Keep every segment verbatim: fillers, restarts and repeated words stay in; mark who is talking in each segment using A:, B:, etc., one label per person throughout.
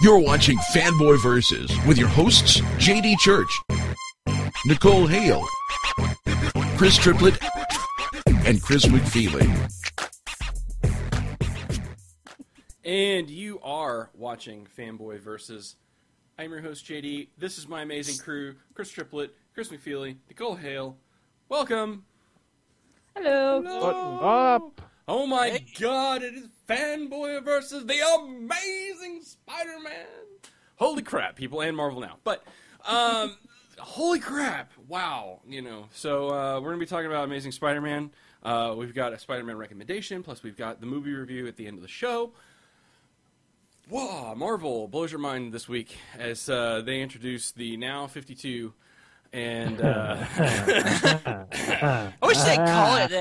A: You're watching Fanboy Versus with your hosts, J D Church, Nicole Hale, Chris Triplett, and Chris McFeely.
B: And you are watching Fanboy Versus. I'm your host, J D. This is my amazing crew, Chris Triplett, Chris McFeely, Nicole Hale. Welcome.
C: Hello.
B: Hello.
D: What's up?
B: Oh my
C: Hey.
B: God, it is Fanboy Versus the Amazing Spider-Man. Holy crap, people, and Marvel now. But, um, holy crap, wow, you know. So, uh, we're going to be talking about Amazing Spider-Man. Uh, we've got a Spider-Man recommendation, plus we've got the movie review at the end of the show. Whoa, Marvel blows your mind this week as uh, they introduce the now fifty-two, and uh,
C: I wish they'd call it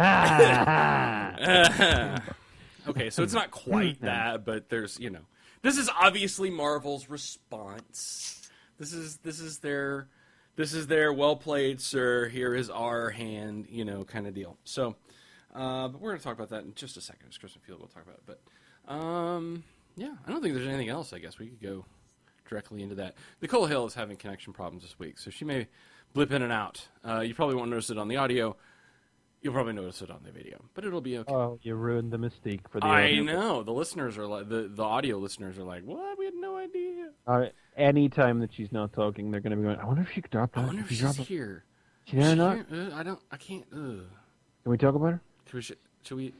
C: that.
B: okay, so it's not quite that, but there's, you know, this is obviously Marvel's response. This is this is their this is their well played, sir. Here is our hand, you know, kind of deal. So, uh, but we're gonna talk about that in just a second. It's Chris McFeely. We'll talk about it, but um. Yeah, I don't think there's anything else. I guess we could go directly into that. Nicole Hill is having connection problems this week, so she may blip in and out. Uh, you probably won't notice it on the audio. You'll probably notice it on the video, but it'll be okay.
D: Oh, you ruined the mystique for the
B: I
D: audio.
B: know. The listeners are like, the, the audio listeners are like, what? We had no idea.
D: Uh, any time that she's not talking, they're going to be going, I wonder if she could drop that.
B: I wonder if
D: She
B: she's
D: drop it.
B: here.
D: She there or
B: She
D: not?
B: here? Uh, I don't, I can't, ugh.
D: Can we talk about her?
B: Should we, should, should we?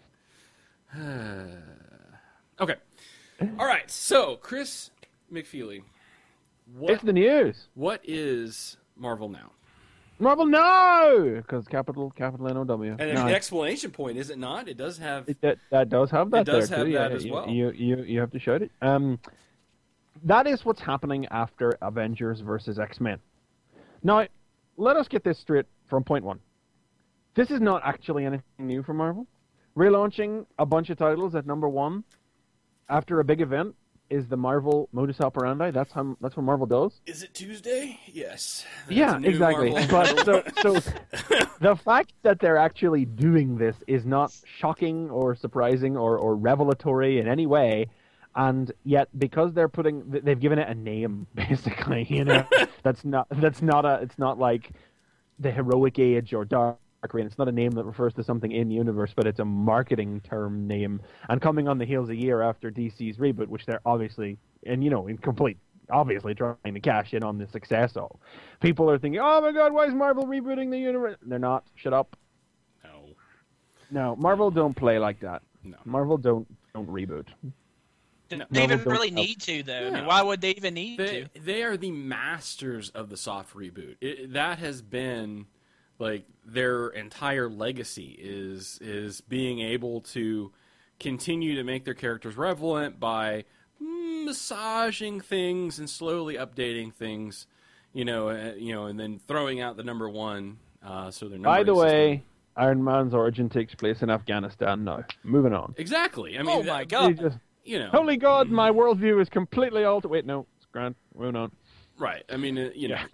B: okay. All right, so Chris McFeely, what,
D: It's the news.
B: what is Marvel Now?
D: Marvel, no! Because capital, capital N O W.
B: And
D: No,
B: the explanation point, is it not? It does have...
D: it, that, that does have that
B: It does
D: there,
B: have
D: too.
B: that
D: yeah,
B: as
D: you,
B: well.
D: You, you, you have to shout it. Um, that is what's happening after Avengers versus X-Men. Now, let us get this straight from point one. This is not actually anything new for Marvel. Relaunching a bunch of titles at number one after a big event is the Marvel modus operandi. That's how that's what Marvel does.
B: Is it Tuesday? Yes. That's
D: Yeah,
B: a new
D: exactly.
B: Marvel.
D: But so, so the fact that they're actually doing this is not shocking or surprising or, or revelatory in any way. And yet, because they're putting, they've given it a name, basically. You know, that's not that's not a. It's not like the Heroic Age or Dark Reign. It's not a name that refers to something in universe, but it's a marketing term name. And coming on the heels a year after D C's reboot, which they're obviously, and you know, in complete, obviously trying to cash in on the success of, people are thinking, "Oh my God, why is Marvel rebooting the universe?" They're not. Shut up.
B: No.
D: No, Marvel don't play like that.
B: No.
D: Marvel don't don't reboot.
C: Do
B: No.
C: they even
D: Marvel don't
C: really
D: help.
C: need to, though? I
B: Yeah.
C: mean, why would they even need
B: They,
C: to?
B: they are the masters of the soft reboot. It, that has been, like, their entire legacy is is being able to continue to make their characters relevant by massaging things and slowly updating things, you know, uh, you know, and then throwing out the number one. Uh, so they're
D: By the way, Iron Man's origin takes place in Afghanistan now. Moving on.
B: exactly. I mean,
C: Oh my
B: that-
C: God.
D: You just-
B: you know,
D: Holy God, my worldview is completely altered. Wait, no, it's grand. Moving on.
B: right? I mean, uh, you know,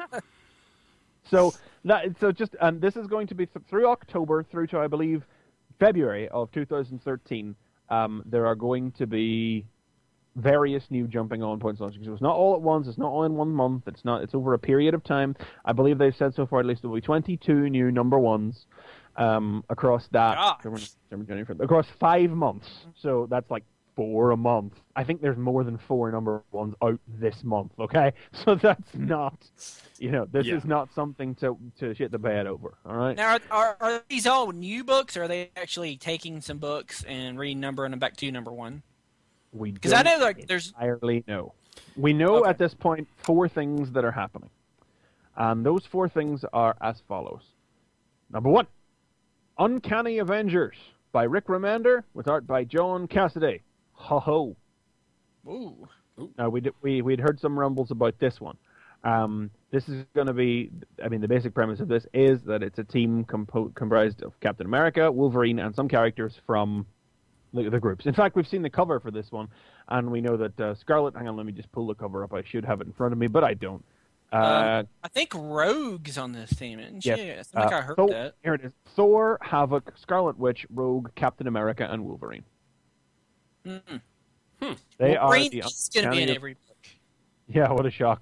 D: So that so just and this is going to be th- through October through to I believe February of two thousand thirteen. Um, there are going to be various new jumping on points launching. So it's not all at once. It's not all in one month. It's not. It's over a period of time. I believe they've said so far at least there will be twenty-two new number ones um, across that
C: Gosh.
D: across five months. So that's like four a month. I think there's more than four number ones out this month. Okay, so that's not. You know, this
B: Yeah.
D: is not something to to shit the bed over. All right.
C: Now, are, are, are these all new books, or are they actually taking some books and renumbering them back to number one?
D: We
C: Because I
D: don't
C: know like there's
D: entirely know. We know
C: Okay.
D: at this point four things that are happening, and those four things are as follows. Number one, Uncanny Avengers by Rick Remender with art by John Cassaday. Ho ho.
C: ooh,
D: Now we did, we we'd heard some rumbles about this one. Um, this is going to be, I mean, the basic premise of this is that it's a team compo- comprised of Captain America, Wolverine, and some characters from the, the groups. In fact, we've seen the cover for this one, and we know that uh, Scarlet. Hang on, let me just pull the cover up. I should have it in front of me, but I don't. Uh,
C: um, I think Rogue's on this team, isn't she?
D: yes.
C: I think
D: uh,
C: I heard
D: Thor-
C: that.
D: Here it is: Thor, Havoc, Scarlet Witch, Rogue, Captain America, and Wolverine.
C: Mm-mm.
D: They
C: Wolverine
D: are the
C: is going to be in
D: Uncanny-
C: every book.
D: Yeah, what a shock.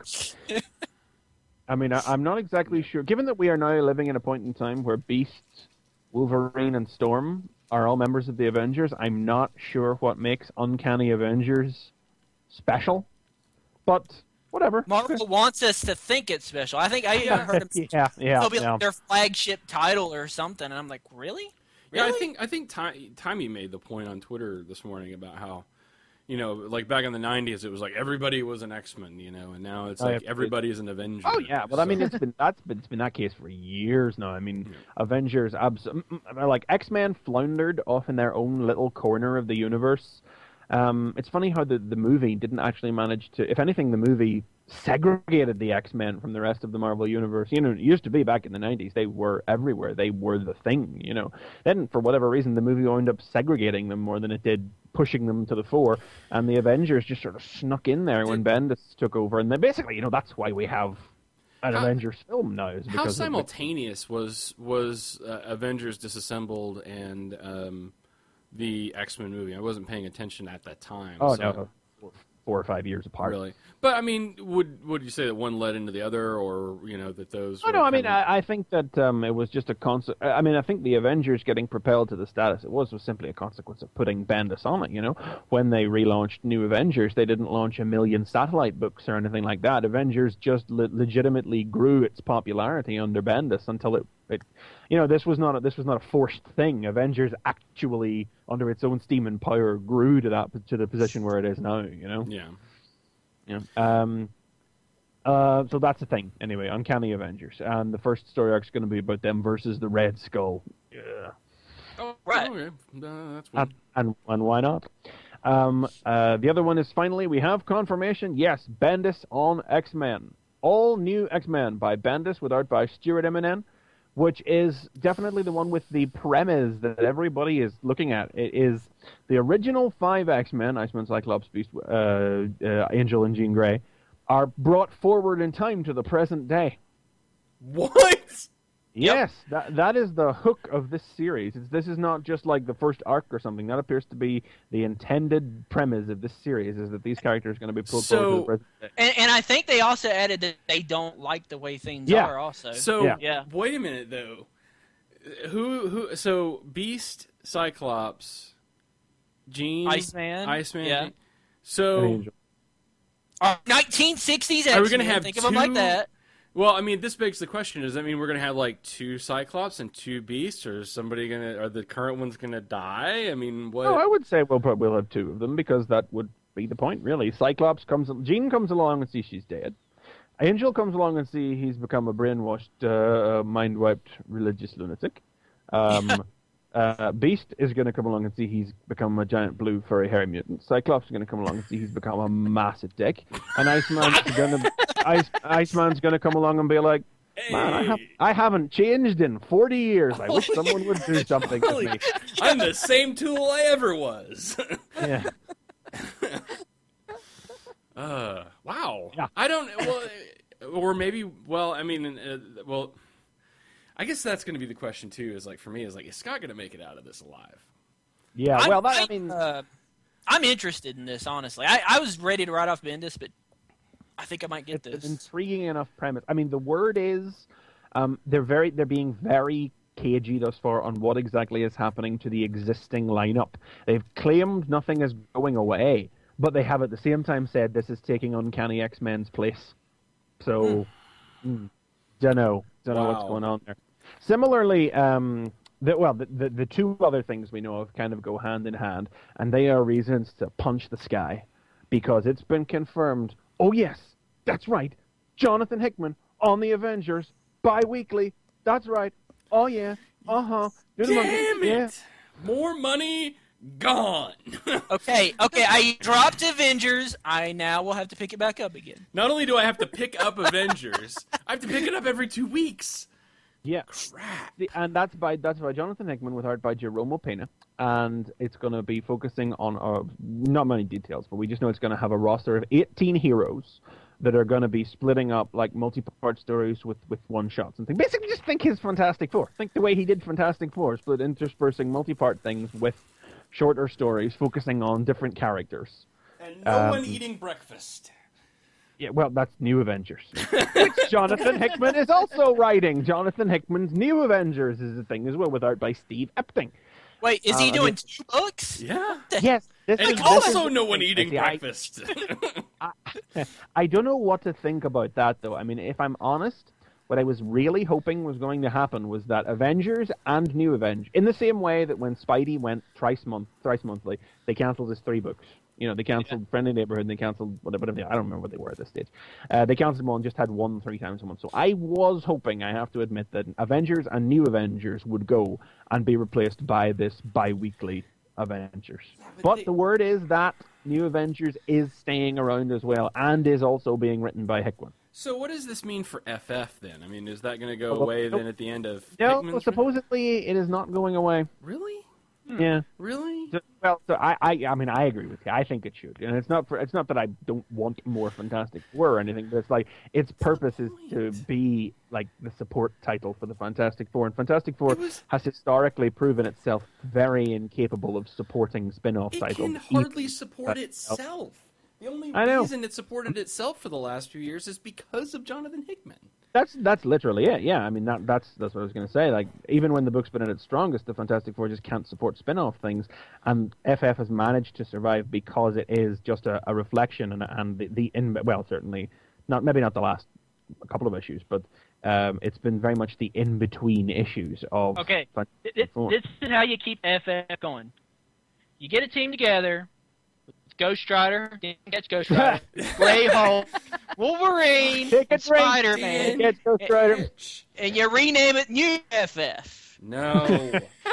D: I mean, I, I'm not exactly sure. Given that we are now living in a point in time where Beast, Wolverine, and Storm are all members of the Avengers, I'm not sure what makes Uncanny Avengers special. But whatever.
C: Marvel wants us to think it's special. I think I even heard him.
D: yeah, yeah.
C: It'll be
D: yeah.
C: like their flagship title or something, and I'm like, really?
B: Yeah,
C: Really?
B: I think I think Ti- Timey made the point on Twitter this morning about how, you know, like back in the nineties, it was like everybody was an X-Men, you know, and now it's
D: Oh,
B: like
D: yeah.
B: everybody is an Avenger.
D: Oh yeah, but I mean,
B: So-
D: it's been that's been it's been that case for years now. I mean,
B: Yeah.
D: Avengers, abs- mm, mm, like X-Men, floundered off in their own little corner of the universe. Um, it's funny how the the movie didn't actually manage to. If anything, the movie segregated the X-Men from the rest of the Marvel universe. You know, it used to be back in the nineties, they were everywhere. They were the thing. You know, then for whatever reason, the movie wound up segregating them more than it did pushing them to the fore. And the Avengers just sort of snuck in there when Bendis took over. And then basically, you know, that's why we have an
B: How-
D: Avengers film now. Is
B: How
D: because of the-
B: simultaneous was was uh, Avengers Disassembled and um, the X-Men movie? I wasn't paying attention at that time.
D: Oh
B: so-
D: no, four, four or five years apart.
B: Really? But I mean, would would you say that one led into the other, or you know that those?
D: Oh
B: were
D: no, I mean,
B: kind of-
D: I, I think that um, it was just a concept. I mean, I think the Avengers getting propelled to the status it was was simply a consequence of putting Bendis on it. You know, when they relaunched New Avengers, they didn't launch a million satellite books or anything like that. Avengers just le- legitimately grew its popularity under Bendis until it, it, you know, this was not a, this was not a forced thing. Avengers actually, under its own steam and power, grew to that to the position where it is now. You know.
B: yeah.
D: Yeah. Um. Uh. So that's the thing. Anyway, Uncanny Avengers, and the first story arc is going to be about them versus the Red Skull. Yeah.
B: Oh,
C: Right.
B: Okay. Uh, that's
D: And
B: weird.
D: and, and why not? Um. Uh. The other one is finally we have confirmation. Yes, Bendis on X-Men. All new X-Men by Bendis with art by Stuart Immonen, which is definitely the one with the premise that everybody is looking at. It is the original five X-Men, Iceman, Cyclops, Beast, uh, uh, Angel, and Jean Grey, are brought forward in time to the present day.
B: What?
D: Yes, that that is the hook of this series. It's, this is not just like the first arc or something. That appears to be the intended premise of this series, is that these characters are going to be pulled
B: So-
D: forward to the present day.
C: And, and I think they also added that they don't like the way things
D: Yeah.
C: are. Also,
B: So
D: Yeah.
C: Yeah.
B: wait a minute though. Who who? So Beast, Cyclops, Jean,
C: Iceman,
B: Iceman.
C: yeah.
B: So
D: Angel.
C: Our nineteen sixties
B: Are we
C: X-Men,
B: gonna have
C: think of them like
B: two-
C: that.
B: well, I mean, this begs the question: does that mean we're gonna have like two Cyclops and two Beasts, or is somebody gonna? Are the current ones gonna die? I mean, what?
D: Oh, I would say we'll probably we'll have two of them because that would be the point, really. Cyclops comes, Jean comes along and sees she's dead. Angel comes along and see he's become a brainwashed, uh, mind-wiped religious lunatic. Um, uh, Beast is going to come along and see he's become a giant blue furry hairy mutant. Cyclops is going to come along and see he's become a massive dick. And Iceman's going to Ice, Iceman's going to come along and be like, man, I, have, I haven't changed in forty years. I wish someone would do something with
B: Holy-
D: me.
B: I'm the same tool I ever was.
D: Yeah.
B: Uh, wow.
D: Yeah.
B: I don't. Well, or maybe. Well, I mean, uh, well, I guess that's going to be the question too. Is like for me, is like, is Scott going to make it out of this alive?
D: Yeah,
C: I'm-
D: well, that, I
C: I'm,
D: mean,
C: uh, I'm interested in this. Honestly, I, I was ready to write off Bendis, but I think I might get
D: it's
C: this.
D: an intriguing enough premise. I mean, the word is um, they're very they're being very cagey thus far on what exactly is happening to the existing lineup. They've claimed nothing is going away, but they have at the same time said this is taking Uncanny X-Men's place. So, mm, don't know, don't know what's
B: Wow.
D: going on there. Similarly, um, the, well, the, the the two other things we know of kind of go hand in hand, and they are reasons to punch the sky, because it's been confirmed. Oh yes, that's right, Jonathan Hickman on the Avengers bi-weekly. That's right. Oh yeah. Uh huh.
B: Damn it! More money gone.
C: Okay, okay, I dropped Avengers. I now will have to pick it back up again.
B: Not only do I have to pick up Avengers, I have to pick it up every two weeks.
D: Yeah.
B: Crap.
D: The, and that's by that's by Jonathan Hickman with art by Jerome Pena, and it's going to be focusing on uh, not many details, but we just know it's going to have a roster of eighteen heroes that are going to be splitting up like multi-part stories with, with one-shots and things. Basically, just think his Fantastic Four. Think the way he did Fantastic Four, split interspersing multi-part things with shorter stories focusing on different characters.
B: And no
D: Um,
B: one eating breakfast.
D: Yeah, well, that's New Avengers, which Jonathan Hickman is also writing. Jonathan Hickman's New Avengers is the thing as well, with art by Steve Epting.
C: Wait, is
D: Uh,
C: he
D: I
C: doing
D: mean-
C: two books?
B: Yeah.
D: Yes, this
B: And
D: is this
B: also
D: is-
B: no one eating
D: See, I-
B: breakfast.
D: I, I don't know what to think about that, though. I mean, if I'm honest, what I was really hoping was going to happen was that Avengers and New Avengers, in the same way that when Spidey went thrice month, thrice monthly, they cancelled his three books. You know, they cancelled Friendly Neighborhood and they cancelled whatever, whatever they, I don't remember what they were at this stage. Uh, they cancelled them all and just had one three times a month. So I was hoping, I have to admit, that Avengers and New Avengers would go and be replaced by this bi-weekly Avengers.
B: but
D: but
B: they-
D: the word is that New Avengers is staying around as well and is also being written by Hickman.
B: So what does this mean for F F then? I mean, is that going to go
D: Well,
B: away
D: no-
B: then at the end of
D: No,
B: Hickman's run?
D: supposedly it is not going away.
B: Really?
D: Yeah.
B: Really?
D: So- well, so I, I, I mean, I agree with you. I think it should, and it's not for, it's not that I don't want more Fantastic Four or anything, but it's like its purpose is to be like the support title for the Fantastic Four, and Fantastic Four
B: It was-
D: has historically proven itself very incapable of supporting spin-off
B: It
D: titles.
B: can
D: even-
B: hardly support itself. The only
D: I know.
B: reason it supported itself for the last few years is because of Jonathan Hickman.
D: That's that's literally it. Yeah, I mean that that's that's what I was going to say. Like even when the book's been at its strongest, the Fantastic Four just can't support spin-off things, and F F has managed to survive because it is just a, a reflection and and the, the in well certainly not maybe not the last couple of issues, but um, it's been very much the in between issues of
E: Okay,
D: Fantastic
E: this,
D: Four.
E: this is how you keep F F going. You get a team together. Ghost Rider, that's Ghost Rider, Grey Hulk, Wolverine,
D: Take a
E: and
D: drink.
E: Spider-Man,
D: Get Ghost Rider.
E: and you rename it New F F.
B: No.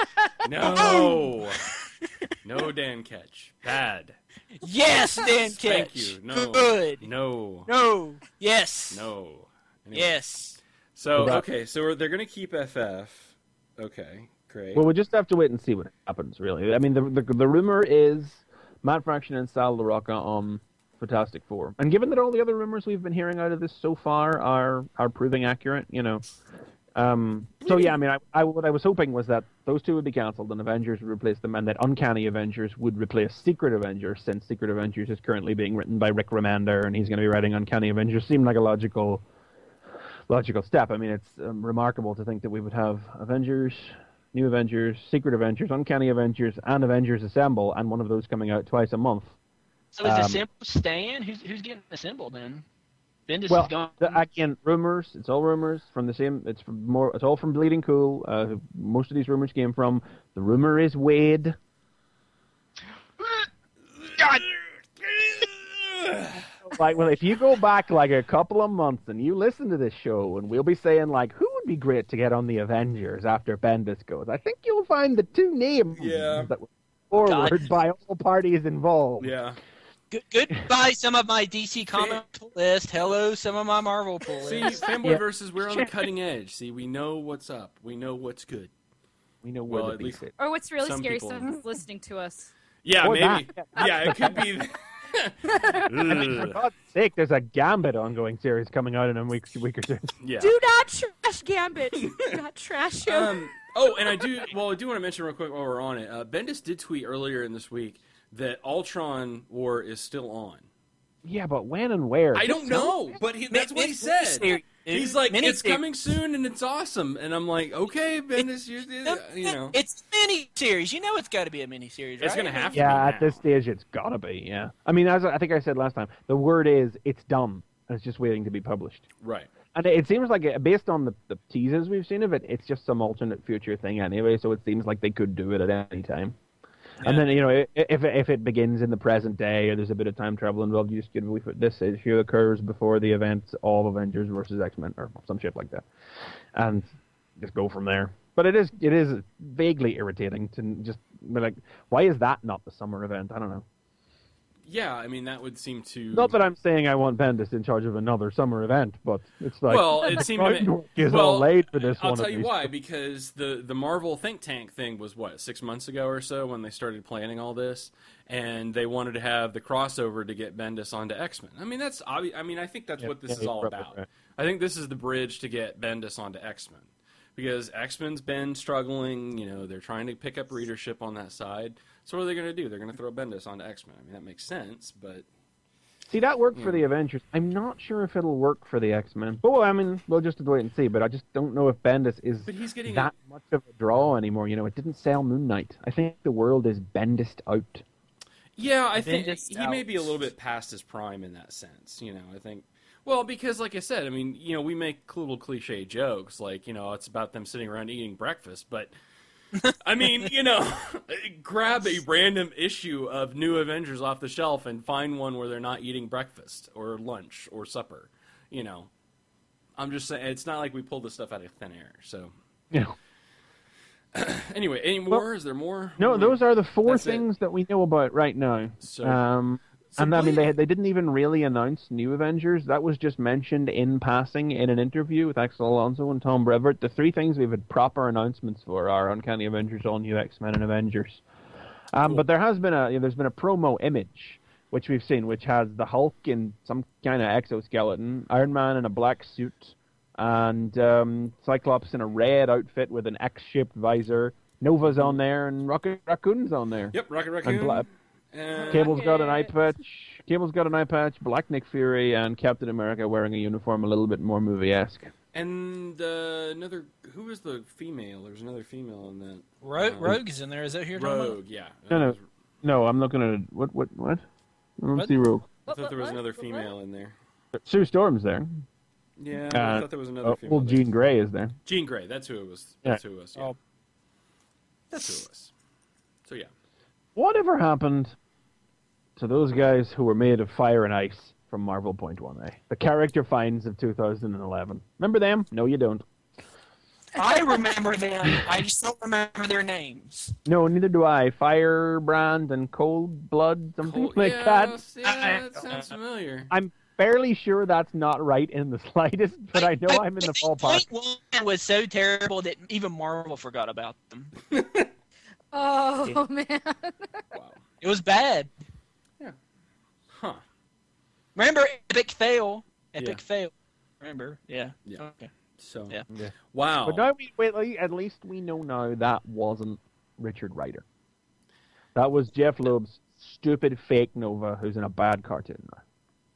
B: No. No, Dan Ketch. Bad.
C: Yes, Dan Ketch.
B: Thank you. No.
C: Good.
B: No.
C: No. Yes.
B: No. Anyway.
C: Yes.
B: So,
D: Right.
B: okay, so we're- they're going to keep F F. Okay, great.
D: Well, we just have to wait and see what happens. Really, I mean, the the, the rumor is Matt Fraction and Sal LaRocca on Fantastic Four. And given that all the other rumors we've been hearing out of this so far are are proving accurate, you know. Um, so yeah, I mean, I, I what I was hoping was that those two would be cancelled and Avengers would replace them, and that Uncanny Avengers would replace Secret Avengers, since Secret Avengers is currently being written by Rick Remender, and he's going to be writing Uncanny Avengers. Seemed like a logical logical step. I mean, it's um, remarkable to think that we would have Avengers, New Avengers, Secret Avengers, Uncanny Avengers, and Avengers Assemble, and one of those coming out twice a month.
E: So is
D: Um,
E: Assemble staying? Who's who's getting assembled then? Bendis
D: Well,
E: is gone.
D: the, again, rumors. It's all rumors from the same. It's from more. It's all from Bleeding Cool. Uh, who most of these rumors came from. The rumor is Wade.
E: God.
D: Like, well, if you go back like a couple of months and you listen to this show, and we'll be saying like, who would be great to get on the Avengers after Bendis goes, I think you'll find the two names
B: Yeah.
D: that were forward
E: God.
D: by all parties involved.
B: Yeah.
C: Good, goodbye, some of my D C comic pull list. Hello, some of my Marvel pull
B: See,
C: list.
B: Fanboy
D: Yeah.
B: versus we're on the cutting edge. See, we know what's up. We know what's good.
D: We know where
B: Well,
D: the
B: at
D: beef
B: least-
D: is.
F: Or what's really
B: Some
F: scary,
B: people-
F: someone's listening to us.
B: Yeah,
D: Or
B: maybe.
D: that.
B: Yeah, it could be.
D: I mean, for God's sake, there's a Gambit ongoing series coming out in a week, week or two.
B: yeah.
F: Do not trash Gambit. Do not trash him.
B: Um, oh, and I do. Well, I do want to mention real quick while we're on it. Uh, Bendis did tweet earlier in this week that Ultron War is still on.
D: Yeah, but when and where?
B: I don't know, but he, that's what he said.
C: Miniseries, dude.
B: He's like, it's
C: Miniseries.
B: coming soon and it's awesome, and I'm like, okay, Bendis, you, you know,
C: It's a mini series. You know it's got to be a mini series, right?
B: it's gonna have to.
D: Yeah,
B: be
D: at this
B: now.
D: stage, it's gotta be. Yeah, I mean, as I think I said last time, the word is it's done, and it's just waiting to be published.
B: Right.
D: And it seems like, it, based on the, the teasers we've seen of it, it's just some alternate future thing anyway. So it seems like they could do it at any time. And
B: Yeah.
D: then, you know, i- if it, if it begins in the present day or there's a bit of time travel involved, you just give this issue occurs before the event of Avengers versus X-Men or some shit like that, and just go from there. But it is it is vaguely irritating to just be like, why is that not the summer event? I don't know.
B: Yeah, I mean that would seem to.
D: Not that I'm saying I want Bendis in charge of another summer event, but it's like,
B: Well, it seemed to me-
D: groundwork is
B: well,
D: all laid for this
B: I'll
D: one.
B: tell
D: at
B: you
D: least.
B: why, because the the Marvel think tank thing was what six months ago or so when they started planning all this, and they wanted to have the crossover to get Bendis onto X-Men. I mean that's obvi- I mean I think that's
D: Yeah,
B: what this
D: yeah,
B: is all
D: right,
B: about.
D: right.
B: I think this is the bridge to get Bendis onto X-Men, because X-Men's been struggling. You know, they're trying to pick up readership on that side. So what are they going to do? They're going to throw Bendis onto X-Men. I mean that makes sense, but
D: See, that worked for the Avengers. I'm not sure if it'll work for the X-Men. But, well, I mean, we'll just have to wait and see. But I just don't know if Bendis is
B: But he's getting
D: that
B: a-
D: much of a draw anymore. You know, it didn't sell Moon Knight. I think the world is Bendis out.
B: Yeah, I think
C: Bendis
B: he may
C: out.
B: be a little bit past his prime in that sense. You know, I think. Well, because like I said, I mean, you know, we make little cliche jokes like, you know, it's about them sitting around eating breakfast, but I mean, you know, grab a random issue of New Avengers off the shelf and find one where they're not eating breakfast or lunch or supper. You know, I'm just saying it's not like we pulled this stuff out of thin air. So
D: Yeah.
B: anyway, any more? Is there more?
D: No, those are the four
B: That's it.
D: things that we know about right now.
B: So-
D: um,
B: so
D: and I mean,
B: Blade-
D: they they didn't even really announce New Avengers. That was just mentioned in passing in an interview with Axel Alonso and Tom Brevoort. The three things we've had proper announcements for are Uncanny Avengers, All New X-Men, and Avengers. Um,
B: Cool.
D: But there has been a you know, there's been a promo image which we've seen, which has the Hulk in some kind of exoskeleton, Iron Man in a black suit, and um, Cyclops in a red outfit with an X-shaped visor. Nova's on there, and Rocket Raccoon's on there.
B: Yep, Rocket
D: And
B: Raccoon.
D: Bla-
B: And-
D: Cable's got an eye
F: Rocket.
D: patch. Cable's got an eye patch. Black Nick Fury and Captain America wearing a uniform a little bit more movie-esque.
B: And uh, another, who is the female? There's another female in that.
C: Ro-
B: Um,
C: Rogue is in there. Is that who you're talking about?
B: Rogue, yeah.
D: No, no.
B: Uh,
D: No, I'm looking at it. What? What? What? I don't
C: What?
D: see Rogue.
B: I thought there was another female in there.
D: Sue Storm's there.
B: Yeah,
D: Uh,
B: I thought there was another
D: Oh,
B: female.
D: well,
B: there.
D: Jean Grey is there.
B: Jean Grey, that's who it was. That's who it was. Yeah.
C: Oh.
B: That's who it was. So yeah.
D: Whatever happened to those guys who were made of fire and ice from Marvel Point One A? The character finds of two thousand eleven. Remember them? No, you don't.
C: I remember them. I just don't remember their names.
D: No, neither do I. Firebrand and Cold Blood, something
B: Cool.
D: like
B: yeah,
D: that.
B: Yeah, that sounds familiar.
D: I'm fairly sure that's not right in the slightest, but I know I'm in the ballpark.
C: Point One was so terrible that even Marvel forgot about them.
F: Oh man.
B: Wow.
C: It was bad.
B: Huh.
C: Remember Epic Fail? Epic
B: Yeah.
C: Fail. Remember? Yeah.
B: Yeah.
C: Okay.
B: So.
C: Yeah.
D: Yeah.
B: Wow.
D: But now we, wait, like, at least we know now that wasn't Richard Rider. That was Jeff Loeb's stupid fake Nova who's in a bad cartoon now.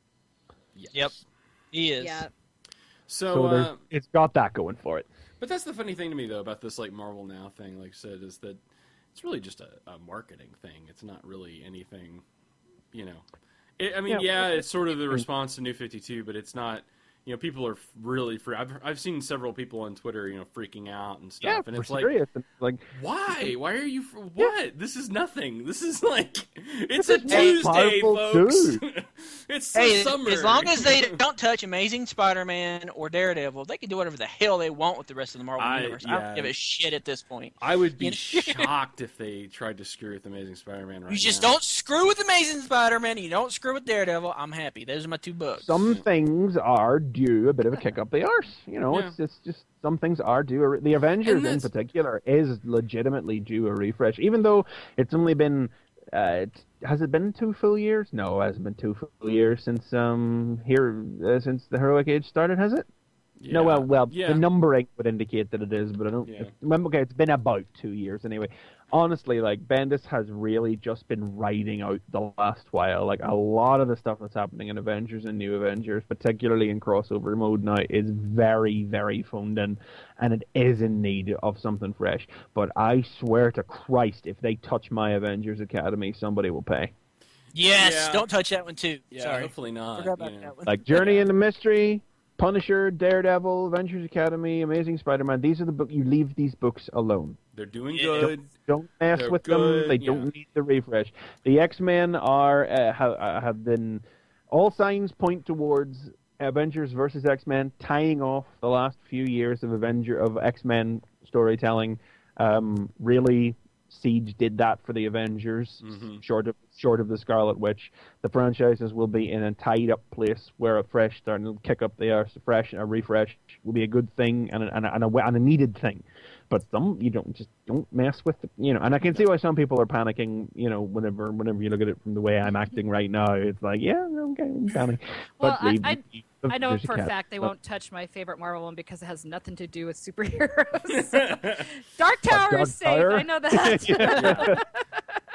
B: Yes.
C: Yep. He is.
F: Yeah.
B: So,
D: So there's,
B: uh,
D: it's got that going for it.
B: but that's the funny thing to me though about this like Marvel Now thing. Like I said, is that it's really just a, a marketing thing. It's not really anything, you know. It, I mean,
D: Yeah.
B: yeah, it's sort of the response to New fifty-two, but it's not. You know, people are really free. I've I've seen several people on Twitter, you know, freaking out and stuff,
D: Yeah,
B: and
D: for
B: it's like,
D: serious. It's like,
B: why? Why are you? For, what? This is nothing. This is like, it's
D: This
B: a
D: is what
B: Tuesday,
D: Marvel
B: folks.
D: do.
B: It's
C: Hey,
B: the summer.
C: as long as they don't touch Amazing Spider-Man or Daredevil, they can do whatever the hell they want with the rest of the Marvel
B: I-
C: universe. I
B: yeah.
C: don't give a shit at this point.
B: I would be
C: You know?
B: shocked if they tried to screw with Amazing Spider-Man right
C: You just
B: now.
C: don't screw with Amazing Spider-Man. You don't screw with Daredevil. I'm happy. Those are my two books.
D: some things are due a bit of a kick up the arse. You know,
B: Yeah.
D: it's, it's just some things are due. A re- the Avengers
B: And
D: in
B: that's-
D: particular is legitimately due a refresh, even though it's only been. Uh, it, has it been two full years? No, it hasn't been two full years since um here uh, since the Heroic Age started, has it?
B: Yeah.
D: No, well, well,
B: yeah.
D: the numbering would indicate that it is, but I don't.
B: Yeah.
D: Well, okay, it's been about two years anyway. Honestly, like Bendis has really just been riding out the last while. Like a lot of the stuff that's happening in Avengers and New Avengers, particularly in crossover mode now, is very, very phoned in, and it is in need of something fresh. But I swear to Christ, if they touch my Avengers Academy, somebody will pay.
C: Yes,
B: Yeah.
C: don't touch that one too.
B: Yeah,
C: Sorry.
B: hopefully not.
C: Forgot about
B: you know.
C: that one.
D: Like Journey into Mystery, Punisher, Daredevil, Avengers Academy, Amazing Spider-Man. These are the book. You leave these books alone.
B: They're doing
C: Yeah.
B: good.
D: Don't mess
B: They're
D: with
B: good,
D: them. They
B: yeah.
D: don't need the refresh. The X-Men are uh, have, uh, have been all signs point towards Avengers versus X-Men tying off the last few years of Avenger of X-Men storytelling. Um, really, Siege did that for the Avengers.
B: Mhm.
D: Short of short of the Scarlet Witch, the franchises will be in a tied up place where a fresh start will kick up the arse. A fresh a refresh will be a good thing and a, and a, and a, and a needed thing. But some you don't just don't mess with it, you know. And I can see why some people are panicking, you know, whenever whenever you look at it from the way I'm acting right now. It's like, yeah, okay, I'm panicking.
F: Well,
D: But
F: I-
D: leave-
F: I-
D: leave-
F: I know
D: there's
F: for a
D: cat.
F: fact they
D: But-
F: won't touch my favorite Marvel one because it has nothing to do with superheroes. Dark Tower
D: Dark
F: is safe.
D: Tower?
F: I know that.
B: Yeah,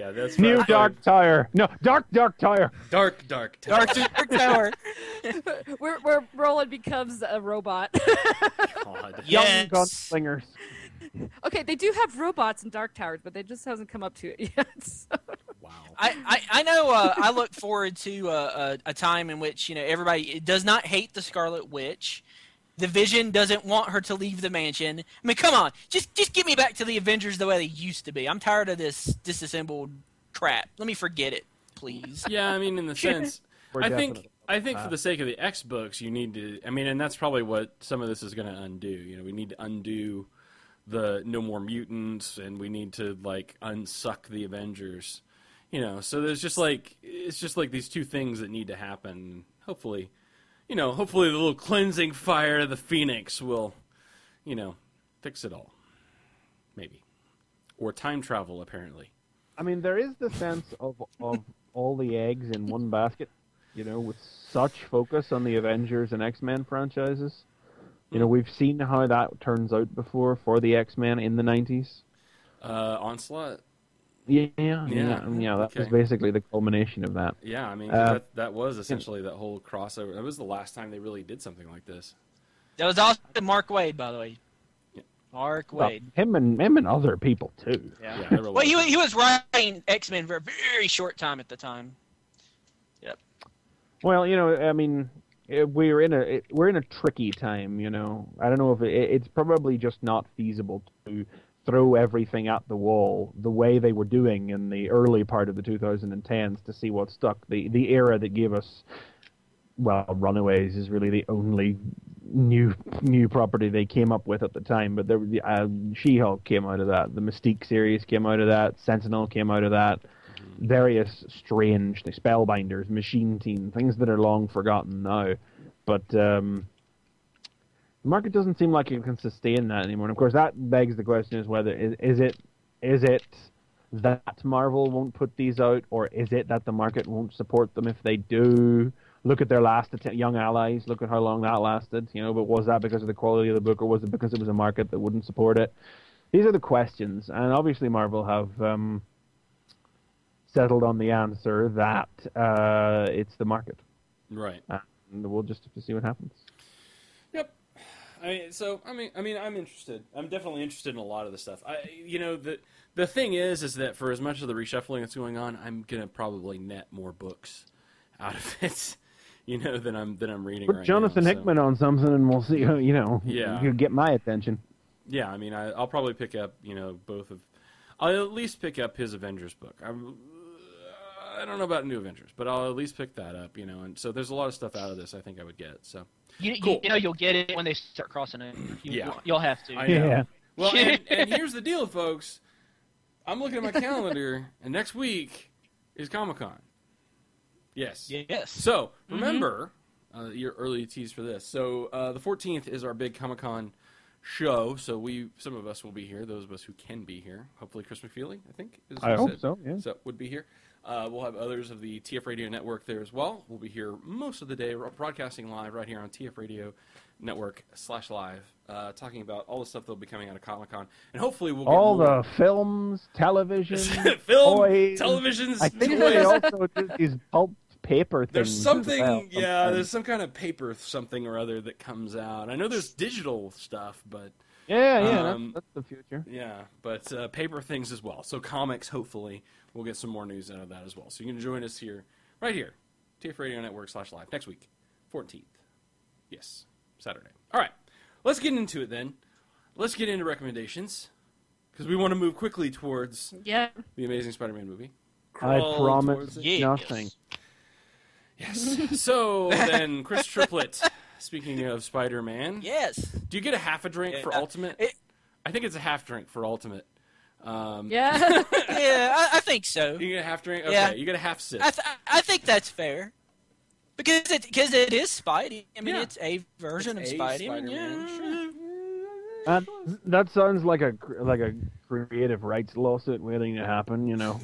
B: yeah, that's
D: New
B: right.
D: Dark Tire. No, Dark Dark Tire.
B: Dark, dark, tower.
C: Dark Dark Tower.
F: Where where Roland becomes a robot.
B: God.
D: Young
C: Yes.
D: gunslingers.
F: Okay, they do have robots in Dark Towers, but they just hasn't come up to it yet. So.
B: Wow.
C: I, I, I know uh, I look forward to uh, a, a time in which, you know, everybody does not hate the Scarlet Witch. The Vision doesn't want her to leave the mansion. I mean, come on. Just just get me back to the Avengers the way they used to be. I'm tired of this disassembled crap. Let me forget it, please.
B: Yeah, I mean, in the sense,
D: We're
B: I think
D: definitely-
B: I think for the sake of the X books, you need to. I mean, and that's probably what some of this is going to undo. You know, we need to undo the no more mutants, and we need to like unsuck the Avengers. You know, so there's just like it's just like these two things that need to happen. Hopefully, you know, hopefully the little cleansing fire of the Phoenix will, you know, fix it all. Maybe, or time travel apparently.
D: I mean, there is the sense of of all the eggs in one basket. You know, with such focus on the Avengers and X-Men franchises. You know, we've seen how that turns out before for the X-Men in the nineties.
B: Uh, Onslaught.
D: Yeah, yeah,
B: Yeah,
D: yeah. yeah that was
B: okay.
D: basically the culmination of that.
B: Yeah, I mean
D: Uh,
B: that that was essentially that whole crossover. That was the last time they really did something like this.
C: That was also Mark Wade, by the way.
B: Yeah.
C: Mark
D: Well,
C: Wade.
D: him and him and other people too.
C: Yeah.
B: Yeah, there were
C: Well, he,
B: lots.
C: he was writing X-Men for a very short time at the time.
D: Well, you know, I mean, eh, we're in a it- we're in a tricky time. You know, I don't know if it, it's probably just not feasible to throw everything at the wall the way they were doing in the early part of the twenty tens to see what stuck. The the era that gave us, well, Runaways is really the only new new property they came up with at the time. But there, the uh, She-Hulk came out of that. The Mystique series came out of that. Sentinel came out of that. Various strange Spellbinders, Machine Team, things that are long forgotten now. But um, the market doesn't seem like it can sustain that anymore. And of course, that begs the question: is whether is, is it is it that Marvel won't put these out, or is it that the market won't support them if they do? Look at their last att- Young Allies. Look at how long that lasted. You know, but was that because of the quality of the book, or was it because it was a market that wouldn't support it? These are the questions, and obviously Marvel have um, settled on the answer that uh, it's the market,
B: Right.
D: and we'll just have to see what happens.
B: Yep. I mean, so I mean, I mean, I'm interested. I'm definitely interested in a lot of the stuff. I, you know, the the thing is, is that for as much of the reshuffling that's going on, I'm gonna probably net more books out of it, you know, than I'm than I'm reading
D: Put
B: right
D: Jonathan
B: now. so-
D: Hickman on something, and we'll see. You know,
B: Yeah.
D: you get my attention.
B: Yeah, I mean, I, I'll probably pick up, you know, both of. I'll at least pick up his Avengers book. I'm, I don't know about New Avengers, but I'll at least pick that up, you know. And so there's a lot of stuff out of this I think I would get. So
E: You, you-
B: Cool.
E: you know you'll get it when they start crossing it. You,
B: Yeah.
E: You'll have to.
B: I know.
D: Yeah.
B: Well, and, and here's the deal, folks. I'm looking at my calendar, and next week is Comic Con. Yes.
C: Yes.
B: So remember, uh, your early tease for this. So uh, the fourteenth is our big Comic Con show. So we, some of us will be here. Those of us who can be here. Hopefully, Chris McFeely, I think. Is
D: I
B: who
D: hope
B: said.
D: so. Yeah.
B: So would be here. Uh, we'll have others of the T F Radio Network there as well. We'll be here most of the day, broadcasting live right here on T F Radio Network slash live, uh, talking about all the stuff that'll be coming out of Comic Con, and hopefully we'll get
D: All
B: more.
D: the films, television,
B: film,
D: toys.
B: televisions.
D: I think
B: toys.
D: they also do these pulp paper things.
B: There's
D: as
B: something,
D: well
B: yeah.
D: sometimes.
B: There's some kind of paper something or other that comes out. I know there's digital stuff, but
D: Yeah, yeah,
B: Um,
D: that's, that's the future.
B: yeah, but uh, paper things as well. So comics, hopefully, we'll get some more news out of that as well. So you can join us here, right here, T F Radio Network slash live next week, fourteenth. Yes, Saturday. All right, let's get into it then. Let's get into recommendations because we want to move quickly towards
F: Yeah.
B: the Amazing Spider-Man movie.
D: I
B: Crawl
D: promise
B: towards it.
C: Yes.
D: nothing.
B: Yes. So then, Chris Triplett. Speaking of Spider-Man,
C: Yes.
B: do you get a half a drink for
C: Yeah.
B: Ultimate?
C: It-
B: I think it's a half drink for Ultimate. Um,
F: Yeah.
C: Yeah, I, I think so.
B: You get a half drink? Okay,
C: Yeah.
B: you get a half sip.
C: I, th- I think that's fair. Because it, because it is Spidey. I mean,
B: Yeah.
C: it's a version
B: It's
C: of
B: a
C: Spidey. I mean,
B: Spider-Man,
C: yeah.
B: sure.
D: Uh, that sounds like a cr- like a creative rights lawsuit waiting to happen. You know,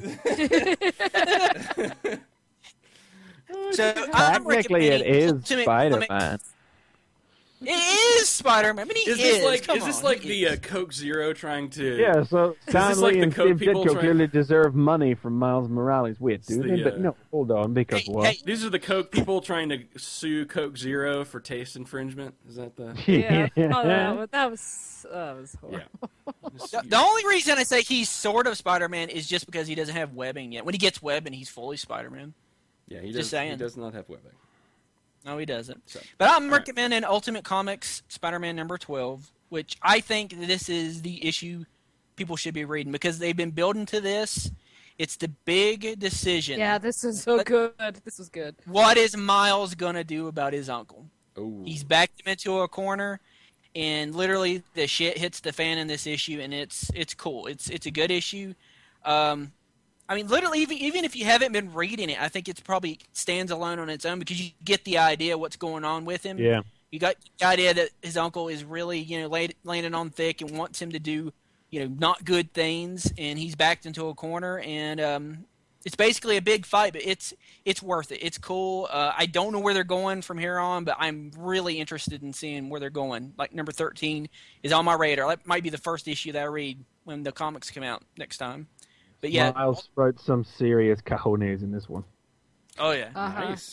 C: So I'm
D: technically it
C: recommending
D: is
C: Ultimate
D: Spider-Man.
C: Comics. It is Spider-Man. I mean, he
B: Is
C: is.
B: this like
C: Come
B: is this
C: on,
B: like
C: he
B: the uh,
C: is.
B: Coke Zero trying to?
D: Yeah, so Stan
B: this
D: Lee
B: like the
D: and
B: Coke
D: Steve
B: people
D: Ditko
B: trying-
D: clearly deserve money from Miles Morales. Wait,
B: It's
D: do
B: the,
D: they? But
B: uh,
D: no, hold on, because
C: Hey,
D: what?
C: hey,
B: These are the Coke people trying to sue Coke Zero for taste infringement. Is that the?
F: Yeah. Oh, that, was, that was that was horrible.
B: Yeah.
C: The, the only reason I say he's sort of Spider-Man is just because he doesn't have webbing yet. When he gets webbing, he's fully Spider-Man.
B: Yeah, he
C: Just
B: does. He
C: saying.
B: does not have webbing.
C: No, he doesn't.
B: So,
C: But I'm
B: all right.
C: recommending Ultimate Comics Spider-Man number twelve, which I think this is the issue people should be reading because they've been building to this. It's the big decision.
F: Yeah, this is so
C: But-
F: good. This was good.
C: What is Miles going to do about his uncle?
B: Oh.
C: He's backed him into a corner, and literally the shit hits the fan in this issue, and it's it's cool. It's it's a good issue. Um, I mean, literally, even even if you haven't been reading it, I think it's probably stands alone on its own because you get the idea what's going on with him.
D: Yeah.
C: You got the idea that his uncle is really, you know, laid, landing on thick and wants him to do, you know, not good things, and he's backed into a corner, and um, it's basically a big fight, but it's it's worth it. It's cool. Uh, I don't know where they're going from here on, but I'm really interested in seeing where they're going. Like number thirteen is on my radar. That might be the first issue that I read when the comics come out next time. But yeah,
D: Miles sprouts some serious cojones in this one.
C: oh yeah.
F: Uh-huh.
B: Nice.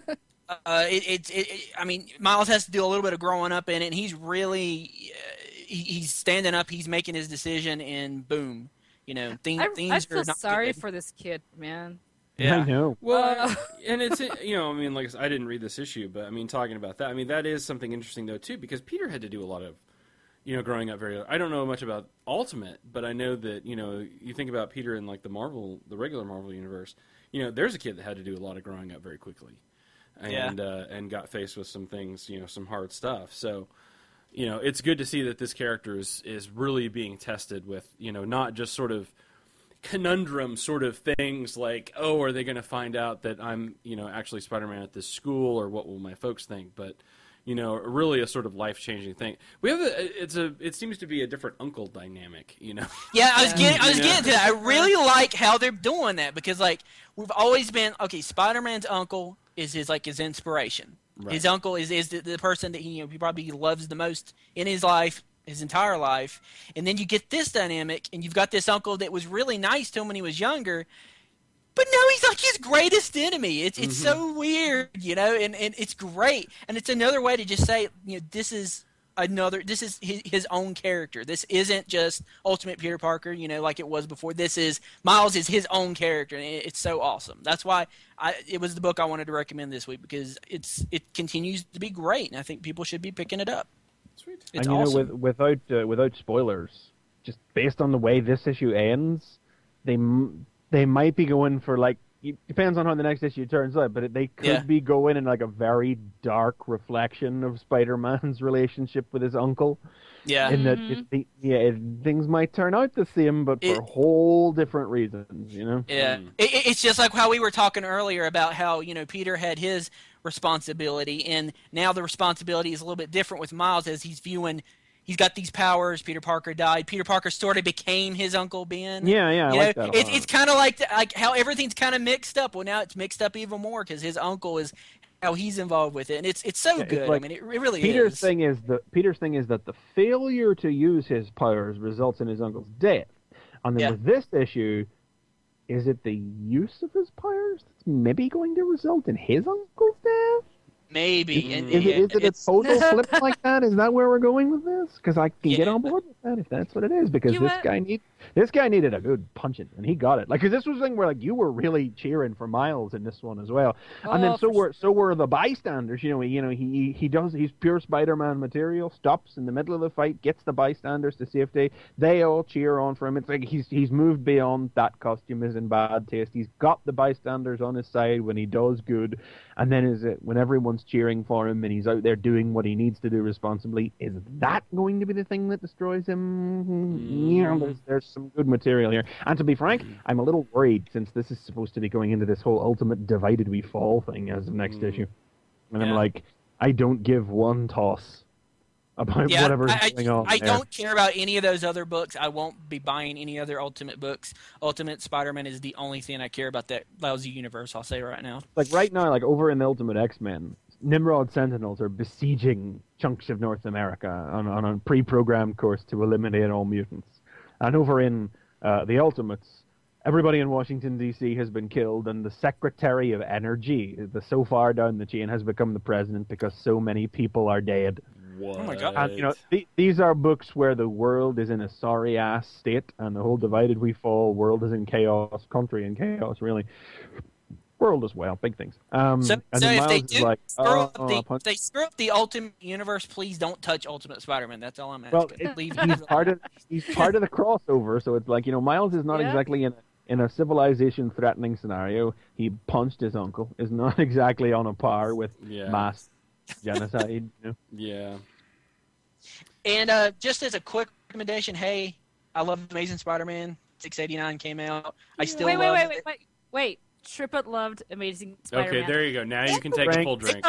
C: Uh, it, it, it, it, I mean, Miles has to do a little bit of growing up in it, and he's really, uh, he, he's standing up, he's making his decision, and boom, you know, things,
F: I,
C: things
F: I
C: are
F: feel
C: not
F: sorry
C: good.
F: for this kid, man.
C: Yeah.
D: I know.
B: Well,
F: Uh.
B: and it's you know, I mean, like I said, I didn't read this issue, but I mean, talking about that, I mean, that is something interesting though too, because Peter had to do a lot of, you know, growing up very. I don't know much about Ultimate, but I know that you know, you think about Peter in like the Marvel, the regular Marvel universe. You know, there's a kid that had to do a lot of growing up very quickly, and uh, and got faced with some things, you know, some hard stuff. So, you know, it's good to see that this character is is really being tested with, you know, not just sort of conundrum sort of things like, oh, are they going to find out that I'm, you know, actually Spider-Man at this school, or what will my folks think? But, you know, really a sort of life-changing thing. We have a, it's a, it seems to be a different uncle dynamic, you know.
C: Yeah, I was getting, I was
B: You
C: getting
B: know?
C: to that. I really like how they're doing that because, like, we've always been okay. Spider-Man's uncle is his like his inspiration.
B: Right.
C: His uncle is is the, the person that he, you know, he probably loves the most in his life, his entire life. And then you get this dynamic, and you've got this uncle that was really nice to him when he was younger, but now he's like his greatest enemy. It's it's so weird, you know, and, and it's great. And it's another way to just say, you know, this is another, this is his, his own character. This isn't just Ultimate Peter Parker, you know, like it was before. This is, Miles is his own character, and it, it's so awesome. That's why I, it was the book I wanted to recommend this week, because it's it continues to be great, and I think people should be picking it up.
B: Sweet.
C: It's
D: and you
C: awesome.
D: know, with, without uh, without spoilers, just based on the way this issue ends, they m- they might be going for like, it depends on how the next issue turns out, but it, they could
C: Yeah.
D: be going in like a very dark reflection of Spider-Man's relationship with his uncle.
C: Yeah.
D: In that, it, the, yeah, it, things might turn out the same, but
C: It-
D: for whole different reasons. You know.
C: Yeah,
B: Mm.
C: it, it- it's just like how we were talking earlier about how, you know, Peter had his responsibility, and now the responsibility is a little bit different with Miles as he's viewing. He's got these powers. Peter Parker died. Peter Parker sort of became his Uncle Ben.
D: Yeah, yeah, I
C: You
D: like
C: know,
D: that a
C: it's
D: lot.
C: it's kind of like like how everything's kind of mixed up. Well, now it's mixed up even more because his uncle is how he's involved with it, and it's it's so
D: Yeah, it's
C: good.
D: like
C: I mean, it, it really
D: Peter's
C: is.
D: thing is that Peter's thing is that the failure to use his powers results in his uncle's death. And then
C: Yeah.
D: with this issue, is it the use of his powers that's maybe going to result in his uncle's death?
C: Maybe. And,
D: Is it, is it a
C: it's,
D: total flip like that? Is that where we're going with this? Because I can get
C: Yeah.
D: on board with that if that's what it is. Because
F: You
D: this
F: went-
D: guy need this guy needed a good punching, and he got it. Like, because this was the thing where like you were really cheering for Miles in this one as well, and then
F: Oh,
D: so
F: for
D: were so were the bystanders. You know, he, you know he he does he's pure Spider-Man material. Stops in the middle of the fight, gets the bystanders to safety. They all cheer on for him. It's like he's he's moved beyond that costume is in bad taste. He's got the bystanders on his side when he does good, and then is it when everyone's cheering for him and he's out there doing what he needs to do responsibly? Is that going to be the thing that destroys him? Yeah, there's there's some good material here. And to be frank, I'm a little worried since this is supposed to be going into this whole ultimate divided we fall thing as of next
B: Mm.
D: issue. And I'm
C: Yeah.
D: like, I don't give one toss about
C: yeah,
D: whatever's
C: I,
D: going
C: I,
D: on
C: I
D: there.
C: don't care about any of those other books. I won't be buying any other Ultimate books. Ultimate Spider-Man is the only thing I care about that lousy universe. I'll say right now.
D: Like right now, like over in the Ultimate X-Men, Nimrod Sentinels are besieging chunks of North America on, on a pre-programmed course to eliminate all mutants. And over in uh, the Ultimates, everybody in Washington, D C has been killed, and the Secretary of Energy, the so far down the chain, has become the president because so many people are dead.
B: What?
C: Oh my God.
D: And, you know, th- these are books where the world is in a sorry-ass state, and the whole divided we fall, world is in chaos, country in chaos, really. World as well, big things. Um,
C: So,
D: and
C: so
D: then
C: if
D: Miles
C: they
D: is
C: do
D: like,
C: screw
D: oh,
C: up the,
D: punch-
C: if they screw up the Ultimate Universe, please don't touch Ultimate Spider-Man. That's all I'm asking.
D: well, it,
C: Leave
D: he's part of he's part of the crossover, so it's like, you know, Miles is not
F: Yeah.
D: exactly in a, in a civilization-threatening scenario. He punched his uncle. Is not exactly on a par with
B: Yeah.
D: mass genocide. You know?
B: Yeah.
C: And uh, just as a quick recommendation, hey, I love Amazing Spider-Man. six eighty-nine came out. I still
F: wait, wait,
C: love
F: wait,
C: it.
F: wait, wait, wait. Triplet loved Amazing Spider-Man.
B: Okay, there you go. Now you can take a
D: Frank.
B: full drink.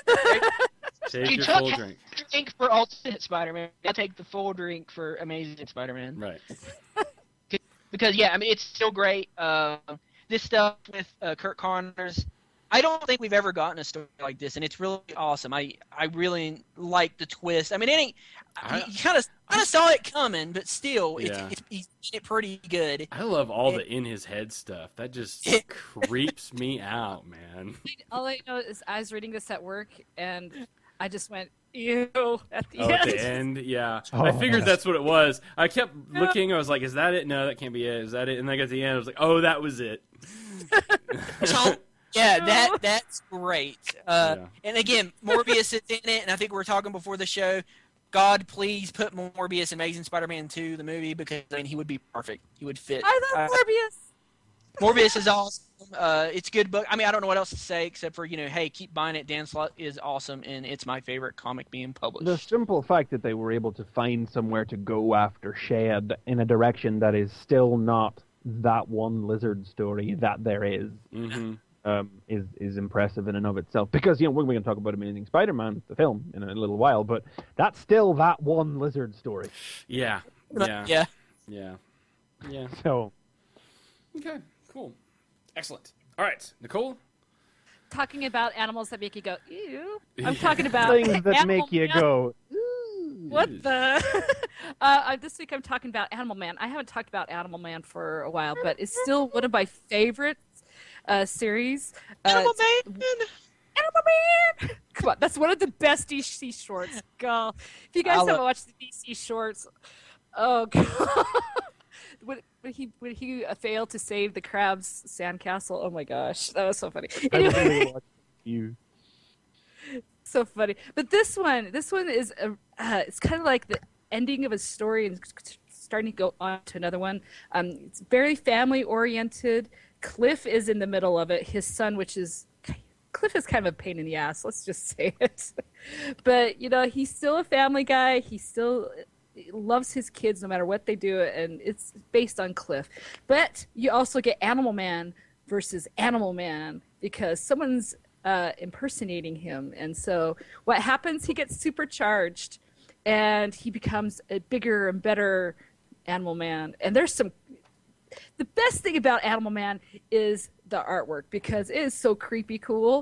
B: Take
E: You
B: your
E: took
B: full
E: half
B: drink.
E: the drink for Ultimate Spider-Man. I'll take the full drink for Amazing Spider-Man.
B: Right.
E: Because, yeah, I mean, it's still great. Uh, this stuff with uh, Kurt Connors, I don't think we've ever gotten a story like this, and it's really awesome. I, I really like the twist. I mean, it ain't,
B: I-
E: you
C: kind of kind of saw it coming, but still, it's,
B: Yeah.
C: it's, he's did it pretty good.
B: I love all the in his head stuff. That just
C: It-
B: creeps me out, man.
F: All I know is I was reading this at work, and I just went, ew, at the
B: Oh,
F: end.
B: at the end, yeah.
D: Oh,
B: I figured
D: yeah.
B: that's what it was. I kept
F: Yeah.
B: looking. I was like, "Is that it? No, that can't be it. Is that it?" And then at the end, I was like, "Oh, that was it."
C: So, yeah, that that's great. Uh,
B: Yeah.
C: And again, Morbius is in it, and I think we were talking before the show. God, please put Morbius in Amazing Spider-Man two, the movie, because I mean, he would be perfect. He would fit.
F: I love
C: Uh,
F: Morbius.
C: Morbius is awesome. Uh, it's a good book. I mean, I don't know what else to say except for, you know, hey, keep buying it. Dan Slott is awesome, and it's my favorite comic being published.
D: The simple fact that they were able to find somewhere to go after Shed in a direction that is still not that one lizard story that there is,
B: hmm
D: um, is is impressive in and of itself. Because, you know, we're going to talk about Amazing Spider-Man, the film, in a little while, but that's still that one lizard story.
B: Yeah. Yeah.
C: Yeah.
B: Yeah. Yeah.
D: So,
B: Okay. Cool. Excellent. All right, Nicole.
F: Talking about animals that make you go, ew. I'm talking about
D: things that
F: Animal
D: make you
F: Man.
D: go,
F: What the? uh, uh, this week I'm talking about Animal Man. I haven't talked about Animal Man for a while, but it's still one of my favorite uh, series. Uh,
C: Animal
F: it's-
C: Man!
F: Animal Man! Come on, that's one of the best D C shorts. Go. If you guys
C: I'll
F: haven't
C: look-
F: watched the D C shorts, oh god. When, when he when he uh, failed to save the crab's sandcastle, oh my gosh, that was so funny.
D: I
F: Anyway,
D: really watch you.
F: so funny. But this one, this one is a, uh, it's kind of like the ending of a story and starting to go on to another one. Um, it's very family oriented. Cliff is in the middle of it. His son, which is Cliff, is kind of a pain in the ass. Let's just say it. But you know, he's still a family guy. He still loves his kids no matter what they do, and it's based on Cliff. But you also get Animal Man versus Animal Man because someone's uh, impersonating him, and so what happens? He gets supercharged, and he becomes a bigger and better Animal Man. And there's some. The best thing about Animal Man is the artwork because it is so creepy cool.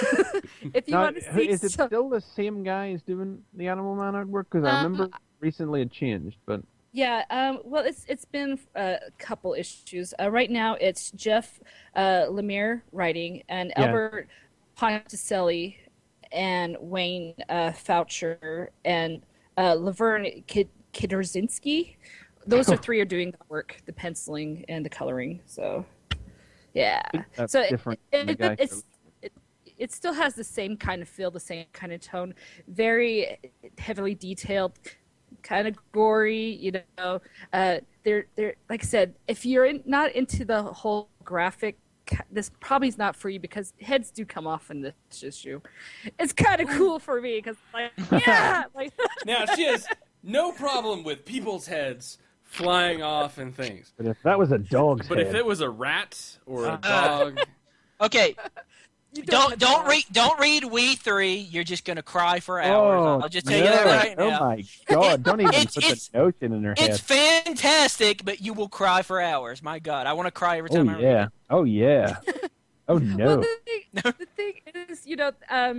F: If you
D: Now,
F: want to see,
D: is it
F: some-
D: still the same guy who's doing the Animal Man artwork? Because I
F: Um,
D: remember recently it changed, but
F: Yeah, um, well, it's it's been uh, a couple issues. Uh, right now, it's Jeff uh, Lemire writing, and
D: Yeah.
F: Albert Ponticelli, and Wayne uh, Foucher, and uh, Laverne Kid- Kidrzinski. Those are three are doing the work, the penciling and the coloring. So, yeah.
D: that's
F: so it-
D: different
F: It,
D: from the
F: it,
D: guy.
F: it's, it, it still has the same kind of feel, the same kind of tone. Very heavily detailed, kind of gory. You know, uh, they're they're like I said, if you're in, not into the whole graphic, this probably is not for you because heads do come off in this issue. It's kind of cool for me because like yeah, like
B: Now she has no problem with people's heads flying off and things,
D: But if that was a dog's
B: but
D: head,
B: if it was a rat or a
C: Uh,
B: dog,
C: Okay,
F: you
C: don't
F: have
C: don't
F: to-
C: read don't read We Three. You're just gonna cry for hours.
D: oh,
C: I'll just tell you that
D: no.
C: right
D: Oh
C: now.
D: my god! Don't even
C: It's-
D: put
C: it's-
D: the notion in her
C: It's
D: head.
C: fantastic, but you will cry for hours. My God, I want to cry every
D: Oh
C: time I read
D: yeah!
C: it.
D: Oh yeah! Oh no!
F: Well, the thing, the thing is, you know, um, he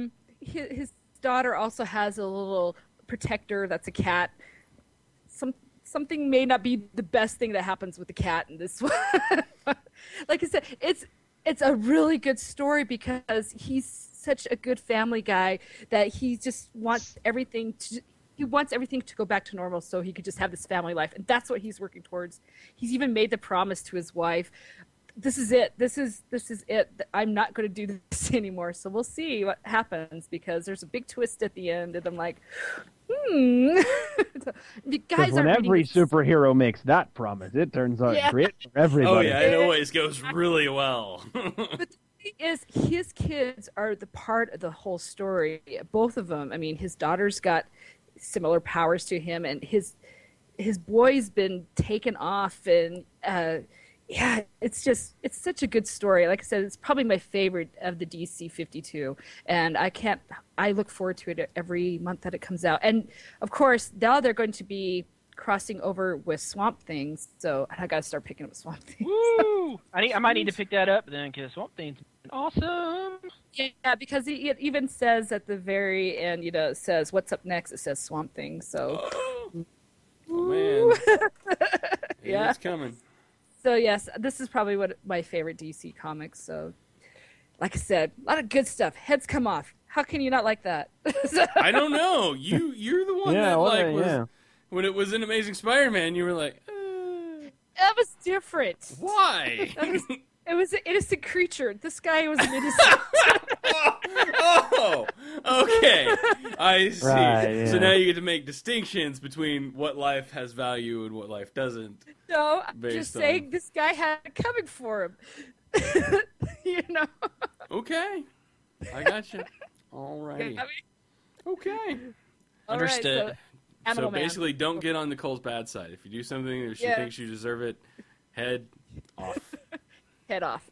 F: his, his daughter also has a little protector that's a cat. Some something may not be the best thing that happens with the cat in this one. Like I said, it's it's a really good story because he's such a good family guy that he just wants everything to he wants everything to go back to normal so he could just have this family life, and that's what he's working towards. He's even made the promise to his wife, this is it. This is this is it. I'm not going to do this anymore. So we'll see what happens because there's a big twist at the end, and I'm like, hmm. You guys
D: when
F: are
D: every
F: reading...
D: superhero makes that promise, it turns out
F: Yeah.
D: great for everybody.
B: Oh yeah, it always goes really well.
F: But the thing is, his kids are the part of the whole story. Both of them. I mean, his daughter's got similar powers to him, and his his boy's been taken off, and uh, yeah, it's just it's such a good story. Like I said, it's probably my favorite of the D C fifty-two, and I can't. I look forward to it every month that it comes out. And of course, now they're going to be crossing over with Swamp Things, so I got to start picking up Swamp Things.
E: Woo! I need, I might need to pick that up then because Swamp Thing's awesome.
F: Yeah, because it, it even says at the very end, you know, it says what's up next. It says Swamp Thing. So,
B: Oh man,
F: Yeah.
B: it's coming.
F: so yes, this is probably what my favorite D C comics. So, like I said, a lot of good stuff. Heads come off. How can you not like that?
B: I don't know. You you're the one
D: Yeah,
B: that
D: well,
B: like was
D: yeah.
B: when it was in Amazing Spider-Man. You were like, uh,
F: That was different.
B: why?
F: That was, it was an innocent creature. This guy was an innocent.
B: Oh, okay. I see.
D: Right,
B: So
D: yeah.
B: now you get to make distinctions between what life has value and what life doesn't.
F: No, I'm
B: Based
F: just
B: on-
F: saying this guy had it coming for him. You know.
B: Okay, I got you. All
F: I
B: righty.
F: mean,
B: Okay.
F: all right,
E: Understood.
F: so Animal
B: So
F: Man.
B: basically, don't get on Nicole's bad side. If you do something that she
F: Yeah.
B: thinks you deserve it, head off.
F: head off.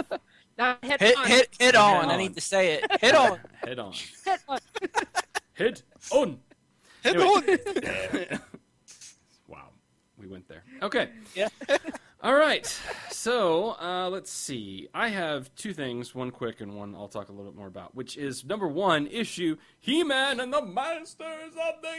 F: Not head
C: Hit,
F: on.
C: hit, hit on.
B: on.
C: I need to say it. Hit on.
B: Head on.
F: Head on.
B: Head on.
C: Hit
B: Anyway.
C: on.
B: Wow, we went there. Okay.
C: Yeah.
B: All right. So uh, let's see. I have two things, one quick and one I'll talk a little bit more about, which is number one issue, He-Man and the Masters of the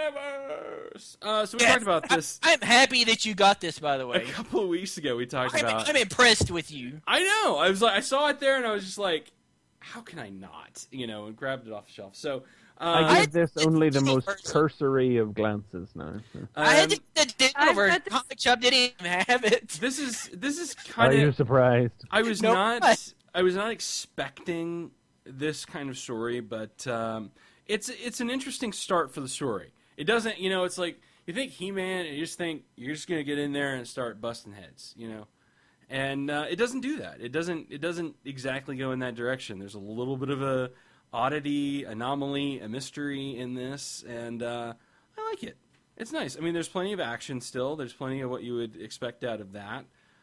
B: Universe. Uh, so we
C: Yeah,
B: talked about this
C: I, I'm happy that you got this, by the
B: a
C: way.
B: couple of weeks ago. We talked
C: I'm,
B: about.
C: I'm impressed with you.
B: I know. I was like, I saw it there, and I was just like, how can I not? You know, and grabbed it off the shelf. So. Uh,
D: I give this
C: I-
D: only the most
C: person.
D: cursory of glances now. so.
C: I had
B: um,
C: to get the digital
F: I've
C: version.
F: got this-
C: Comic Shop didn't even have it.
B: This is this is
D: Are
B: kind
D: you
B: of.
D: surprised?
B: I was
C: Nope.
B: not. I was not expecting this kind of story, but um, it's it's an interesting start for the story. It doesn't, you know, it's like you think He-Man, and you just think you're just gonna get in there and start busting heads, you know, and uh, it doesn't do that. It doesn't. It doesn't exactly go in that direction. There's a little bit of a oddity, anomaly, a mystery in this, and uh, I like it. It's nice. I mean, there's plenty of action still. There's plenty of what you would expect out of that.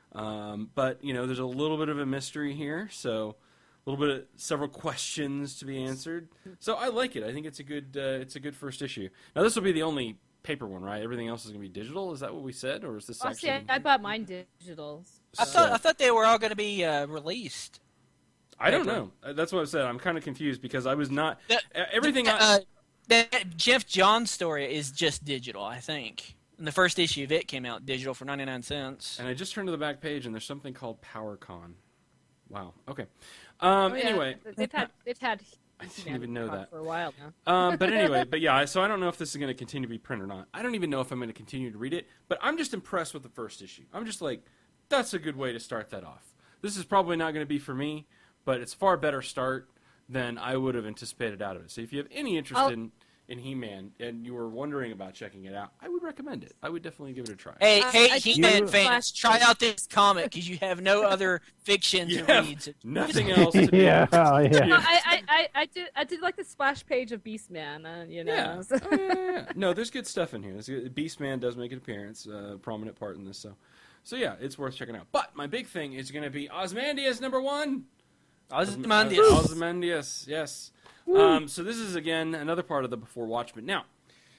B: Um, but, you know, there's a little bit of a mystery here, so a little bit of several questions to be answered. So I like it. I think it's a good uh, it's a good first issue. Now, this will be the only paper one, right? Everything else is going to be digital? Is that what we said? Or is this
F: Oh,
B: actually...
F: see, I, I bought mine digital.
C: I
B: So-
C: thought I thought they were all going to be uh, released.
B: I don't know. Uh, That's what I said. I'm kind of confused because I was not...
C: The-
B: uh, everything... I,
C: Uh, that Jeff Johns story is just digital, I think. And the first issue of it came out digital for ninety-nine cents.
B: And I just turned to the back page, and there's something called PowerCon. Wow. Okay. Um,
F: Oh, yeah.
B: Anyway,
F: they've had they've had.
B: I didn't even know that.
F: for a while now.
B: Um, but anyway, but yeah, so I don't know if this is going to continue to be print or not. I don't even know if I'm going to continue to read it, but I'm just impressed with the first issue. I'm just like, that's a good way to start that off. This is probably not going to be for me, but it's far better start than I would have anticipated out of it. So if you have any interest
F: I'll-
B: in, in He-Man and you were wondering about checking it out, I would recommend it. I would definitely give it a try.
C: Hey,
F: Uh,
C: hey,
F: I
C: He-Man
F: do-
C: fans, try out this comic because you have no other fiction
B: You
C: to
B: have
C: read. So
B: nothing else to do.
D: yeah, oh, yeah.
F: No, I, I, I, I did I did like the splash page of Beastman. Uh, you know.
B: Yeah. Oh, yeah, yeah, yeah. No, there's good stuff in here. There's good- Beastman does make an appearance, a uh, prominent part in this. So, so yeah, it's worth checking out. But my big thing is going to be Ozymandias number one.
C: Ozymandias.
B: Uh, Ozymandias, yes. Um, so this is, again, another part of the Before Watchmen. Now,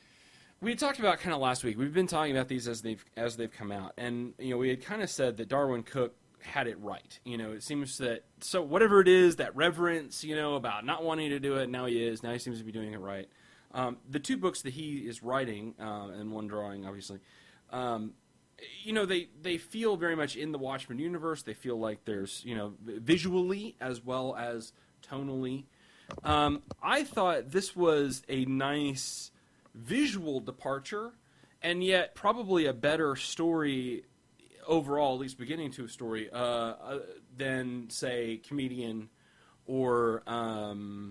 B: we had talked about kind of last week. We've been talking about these as they've as they've come out. And, you know, we had kind of said that Darwin Cook had it right. You know, it seems that so whatever it is, that reverence, you know, about not wanting to do it, now he is. Now he seems to be doing it right. Um, the two books that he is writing, uh, and one drawing, obviously, um, you know, they, they feel very much in the Watchmen universe. They feel like there's, you know, visually as well as tonally. Um, I thought this was a nice visual departure, and yet probably a better story overall, at least beginning to a story, uh, uh, than, say, Comedian or um,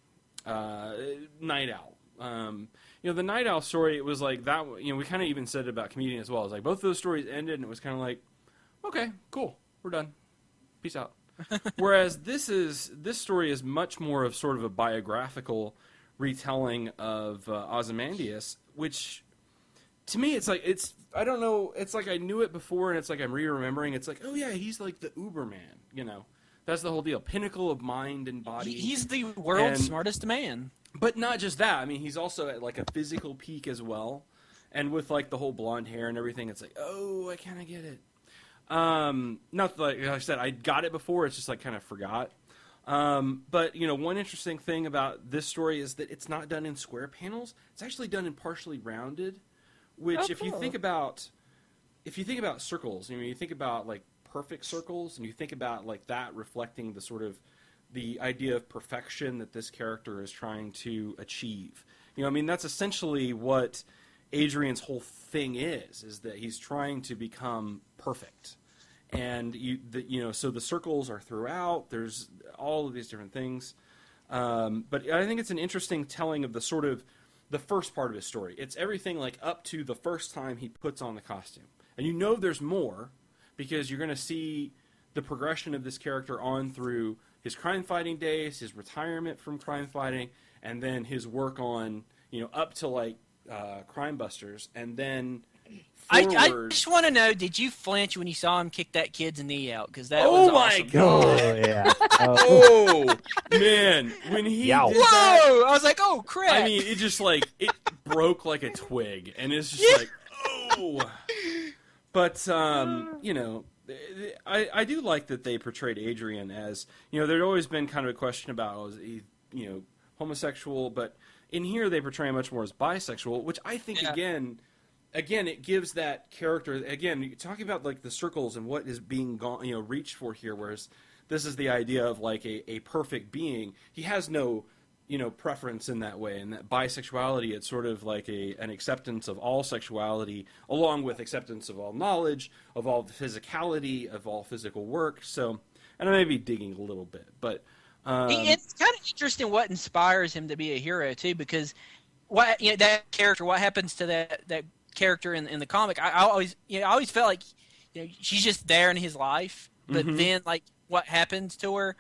B: uh, Night Owl. Um, you know, the Night Owl story, it was like that, you know, we kind of even said it about Comedian as well. It's like both of those stories ended, and it was kind of like, okay, cool, we're done. Peace out. Whereas this is, this story is much more of sort of a biographical retelling of uh, Ozymandias, which, to me, it's like, it's, I don't know, it's like I knew it before, and it's like I'm re-remembering. It's like, oh yeah, he's like the Uberman, you know. That's the whole deal. Pinnacle of mind and body.
C: He's the world's
B: and,
C: smartest man.
B: But not just that. I mean, he's also at like a physical peak as well. And with like the whole blonde hair and everything, it's like, oh, I kind of get it. Um, not like, like I said, I got it before. It's just like kind of forgot. Um, but, you know, one interesting thing about this story is that it's not done in square panels. It's actually done in partially rounded, which
F: Oh,
B: if
F: cool.
B: you think about, if you think about circles, you know, you think about like perfect circles, and you think about like that reflecting the sort of the idea of perfection that this character is trying to achieve. You know, I mean, that's essentially what Adrian's whole thing is, is that he's trying to become perfect. And, you, the, you know, so the circles are throughout. There's all of these different things. Um, but I think it's an interesting telling of the sort of the first part of his story. It's everything like up to the first time he puts on the costume. And you know there's more, because you're going to see the progression of this character on through his crime-fighting days, his retirement from crime-fighting, and then his work on, you know, up to, like, uh, Crime Busters, and then
C: I,
B: forward...
C: I just want to know, did you flinch when you saw him kick that kid's knee out? Because that
B: oh
C: was
B: my
C: awesome.
B: God!
D: Oh, yeah. Oh.
B: Oh, man. When he
D: Yow.
B: did that...
C: Whoa! I was like, oh, crap.
B: I mean, it just, like, it broke like a twig, and it's just like, oh... But, um, you know, I, I do like that they portrayed Adrian as, you know, there'd always been kind of a question about, oh, is he, you know, homosexual, but in here they portray him much more as bisexual, which I think,
C: Yeah.
B: again, again, it gives that character, again, you're talking about, like, the circles and what is being, gone, you know, reached for here, whereas this is the idea of, like, a, a perfect being. He has no... you know, preference in that way, and that bisexuality, it's sort of like a an acceptance of all sexuality, along with acceptance of all knowledge, of all the physicality, of all physical work. So, and I may be digging a little bit, but um,
C: it's kind of interesting what inspires him to be a hero too, because what you know that character, what happens to that that character in in the comic? I, I always you know I always felt like you know she's just there in his life, but
B: Mhm.
C: then like what happens to her.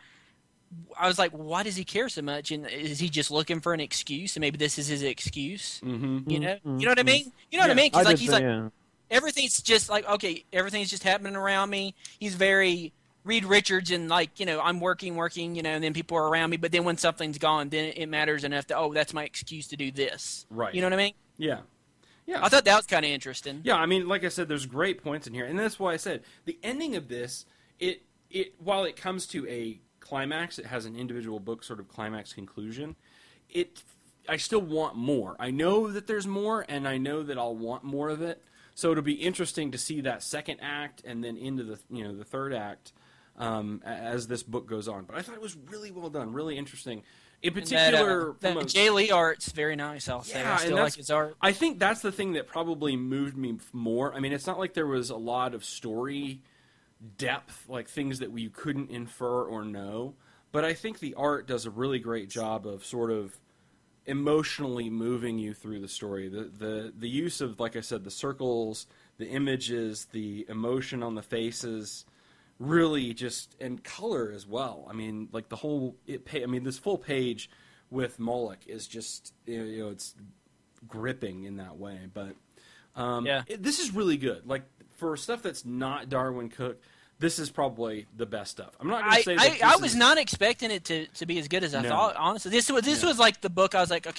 C: I was like, why does he care so much? And is he just looking for an excuse? And maybe this is his excuse.
B: mhm.
C: You know,
D: Mhm.
C: you know what I mean. You know what I
B: Yeah.
C: mean? Because
D: I
C: like
D: did
C: he's
D: say,
C: like
D: yeah.
C: everything's just like okay, everything's just happening around me. He's very Reed Richards and like you know I'm working, working, you know, and then people are around me. But then when something's gone, then it matters enough to oh that's my excuse to do this.
B: Right.
C: You know what I mean?
B: Yeah. Yeah.
C: I thought that was kind of interesting.
B: Yeah, I mean, like I said, there's great points in here, and that's why I said the ending of this. It it while it comes to a climax, it has an individual book sort of climax conclusion. It I still want more. I know that there's more, and I know that I'll want more of it. So it'll be interesting to see that second act and then into the you know the third act um, as this book goes on. But I thought it was really well done, really interesting. In
C: And that, uh,
B: particular,
C: that
B: from a,
C: Jay Lee art's very nice. I'll say
B: Yeah,
C: I
B: and
C: still
B: that's-
C: like his art.
B: I think that's the thing that probably moved me more. I mean, it's not like there was a lot of story depth, like things that you couldn't infer or know. But I think the art does a really great job of sort of emotionally moving you through the story. The the the use of, like I said, the circles, the images, the emotion on the faces, really just, and color as well. I mean, like the whole it. I mean, this full page with Moloch is just you know it's gripping in that way. But um,
C: Yeah.
B: it, this is really good. Like for stuff that's not Darwin Cook. This is probably the best stuff. I'm not going
C: I,
B: to say that
C: I,
B: this
C: I
B: is-
C: was not expecting it to, to be as good as I
B: No.
C: thought. Honestly, this was this
B: No.
C: was like the book. I was like, okay,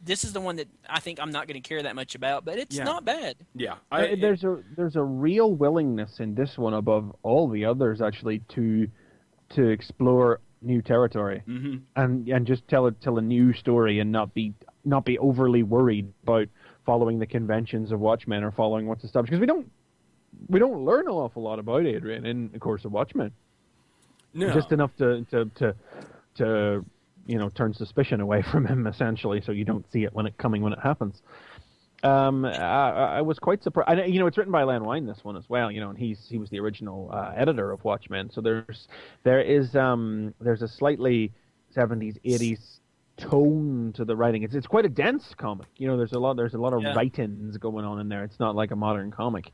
C: this is the one that I think I'm not going to care that much about, but it's
B: Yeah.
C: not bad.
B: Yeah,
D: I,
B: I,
D: there's a there's a real willingness in this one above all the others actually to to explore new territory
B: hmm
D: and and just tell a tell a new story and not be not be overly worried about following the conventions of Watchmen or following what's established, because we don't we don't learn an awful lot about Adrian in the course of Watchmen.
B: no.
D: Just enough to to to to you know turn suspicion away from him essentially, so you don't see it when it coming when it happens. Um, I, I was quite surprised. You know, it's written by Len Wein, this one as well. You know, and he's he was the original uh, editor of Watchmen. So there's there is um there's a slightly seventies eighties tone to the writing. It's it's quite a dense comic. You know, there's a lot there's a lot of
C: Yeah.
D: write-ins going on in there. It's not like a modern comic.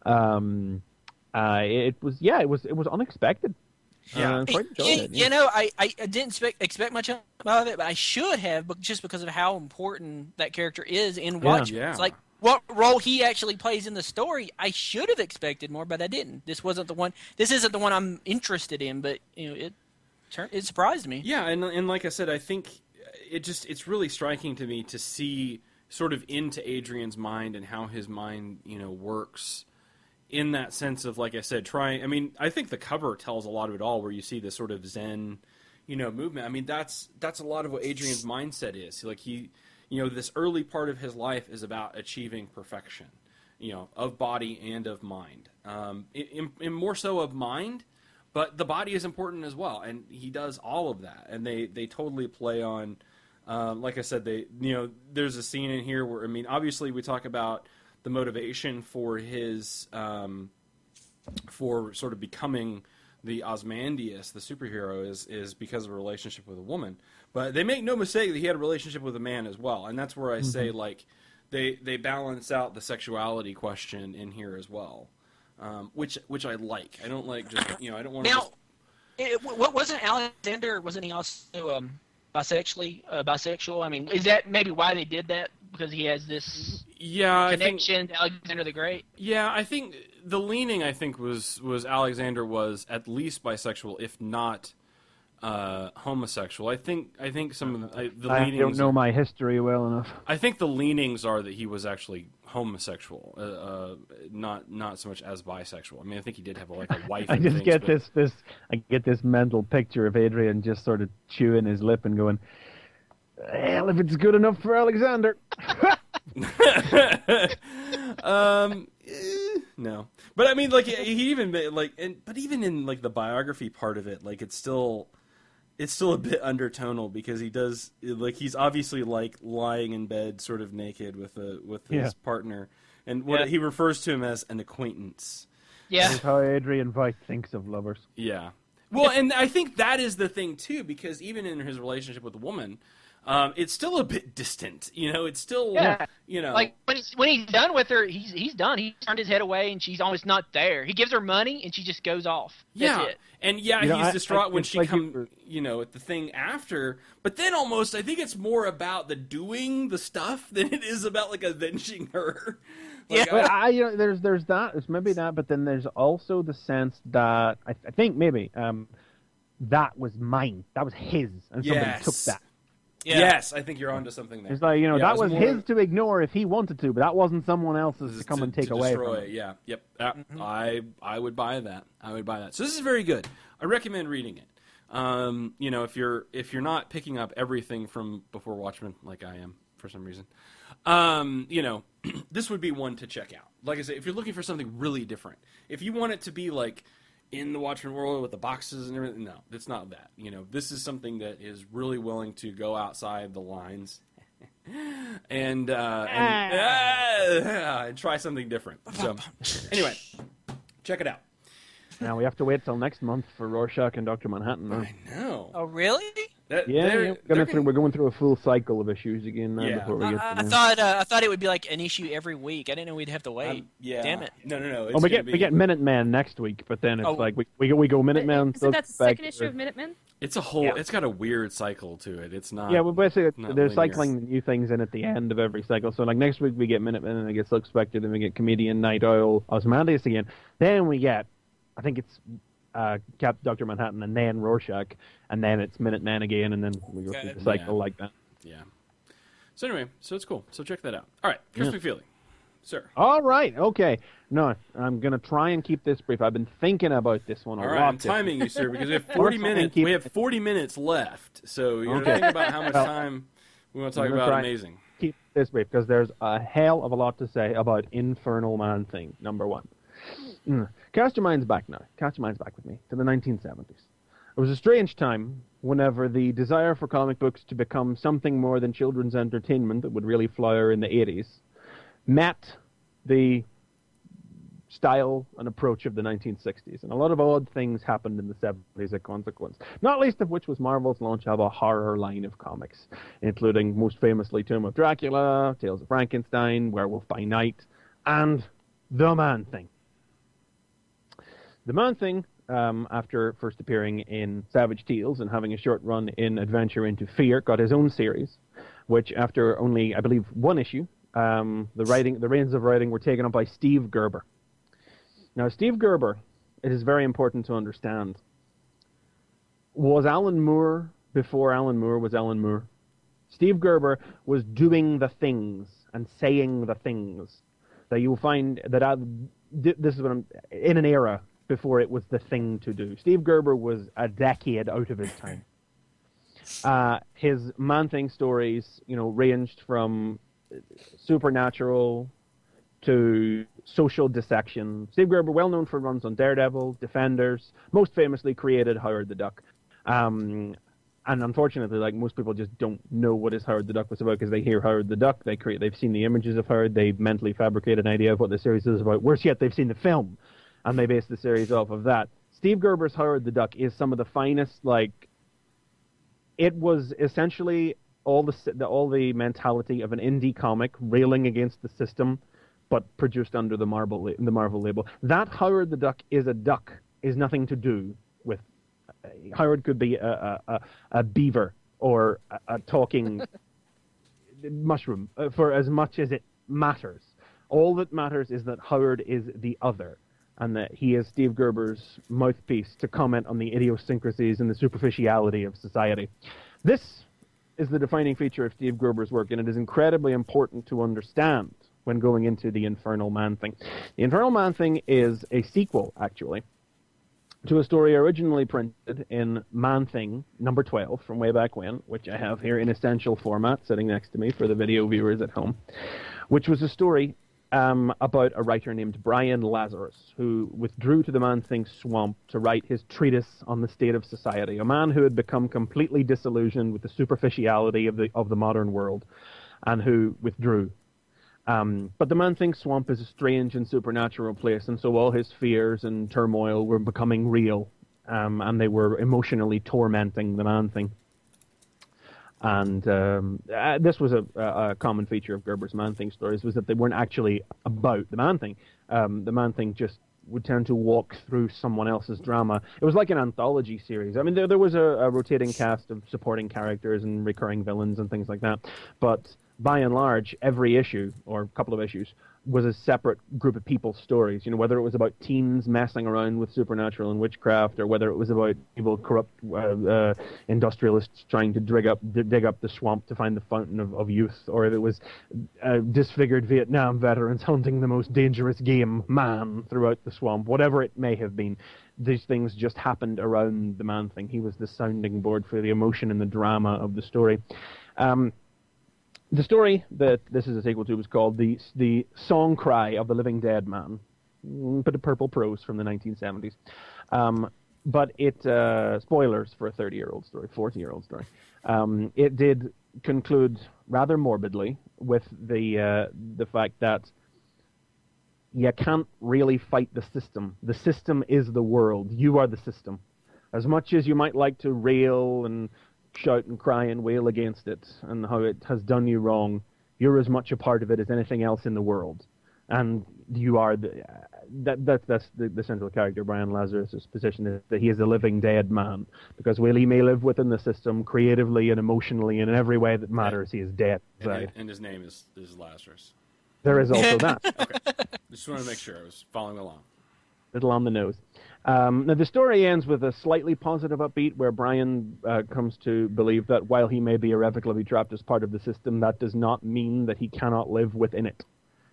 D: Um, uh, it was yeah, it was it was unexpected.
B: Yeah.
D: uh, I quite enjoyed
C: you,
D: it.
C: you
D: yeah.
C: know, I, I I didn't expect, expect much out of it, but I should have, but just because of how important that character is in Watchmen.
B: Yeah.
C: It's like what role he actually plays in the story. I should have expected more, but I didn't. This wasn't the one. This isn't the one I'm interested in, but you know, it turned it surprised me.
B: Yeah, and and like I said, I think it just it's really striking to me to see sort of into Adrian's mind and how his mind, you know, works in that sense of, like I said, trying. I mean, I think the cover tells a lot of it all, where you see this sort of Zen, you know, movement. I mean, that's that's a lot of what Adrian's mindset is. Like he, you know, this early part of his life is about achieving perfection, you know, of body and of mind. Um, in, in more so of mind. But the body is important as well, and he does all of that. And they, they totally play on, um, like I said, they you know, there's a scene in here where, I mean, obviously we talk about the motivation for his, um, for sort of becoming the Ozymandias, the superhero, is is because of a relationship with a woman. But they make no mistake that he had a relationship with a man as well, and that's where I say, like, they they balance out the sexuality question in here as well. Um, which which I like. I don't like just you know I don't want to.
C: Now, it, what wasn't Alexander? Wasn't he also um, bisexually uh, bisexual? I mean, is that maybe why they did that? Because he has this
B: yeah I think
C: connection to Alexander the Great.
B: yeah I think the leaning I think was was Alexander was at least bisexual, if not uh, homosexual. I think I think some of the, I, the
D: I
B: leanings.
D: don't know my history well enough.
B: I think the leanings are that he was actually homosexual, uh, uh, not not so much as bisexual. I mean, I think he did have a, like a wife.
D: I
B: and
D: just
B: things,
D: get
B: but-
D: this this I get this mental picture of Adrian just sort of chewing his lip and going, "Hell, if it's good enough for Alexander."
B: um, eh, no, but I mean, like he even made, like, and but even in like the biography part of it, like it's still, it's still a bit undertonal because he does like he's obviously like lying in bed, sort of naked with a with his
D: Yeah.
B: partner, and what
C: Yeah.
B: he refers to him as an acquaintance.
C: Yeah,
D: That's how Adrian Veidt thinks of lovers.
B: Yeah. Well, and I think that is the thing too, because even in his relationship with the woman, um, it's still a bit distant. You know, it's still,
E: Yeah.
B: you know,
E: Like when he's when he's done with her, he's he's done. He turned his head away, and she's almost not there. He gives her money, and she just goes off. That's
B: yeah,
E: it.
B: and yeah,
D: You know,
B: he's
D: I-
B: distraught
D: I-
B: when
D: it's
B: she
D: like
B: come,
D: you were-
B: you know, at the thing after. But then almost, I think it's more about the doing the stuff than it is about like avenging her. Like,
C: Yeah.
B: I-
D: Well, I, you know, there's there's that. There's maybe that, but then there's also the sense that I, I think maybe um, that was mine. That was his, and somebody
B: Yes.
D: took that.
C: yeah.
B: Yes, I think you're onto something there.
D: It's like, you know,
B: Yeah, it
D: that was,
B: more-
D: his to ignore if he wanted to, but that wasn't someone else's to come and take
B: to
D: away
B: destroy
D: from
B: it.
D: him.
B: Yeah, yep. Uh, I I would buy that. I would buy that. So this is very good. I recommend reading it. Um, you know, if you're if you're not picking up everything from before Watchmen, like I am for some reason, um, you know, this would be one to check out. Like I said, if you're looking for something really different, if you want it to be like in the Watchmen world with the boxes and everything, no, it's not that. You know, this is something that is really willing to go outside the lines. and uh, and, ah, and try something different. So, anyway, check it out.
D: Now we have to wait till next month for Rorschach and Doctor Manhattan. Huh?
B: I know.
C: Oh, really?
B: That,
D: Yeah,
B: they're-
D: yeah, we're,
B: they're
D: going through,
B: gonna-
D: we're going through a full cycle of issues again now
B: Yeah.
D: before we
C: I,
D: get
C: I,
D: to
C: I
D: the-
C: thought uh, I thought it would be like an issue every week. I didn't know we'd have to wait.
B: um, yeah.
C: Damn it.
B: No, no, no. It's
D: Oh, we
B: gonna
D: get
B: be,
D: we get Minuteman next week, but then it's
C: Oh.
D: like we we go, we go Minuteman.
F: Isn't that the
D: back
F: second
D: to-
F: issue of Minutemen?
B: It's a whole.
C: Yeah.
B: It's got a weird cycle to it. It's not.
D: Yeah, well, basically
B: not
D: they're
B: linear.
D: cycling new things in at the end of every cycle. So like next week we get Minuteman, and it gets Silk Spectre, then we get Comedian, Night Owl, Ozymandias again. Then we get, I think it's uh, Cap Doctor Manhattan, and then Rorschach, and then it's Minuteman again, and then we go through the cycle
B: Yeah.
D: like that.
B: Yeah. So anyway, so it's cool. So check that out. All right, Chris
D: Yeah.
B: McFeely, sir.
D: All right, okay. No, I'm going to try and keep this brief. I've been thinking about this one a
B: All
D: lot.
B: right, I'm
D: this
B: timing you, sir, because we have forty
D: Let's try and
B: minutes.
D: keep-
B: We have forty minutes left, so you
D: Okay.
B: think about how much
D: Well,
B: time we want to talk
D: I'm gonna
B: about.
D: try-
B: Amazing.
D: Keep this brief because there's a hell of a lot to say about Infernal Man Thing, number one. Mm. Cast your minds back now. Cast your minds back with me to the nineteen seventies. It was a strange time whenever the desire for comic books to become something more than children's entertainment that would really flower in the eighties met the style and approach of the nineteen sixties. And a lot of odd things happened in the seventies as a consequence, not least of which was Marvel's launch of a horror line of comics, including most famously Tomb of Dracula, Tales of Frankenstein, Werewolf by Night, and The Man-Thing. The Man-Thing, um, after first appearing in Savage Tales and having a short run in Adventure into Fear, got his own series, which after only, I believe, one issue, um, the writing, the reins of writing were taken up by Steve Gerber. Now, Steve Gerber, it is very important to understand, was Alan Moore before Alan Moore was Alan Moore. Steve Gerber was doing the things and saying the things that you'll find that I, this is what I'm, in an era before it was the thing to do. Steve Gerber was a decade out of his time. Uh, his Man-Thing stories, you know, ranged from supernatural to social dissection. Steve Gerber, well known for runs on Daredevil, Defenders, most famously created Howard the Duck. Um, and unfortunately, like, most people just don't know what is Howard the Duck was about because they hear Howard the Duck, they create, they've seen the images of Howard, they mentally fabricate an idea of what the series is about. Worse yet, they've seen the film, and they base the series off of that. Steve Gerber's Howard the Duck is some of the finest, like, it was essentially all the, the all the mentality of an indie comic railing against the system, but produced under the Marvel the Marvel label. That Howard the Duck is a duck is nothing to do with uh, Howard could be a a, a, a beaver or a, a talking mushroom uh, for as much as it matters. All that matters is that Howard is the other, and that he is Steve Gerber's mouthpiece to comment on the idiosyncrasies and the superficiality of society. This is the defining feature of Steve Gerber's work, and it is incredibly important to understand when going into the Infernal Man Thing. The Infernal Man Thing is a sequel, actually, to a story originally printed in Man Thing number twelve from way back when, which I have here in essential format sitting next to me for the video viewers at home, which was a story um, about a writer named Brian Lazarus, who withdrew to the Man Thing swamp to write his treatise on the state of society, a man who had become completely disillusioned with the superficiality of the of the modern world, and who withdrew. Um, but the Man-Thing swamp is a strange and supernatural place, and so all his fears and turmoil were becoming real, um, and they were emotionally tormenting the Man-Thing. And um, uh, this was a, a common feature of Gerber's Man-Thing stories, was that they weren't actually about the Man-Thing. Um, the Man-Thing just would tend to walk through someone else's drama. It was like an anthology series. I mean, there, there was a, a rotating cast of supporting characters and recurring villains and things like that, but by and large, every issue, or a couple of issues, was a separate group of people's stories. You know, whether it was about teens messing around with supernatural and witchcraft, or whether it was about evil, corrupt uh, uh, industrialists trying to dig up dig up the swamp to find the fountain of, of youth, or if it was uh, disfigured Vietnam veterans hunting the most dangerous game, man, throughout the swamp. Whatever it may have been, these things just happened around the Man-Thing. He was the sounding board for the emotion and the drama of the story. Um, The story that this is a sequel to was called the the Song Cry of the Living Dead Man, a bit of purple prose from the nineteen seventies. Um, but it, uh, spoilers for a thirty-year-old story, forty-year-old story. Um, it did conclude rather morbidly with the uh, the fact that you can't really fight the system. The system is the world. You are the system. As much as you might like to rail and shout and cry and wail against it and how it has done you wrong, you're as much a part of it as anything else in the world, and you are the uh, that, that that's the, the central character. Brian Lazarus' position is that he is a living dead man, because while he may live within the system creatively and emotionally and in every way that matters, he is dead inside.
B: And, and his name is, is Lazarus.
D: There is also that.
B: Okay. Just wanted to make sure I was following along.
D: Little on the nose. Um, now, the story ends with a slightly positive upbeat where Brian uh, comes to believe that while he may be irrevocably trapped as part of the system, that does not mean that he cannot live within it.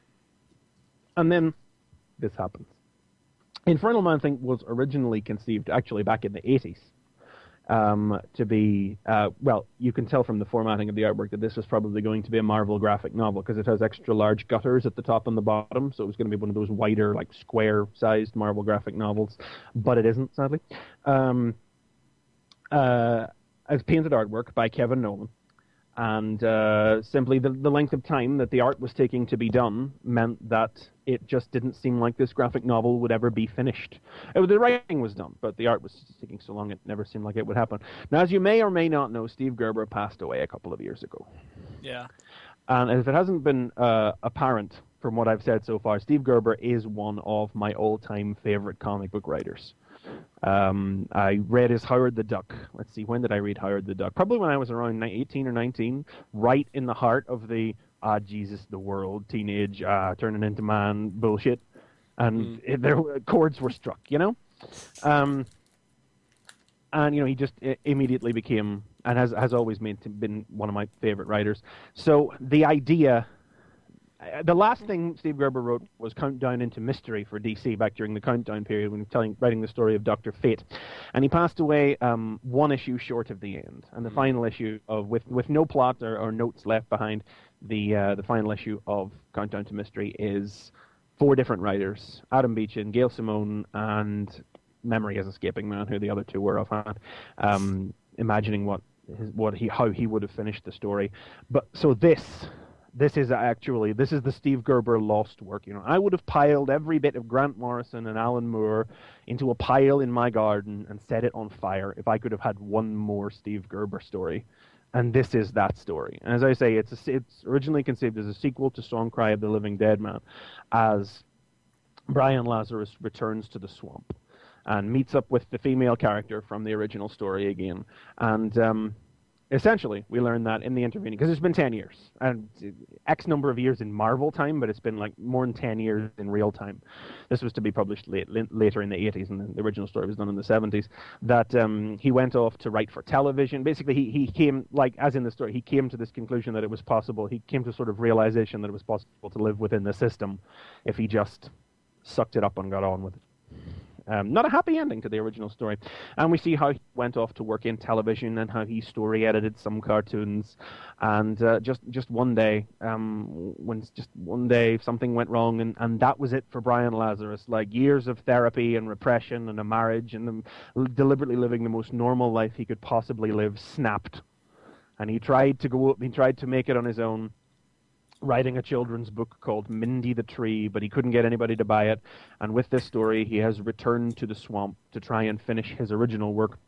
D: And then this happens. Infernal Man-Thing was originally conceived, actually, back in the eighties, um, to be, uh, well, you can tell from the formatting of the artwork that this was probably going to be a Marvel graphic novel because it has extra large gutters at the top and the bottom, so it was going to be one of those wider, like, square-sized Marvel graphic novels, but it isn't, sadly. Um, uh, it's painted artwork by Kevin Nolan. And uh, simply the, the length of time that the art was taking to be done meant that it just didn't seem like this graphic novel would ever be finished. It, the writing was done, but the art was taking so long it never seemed like it would happen. Now, as you may or may not know, Steve Gerber passed away a couple of years ago.
C: Yeah.
D: And if it hasn't been uh, apparent from what I've said so far, Steve Gerber is one of my all-time favorite comic book writers. Um, I read his Howard the Duck. Let's see, when did I read Howard the Duck? Probably when I was around eighteen or nineteen, right in the heart of the, ah, Jesus, the world, teenage, ah, turning into man bullshit. And mm. it, there chords were struck, you know? Um, and, you know, he just immediately became, and has, has always been, been one of my favorite writers. So the idea... The last thing Steve Gerber wrote was Countdown into Mystery for D C back during the Countdown period when he was telling, writing the story of Doctor Fate. And he passed away um, one issue short of the end. And the final issue, of with, with no plot or, or notes left behind, the uh, the final issue of Countdown to Mystery is four different writers, Adam Beechin, Gail Simone, and memory is escaping me on who the other two were offhand, um, imagining what his, what he how he would have finished the story. But so this... This is actually, this is the Steve Gerber lost work. You know, I would have piled every bit of Grant Morrison and Alan Moore into a pile in my garden and set it on fire if I could have had one more Steve Gerber story. And this is that story. And as I say, it's a, it's originally conceived as a sequel to Song Cry of the Living Dead Man, as Brian Lazarus returns to the swamp and meets up with the female character from the original story again. And, um... essentially, we learned that in the intervening, because it's been ten years, and X number of years in Marvel time, but it's been like more than ten years in real time. This was to be published late, later in the eighties, and the original story was done in the seventies, that um, he went off to write for television. Basically, he, he came, like, as in the story, he came to this conclusion that it was possible, he came to sort of realization that it was possible to live within the system if he just sucked it up and got on with it. Um, not a happy ending to the original story. And we see how he went off to work in television and how he story edited some cartoons. And uh, just just one day, um, when just one day something went wrong, and, and that was it for Brian Lazarus. Like years of therapy and repression and a marriage and the, deliberately living the most normal life he could possibly live snapped. And he tried to go. He tried to make it on his own, writing a children's book called Mindy the Tree, but he couldn't get anybody to buy it. And with this story, he has returned to the swamp to try and finish his original work.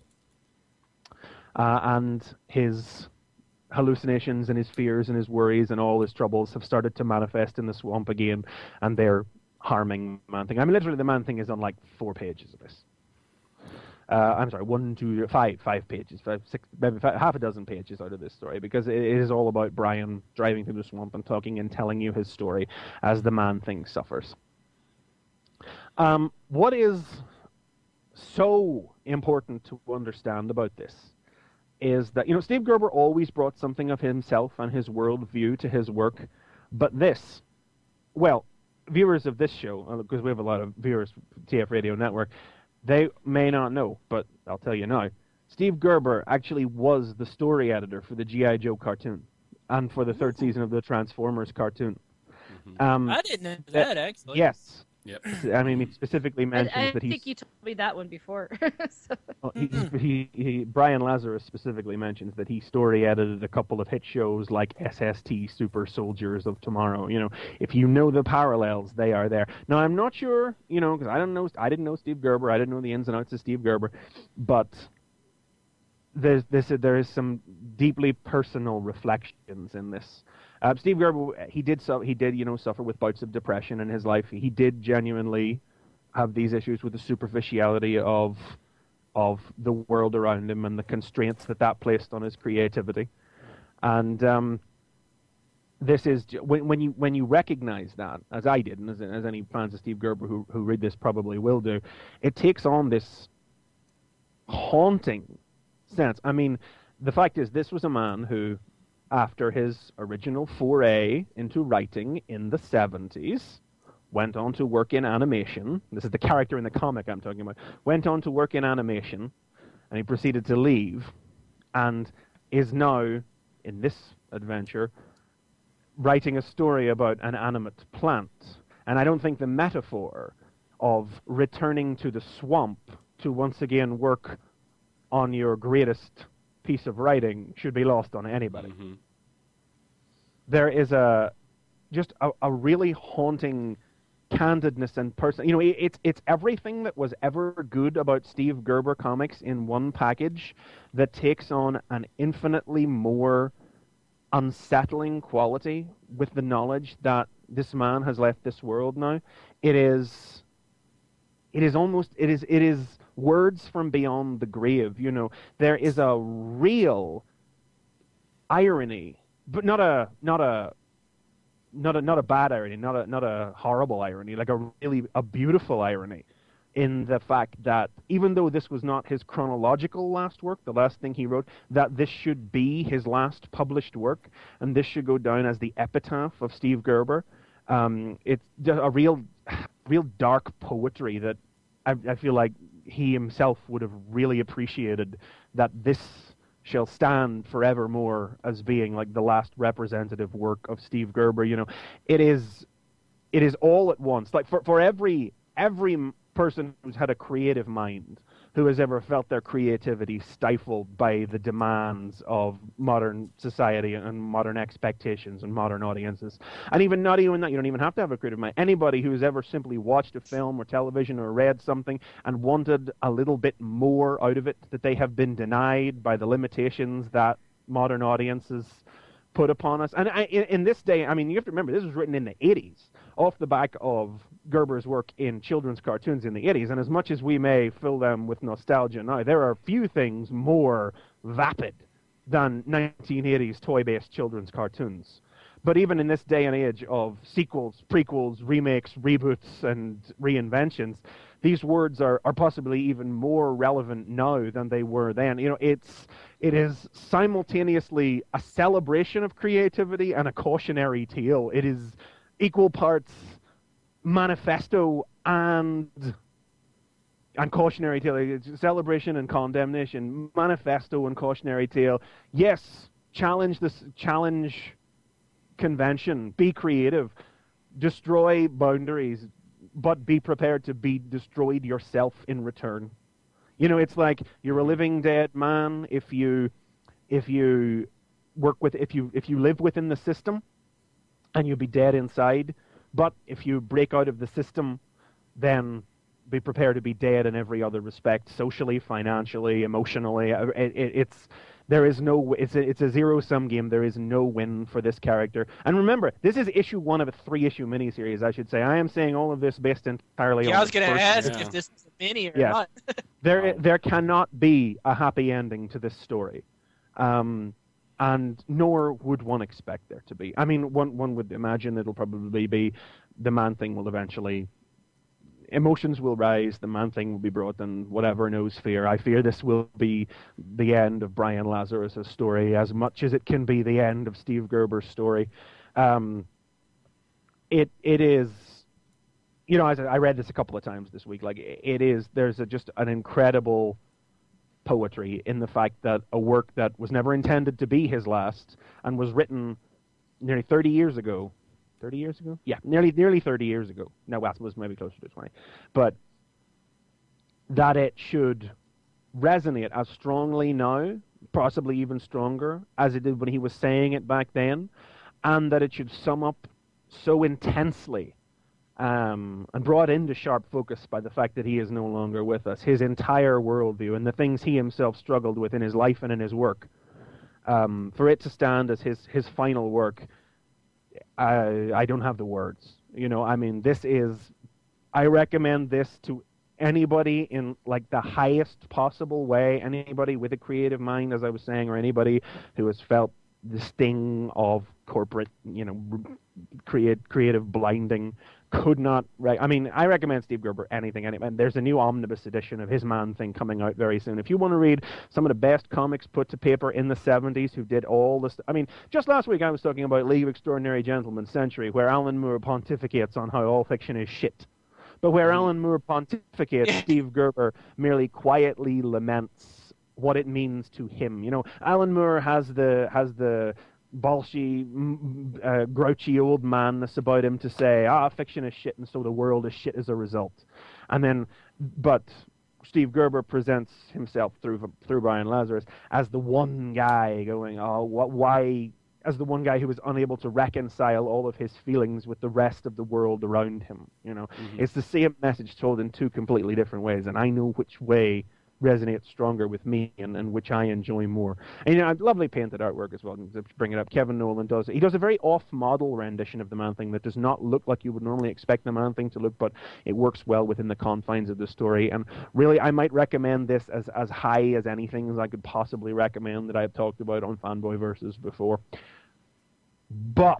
D: Uh, and his hallucinations and his fears and his worries and all his troubles have started to manifest in the swamp again, and they're harming Man-Thing. I mean, literally, the Man-Thing is on like four pages of this. Uh, I'm sorry, one, two, five, five pages, five, six, maybe five, half a dozen pages out of this story, because it is all about Brian driving through the swamp and talking and telling you his story as the Man-Thing suffers. Um, what is so important to understand about this is that, you know, Steve Gerber always brought something of himself and his worldview to his work, but this, well, viewers of this show, because we have a lot of viewers for T F Radio Network, they may not know, but I'll tell you now. Steve Gerber actually was the story editor for the G I. Joe cartoon and for the third season of the Transformers cartoon.
C: Mm-hmm.
D: Um,
C: I didn't know that, actually.
D: Yes.
B: Yep.
D: I mean, he specifically mentions
F: I, I
D: that he's...
F: I think you told me that one before. so.
D: well, he, he, he, Brian Lazarus specifically mentions that he story edited a couple of hit shows like S S T Super Soldiers of Tomorrow. You know, if you know the parallels, they are there. Now, I'm not sure, you know, because I don't know, I didn't know Steve Gerber, I didn't know the ins and outs of Steve Gerber, but there's this, there is some deeply personal reflections in this. Uh, Steve Gerber, he did, su- he did, you know, suffer with bouts of depression in his life. He did genuinely have these issues with the superficiality of of the world around him and the constraints that that placed on his creativity. And um, this is when, when you when you recognize that, as I did, and as, as any fans of Steve Gerber who who read this probably will do, it takes on this haunting sense. I mean, the fact is, this was a man who, after his original foray into writing in the seventies, went on to work in animation. This is the character in the comic I'm talking about. Went on to work in animation, and he proceeded to leave, and is now, in this adventure, writing a story about an animate plant. And I don't think the metaphor of returning to the swamp to once again work on your greatest piece of writing should be lost on anybody.
B: Mm-hmm.
D: There is a just a, a really haunting candidness and person. You know, it, it's it's everything that was ever good about Steve Gerber comics in one package that takes on an infinitely more unsettling quality with the knowledge that this man has left this world now. It is it is almost it is it is words from beyond the grave. You know, there is a real irony, but not a not a not a not a bad irony, not a not a horrible irony, like a really a beautiful irony in the fact that even though this was not his chronological last work, the last thing he wrote, that this should be his last published work, and this should go down as the epitaph of Steve Gerber. Um, it's a real, real dark poetry that I, I feel like he himself would have really appreciated, that this shall stand forevermore as being like the last representative work of Steve Gerber. You know, it is, it is all at once. Like for for every every person who's had a creative mind, who has ever felt their creativity stifled by the demands of modern society and modern expectations and modern audiences. And even not even that, you don't even have to have a creative mind. Anybody who's ever simply watched a film or television or read something and wanted a little bit more out of it that they have been denied by the limitations that modern audiences put upon us. And I, in, in this day, I mean, you have to remember, this was written in the eighties, off the back of Gerber's work in children's cartoons in the eighties, and as much as we may fill them with nostalgia now, there are few things more vapid than nineteen eighties toy-based children's cartoons. But even in this day and age of sequels, prequels, remakes, reboots, and reinventions, these words are, are possibly even more relevant now than they were then. You know, it's it is simultaneously a celebration of creativity and a cautionary tale. It is equal parts manifesto and and cautionary tale. It's celebration and condemnation, manifesto and cautionary tale. Yes, challenge this, challenge convention, be creative, destroy boundaries, but be prepared to be destroyed yourself in return. You know, it's like you're a living dead man if you if you work with if you if you live within the system, and you'll be dead inside. But if you break out of the system, then be prepared to be dead in every other respect, socially, financially, emotionally. It, it, it's there is no it's a, it's a zero-sum game. There is no win for this character. And remember, this is issue one of a three-issue miniseries, I should say. I am saying all of this based entirely
E: yeah,
D: on
E: I was going to ask
B: yeah.
E: if this is a mini or
D: Yeah.
E: not.
D: there there cannot be a happy ending to this story. Um, And nor would one expect there to be. I mean, one one would imagine it'll probably be the Man-Thing will eventually, emotions will rise, the Man-Thing will be brought, and whatever knows fear. I fear this will be the end of Brian Lazarus' story as much as it can be the end of Steve Gerber's story. Um, it it is, you know, as I read this a couple of times this week, like it is, there's a, just an incredible poetry in the fact that a work that was never intended to be his last and was written nearly thirty years ago. thirty years ago? Yeah, nearly nearly thirty years ago. No, well, it was maybe closer to twenty. But that it should resonate as strongly now, possibly even stronger, as it did when he was saying it back then, and that it should sum up so intensely Um, and brought into sharp focus by the fact that he is no longer with us, his entire worldview and the things he himself struggled with in his life and in his work. Um, for it to stand as his, his final work, I, I don't have the words. You know, I mean, this is, I recommend this to anybody in like the highest possible way, anybody with a creative mind, as I was saying, or anybody who has felt the sting of corporate, you know, create creative blinding. Could not. Re- I mean, I recommend Steve Gerber anything. Any, and there's a new omnibus edition of his Man-Thing coming out very soon. If you want to read some of the best comics put to paper in the seventies, who did all this. I mean, just last week I was talking about League of Extraordinary Gentlemen Century, where Alan Moore pontificates on how all fiction is shit. But where Alan Moore pontificates, Steve Gerber merely quietly laments what it means to him. You know, Alan Moore has the has the. Bolshy, uh, grouchy old manness about him to say, ah, fiction is shit, and so the world is shit as a result. And then, but Steve Gerber presents himself through through Brian Lazarus as the one guy going, oh, what, why, as the one guy who was unable to reconcile all of his feelings with the rest of the world around him. You know, mm-hmm. It's the same message told in two completely different ways, and I know which way resonates stronger with me and, and which I enjoy more. And, you know, lovely painted artwork as well. To bring it up, Kevin Nolan does he does a very off-model rendition of the Man-Thing that does not look like you would normally expect the Man-Thing to look, but it works well within the confines of the story. And really, I might recommend this as as high as anything as I could possibly recommend that I have talked about on Fanboy Versus before. But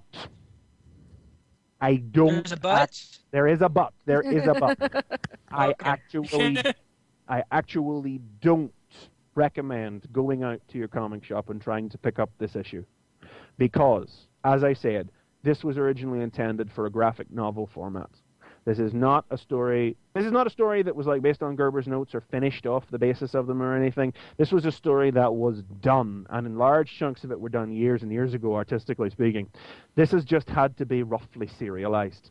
D: I don't.
C: There's a but.
D: Act, there is a but. There is a but. I
C: Okay.
D: actually. I actually don't recommend going out to your comic shop and trying to pick up this issue. Because, as I said, this was originally intended for a graphic novel format. This is not a story this is not a story that was like based on Gerber's notes or finished off the basis of them or anything. This was a story that was done, and in large chunks of it were done years and years ago, artistically speaking. This has just had to be roughly serialized.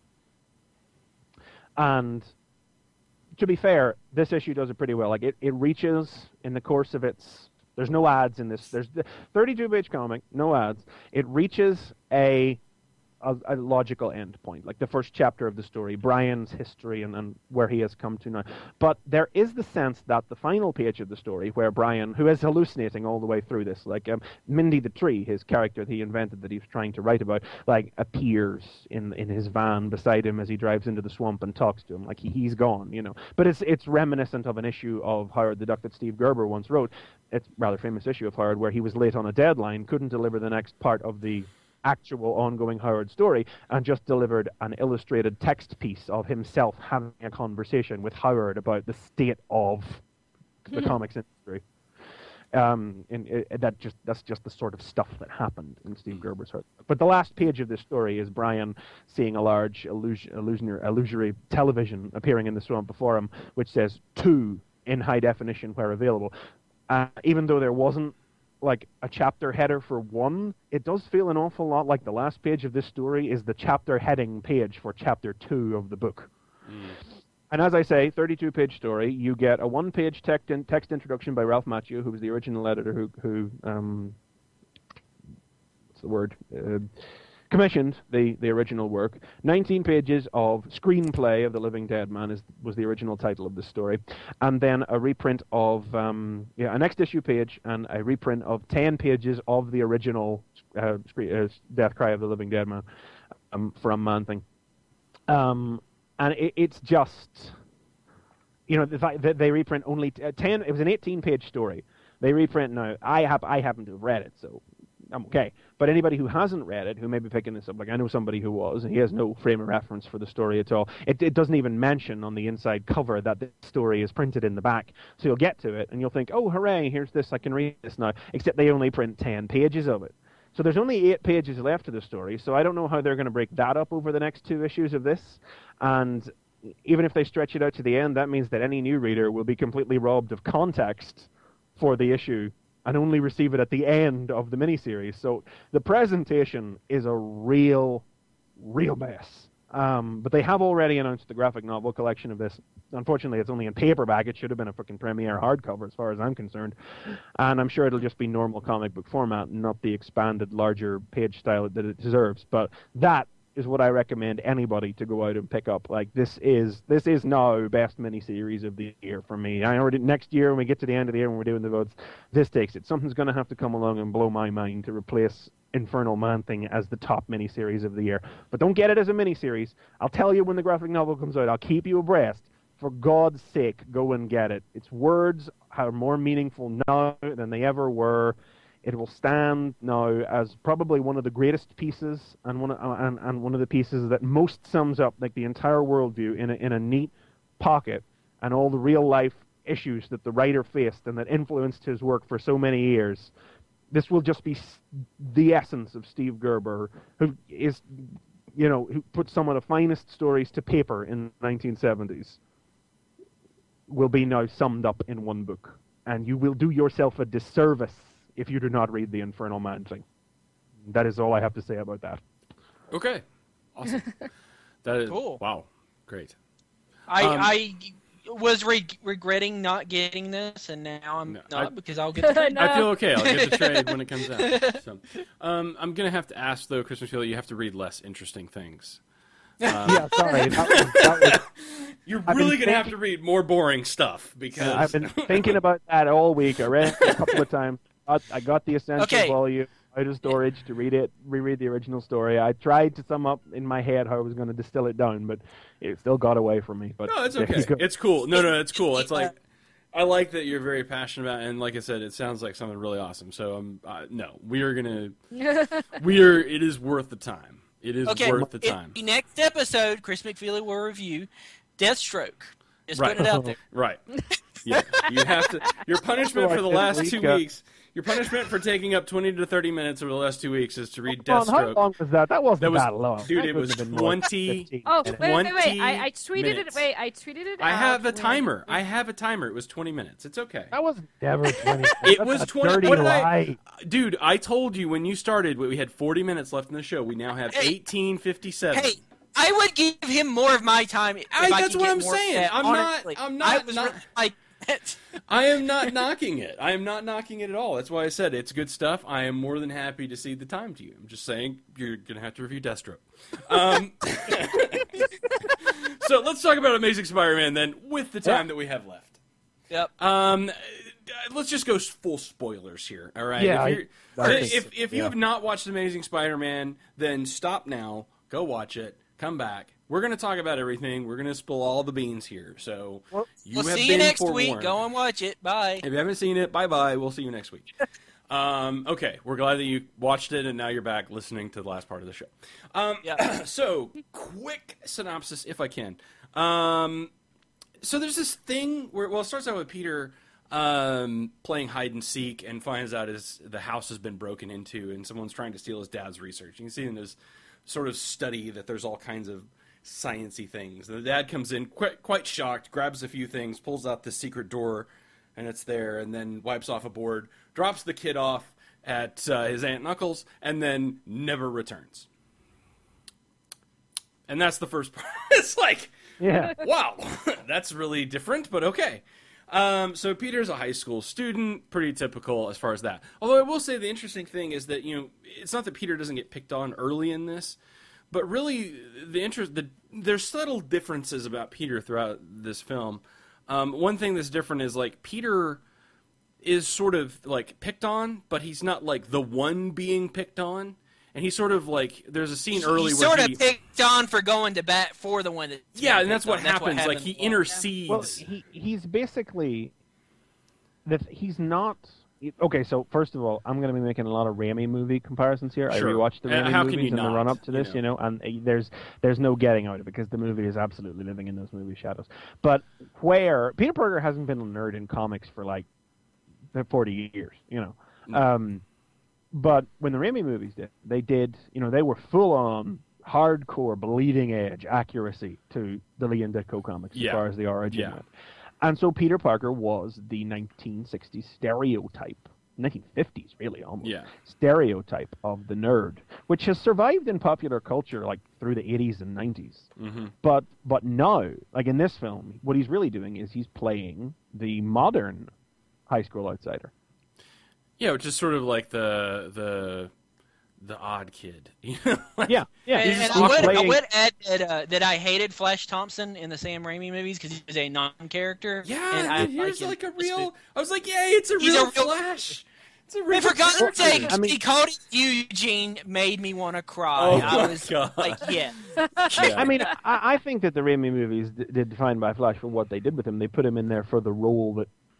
D: And to be fair, this issue does it pretty well. Like it, it reaches in the course of its. There's no ads in this. There's the thirty-two page comic, no ads. It reaches a, a a logical end point, like the first chapter of the story, Brian's history and, and where he has come to now. But there is the sense that the final page of the story, where Brian, who is hallucinating all the way through this, like um, Mindy the Tree, his character that he invented that he was trying to write about, like appears in in his van beside him as he drives into the swamp and talks to him, like he, he's gone, you know. But it's it's reminiscent of an issue of Howard the Duck that Steve Gerber once wrote. It's a rather famous issue of Howard where he was late on a deadline, couldn't deliver the next part of the actual ongoing Howard story, and just delivered an illustrated text piece of himself having a conversation with Howard about the state of the comics industry. Um, and it, that just that's just the sort of stuff that happened in Steve Gerber's heart. But the last page of this story is Brian seeing a large illusion, illusionary, illusory television appearing in the swamp before him, which says "two" in high definition where available. Uh, even though there wasn't like a chapter header for one, it does feel an awful lot like the last page of this story is the chapter heading page for chapter two of the book. Mm. And as I say, thirty-two page story, you get a one-page text, in, text introduction by Ralph Macchio, who was the original editor who, who um, what's the word, uh, commissioned the, the original work. nineteen pages of screenplay of The Living Dead Man is, was the original title of the story. And then a reprint of, um, yeah, a next issue page and a reprint of ten pages of the original uh, uh, Death Cry of the Living Dead Man um, from Man-Thing. Um, and it, it's just, you know, the fact that they reprint only t- ten, it was an eighteen page story. They reprint now. I have, I happen to have read it, so I'm okay. But anybody who hasn't read it, who may be picking this up, like I know somebody who was, and he has no frame of reference for the story at all. It, it doesn't even mention on the inside cover that the story is printed in the back. So you'll get to it, and you'll think, oh, hooray, here's this, I can read this now. Except they only print ten pages of it. So there's only eight pages left of the story, so I don't know how they're going to break that up over the next two issues of this. And even if they stretch it out to the end, that means that any new reader will be completely robbed of context for the issue and only receive it at the end of the miniseries. So the presentation is a real, real mess. Um, but they have already announced the graphic novel collection of this. Unfortunately, it's only in paperback. It should have been a freaking premiere hardcover as far as I'm concerned. And I'm sure it'll just be normal comic book format, not the expanded, larger page style that it deserves. But that is what I recommend anybody to go out and pick up. Like, this is this is now best miniseries of the year for me. I already next year when we get to the end of the year when we're doing the votes, this takes it. Something's going to have to come along and blow my mind to replace Infernal Man-Thing as the top miniseries of the year. But don't get it as a miniseries. I'll tell you when the graphic novel comes out. I'll keep you abreast. For God's sake, go and get it. Its words are more meaningful now than they ever were. It will stand now as probably one of the greatest pieces, and one of, uh, and, and one of the pieces that most sums up like the entire worldview in a, in a neat pocket, and all the real life issues that the writer faced and that influenced his work for so many years. This will just be the essence of Steve Gerber, who is, you know, who put some of the finest stories to paper in the nineteen seventies. Will be now summed up in one book, and you will do yourself a disservice if you do not read The Infernal Mantling. That is all I have to say about that.
B: Okay, awesome. That is
C: Cool.
B: Wow, great.
C: I
B: Um,
C: I was re- regretting not getting this, and now I'm
B: No,
C: not
B: I-
C: because I'll get the
F: No.
B: I feel okay. I'll get the trade when it comes out. So, um, I'm gonna have to ask though, Christmas Field, you have to read less interesting things. Um,
D: Yeah, sorry. That was, that was,
B: You're
D: I've
B: really
D: been
B: gonna have to
D: thinking-
B: read more boring stuff because
D: I've been thinking about that all week. I read it a couple of times. I, I got the essential
C: Okay.
D: volume out of storage to read it, reread the original story. I tried to sum up in my head how I was going to distill it down, but it still got away from me. But
B: no, it's
D: there
B: okay.
D: you go.
B: It's cool. No, no, it's cool. It's like I like that you're very passionate about, it, and like I said, it sounds like something really awesome. So, um, uh, no, we are gonna, we are. It is worth the time. It is
C: Okay,
B: worth the
C: in
B: time.
C: the next episode, Chris McFeely will review Deathstroke. Just
B: Right.
C: putting it out there.
B: Right. Yeah. You have to. Your punishment for the last two
D: Week, uh,
B: weeks. Your punishment for taking up twenty to thirty minutes over the last two weeks is to read
D: Hold on, how
B: Deathstroke.
D: long was that? That wasn't
B: That was-
D: that long.
B: dude,
D: That
B: it was
D: couldn't have been more than
B: twenty
D: fifteen
F: Oh,
D: minutes.
F: wait, wait, wait! I, I
B: twenty
F: tweeted
B: minutes.
F: it. Wait, I tweeted it.
B: I
F: out
B: have a
F: when-
B: timer. I have a timer. It was twenty minutes. It's okay.
D: That was never twenty.
B: It
D: That's
B: was
D: a
B: twenty.
D: Dirty
B: What did I-
D: lie.
B: Dude, I told you when you started, we had forty minutes left in the show. We now have
C: Hey.
B: eighteen fifty-seven.
C: Hey, I would give him more of my time if
B: I-
C: I
B: that's
C: could
B: what
C: get
B: I'm
C: more of
B: saying.
C: that,
B: I'm not-
C: honestly.
B: I'm not-
C: I was
B: not-
C: really like.
B: I am not knocking it. I am not knocking it at all. That's why I said it's good stuff. I am more than happy to cede the time to you. I'm just saying you're going to have to review Deathstroke. Um, so let's talk about Amazing Spider-Man then with the time
D: Yeah.
B: that we have left.
C: Yep.
B: Um, let's just go full spoilers here. All right.
D: Yeah,
B: If, you're-
D: I- I
B: if,
D: think
B: if, if
D: so,
B: you
D: yeah.
B: have not watched Amazing Spider-Man, then stop now. Go watch it. Come back. We're going to talk about everything. We're going to spill all the beans here. So
D: Well,
B: you
C: we'll
B: have
C: see
B: been
C: you next
B: forewarned.
C: week. Go and watch it. Bye.
B: If you haven't seen it, bye-bye. We'll see you next week. Um, okay, we're glad that you watched it, and now you're back listening to the last part of the show. Um,
C: Yeah.
B: so, quick synopsis, if I can. Um, so there's this thing where, well, it starts out with Peter um, playing hide and seek and finds out his the house has been broken into, and someone's trying to steal his dad's research. You can see in his sort of study that there's all kinds of sciencey things. The dad comes in quite, quite shocked, grabs a few things, pulls out this secret door, and it's there, and then wipes off a board, drops the kid off at uh, his Aunt and Uncle's, and then never returns. And that's the first part. It's like,
D: Yeah.
B: wow, that's really different, but okay. Um, so Peter's a high school student, pretty typical as far as that. Although I will say the interesting thing is that, you know, it's not that Peter doesn't get picked on early in this, but really the interest, the, there's subtle differences about Peter throughout this film. Um, one thing that's different is, like, Peter is sort of, like, picked on, but he's not, like, the one being picked on. And he's sort of, like, there's a scene early
C: He's
B: where
C: sort
B: he...
C: of picked on for going to bat for the one that.
B: yeah, and that's what happens. Like, he intercedes.
D: Well, he he's basically that he's not. Okay, so first of all, I'm going to be making a lot of Raimi movie comparisons here.
B: Sure.
D: I rewatched the
B: Uh,
D: Raimi
B: how can
D: movies
B: you
D: in the
B: not,
D: run up to
B: you
D: this,
B: know?
D: you know, and uh, there's there's no getting out of it because the movie is absolutely living in those movie shadows. But where Peter Parker hasn't been a nerd in comics for like forty years, you know.
B: Mm.
D: Um, but when the Raimi movies did, they did, you know, they were full on hardcore bleeding edge accuracy to the Lee and Ditko comics
B: Yeah.
D: as far as the origin
B: Yeah.
D: went. And so Peter Parker was the nineteen sixties stereotype, nineteen fifties really almost,
B: Yeah.
D: stereotype of the nerd, which has survived in popular culture like through the eighties and nineties.
B: Mm-hmm.
D: But but now, like in this film, what he's really doing is he's playing the modern high school outsider.
B: Yeah, which is sort of like the the the odd kid. You know? Like,
D: Yeah, yeah.
C: And,
D: he's
C: and
D: he's
C: I, would, I
D: playing-
C: would add that, uh, that I hated Flash Thompson in the Sam Raimi movies because he was a non-character.
B: Yeah,
C: and I
B: and here's
C: him.
B: like a real. I was like, yeah, it's a
C: He's
B: real
C: a real-
B: Flash. It's a real.
C: I forgot to
B: Flash.
C: say,
D: I mean-
C: he called it Eugene made me want to cry.
B: Oh
C: I
B: my
C: was
B: God.
C: like, yeah.
B: Yeah.
D: I mean, I, I think that the Raimi movies d- did fine by Flash for what they did with him. They put him in there for the role that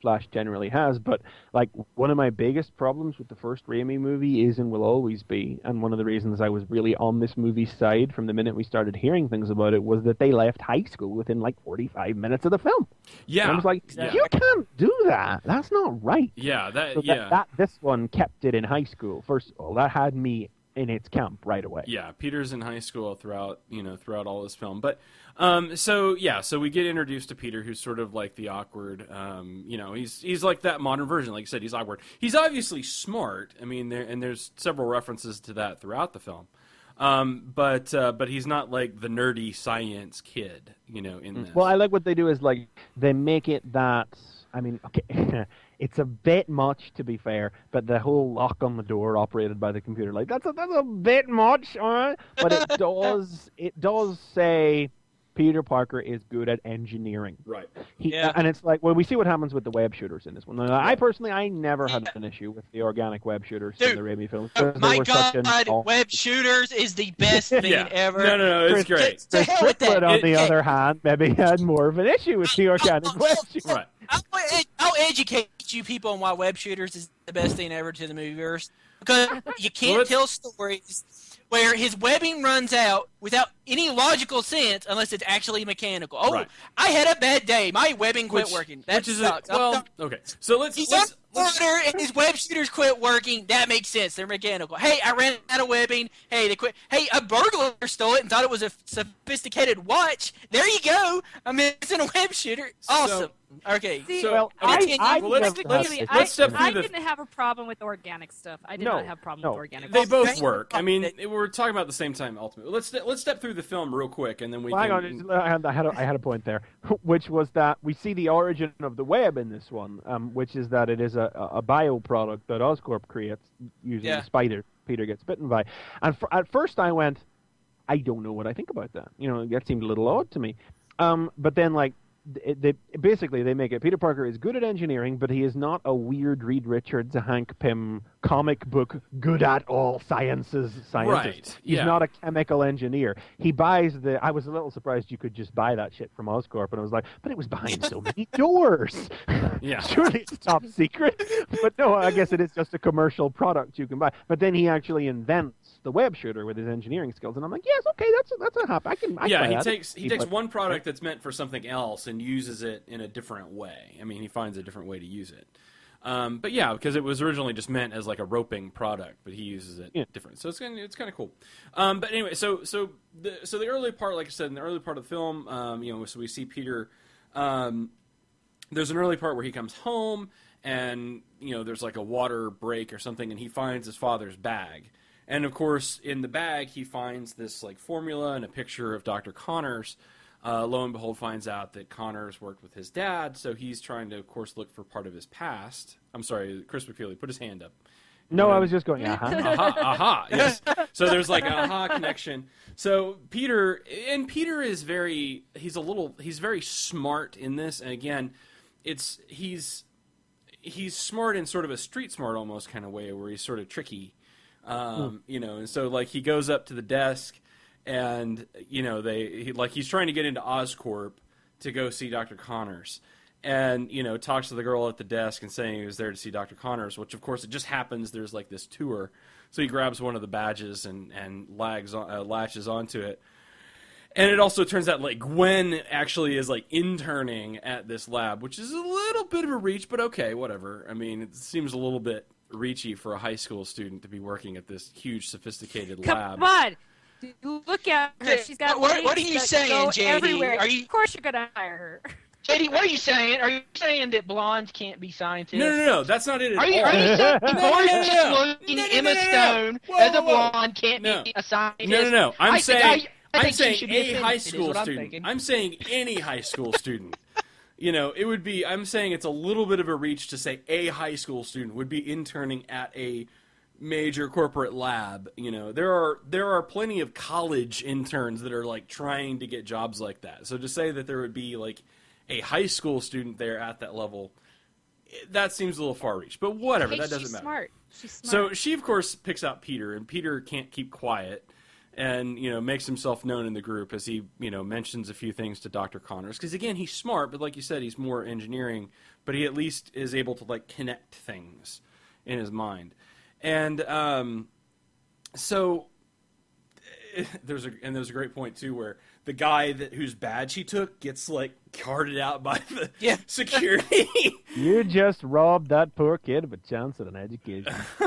D: Flash generally has. But like one of my biggest problems with the first Raimi movie is and will always be, and one of the reasons I was really on this movie's side from the minute we started hearing things about it, was that they left high school within like forty-five minutes of the film.
B: Yeah,
D: and I was like,
B: yeah.
D: you can't do that. That's not right.
B: Yeah, that
D: So
B: yeah.
D: that, that this one kept it in high school. First of all, that had me in its camp right away.
B: Yeah, Peter's in high school throughout, you know, throughout all this film. But um, so yeah, so we get introduced to Peter, who's sort of like the awkward, um, you know, he's he's like that modern version. Like you said, he's awkward. He's obviously smart. I mean, there and there's several references to that throughout the film. Um, but uh, but he's not like the nerdy science kid, you know, in this.
D: Well, I like what they do is like they make it that. I mean, okay, it's a bit much to be fair, but the whole lock on the door operated by the computer, like that's a, that's a bit much, all right? But it does it does say Peter Parker is good at engineering.
B: Right.
D: He,
C: Yeah.
D: And it's like, well, we see what happens with the web shooters in this one. Now, I personally, I never had an issue with the organic web shooters
C: Dude,
D: in the Raimi films.
C: Oh,
D: because they
C: my
D: were such
C: God,
D: an awful-
C: Web Shooters is the best thing
B: Yeah.
C: ever.
B: No, no, no, it's
D: Chris-
B: great.
C: To hell with that.
D: Triplet, on
B: It-
D: the
B: it-
D: other hand, maybe had more of an issue with the organic web shooters.
B: Right.
C: I'll, ed- I'll educate you people on why Web Shooters is the best thing ever to the movieverse. Because you can't
B: Well,
C: tell stories where his webbing runs out without any logical sense unless it's actually mechanical. Oh,
B: Right.
C: I had a bad day. My webbing quit
B: Which-
C: working. That
B: which is
C: sucks.
B: a,
C: I'm
B: well,
C: not-
B: okay. So let's
C: He's
B: let's,
C: on
B: let's
C: water and his web shooters quit working. That makes sense. They're mechanical. Hey, I ran out of webbing. Hey, they quit. Hey, a burglar stole it and thought it was a sophisticated watch. There you go. I'm missing a web shooter. Awesome. Okay.
F: See,
B: So,
D: Well,
B: okay.
C: Continue.
D: I, I
B: Well, let's-
D: never
B: let's-
D: had
F: Really,
D: this.
F: I,
B: let's step
F: I
B: through the-
F: didn't have a problem with organic stuff. I did
D: No,
F: not have a problem
D: no.
F: with organic
B: They
F: stuff.
B: both
C: Thank
B: work. I mean,
C: you.
B: we're talking about the same time ultimately. Let's let's step through the film real quick, and then we
D: Well, hang
B: can.
D: on, just- I had, I, had a, I had a point there, which was that we see the origin of the web in this one, um, which is that it is a, a bio product that Oscorp creates using
C: Yeah.
D: the spider Peter gets bitten by. And for, at first I went, I don't know what I think about that. You know, that seemed a little odd to me. Um, but then, like, they, they basically they make it Peter Parker is good at engineering, but he is not a weird Reed Richards, Hank Pym comic book good at all sciences scientist.
B: Right,
D: He's
B: yeah.
D: not a chemical engineer. He buys the. I was a little surprised you could just buy that shit from Oscorp, and I was like, but it was behind so many doors.
B: Yeah.
D: Surely it's top secret. But no, I guess it is just a commercial product you can buy. But then he actually invents the web shooter with his engineering skills, and I'm like, yes, okay, that's a, that's a hop. I can. I
B: yeah,
D: can
B: he
D: buy that.
B: takes he takes
D: But-
B: one product that's meant for something else and uses it in a different way. I mean, he finds a different way to use it. Um, but yeah, because it was originally just meant as like a roping product, but he uses it
D: Yeah.
B: different. So it's kind of, it's kind of cool. Um, but anyway, so so the so the early part, like I said, in the early part of the film, um, you know, so we see Peter. Um, there's an early part where he comes home and you know there's like a water break or something, and he finds his father's bag. And of course, in the bag, he finds this like formula and a picture of Doctor Connors. Uh, lo and behold, finds out that Connors worked with his dad, so he's trying to, of course, look for part of his past. I'm sorry, Chris McFeely, put his hand up.
D: No, I was just going. Uh-huh.
B: Aha, aha, yes. So there's like an aha connection. So Peter, and Peter is very, he's a little, he's very smart in this. And again, it's, he's, he's smart in sort of a street smart almost kind of way where he's sort of tricky. Um, you know, and so like he goes up to the desk and, you know, they, he, like he's trying to get into Oscorp to go see Doctor Connors. And, you know, talks to the girl at the desk and saying he was there to see Doctor Connors, which, of course, it just happens there's, like, this tour. So he grabs one of the badges and, and lags on, uh, latches onto it. And it also turns out, like, Gwen actually is, like, interning at this lab, which is a little bit of a reach, but okay, whatever. I mean, it seems a little bit reachy for a high school student to be working at this huge, sophisticated lab.
F: Come on. Look at her. She's got
C: What- what are
F: legs
C: you
F: that
C: saying,
F: go
C: J D?
F: everywhere.
C: Are you-
F: Of course you're going to hire her.
E: J D, what are you saying? Are you saying that blondes can't be scientists?
B: No, no, no, that's not it at
E: Are you,
B: all.
E: are you saying
D: No,
B: no,
E: Boris
B: no, no.
E: looking
B: No, no,
E: Emma
B: no, no, no.
E: Stone
B: Whoa,
E: as a
B: whoa, whoa.
E: blonde can't
B: No.
E: be a scientist?
B: No, no, no. I'm
E: I think-
B: saying,
E: I- I
B: I'm
E: think she
B: saying
E: should be
B: a
E: offended,
B: high
E: is
B: school
E: what I'm
B: student.
E: thinking.
B: I'm saying any high school student. You know, it would be. I'm saying it's a little bit of a reach to say a high school student would be interning at a major corporate lab. You know, there are there are plenty of college interns that are like trying to get jobs like that. So to say that there would be like a high school student there at that level, that seems a little far reach. But whatever,
F: Hey,
B: that doesn't
F: she's
B: matter.
F: smart. She's smart.
B: So she, of course, picks out Peter, and Peter can't keep quiet. and you know makes himself known in the group as he you know mentions a few things to Doctor Connors, because again he's smart, but like you said, he's more engineering, but he at least is able to like connect things in his mind. And um, so there's a and there's a great point too where the guy that whose badge he took gets like carted out by the
C: Yeah.
B: security.
D: You just robbed that poor kid of a chance at an education.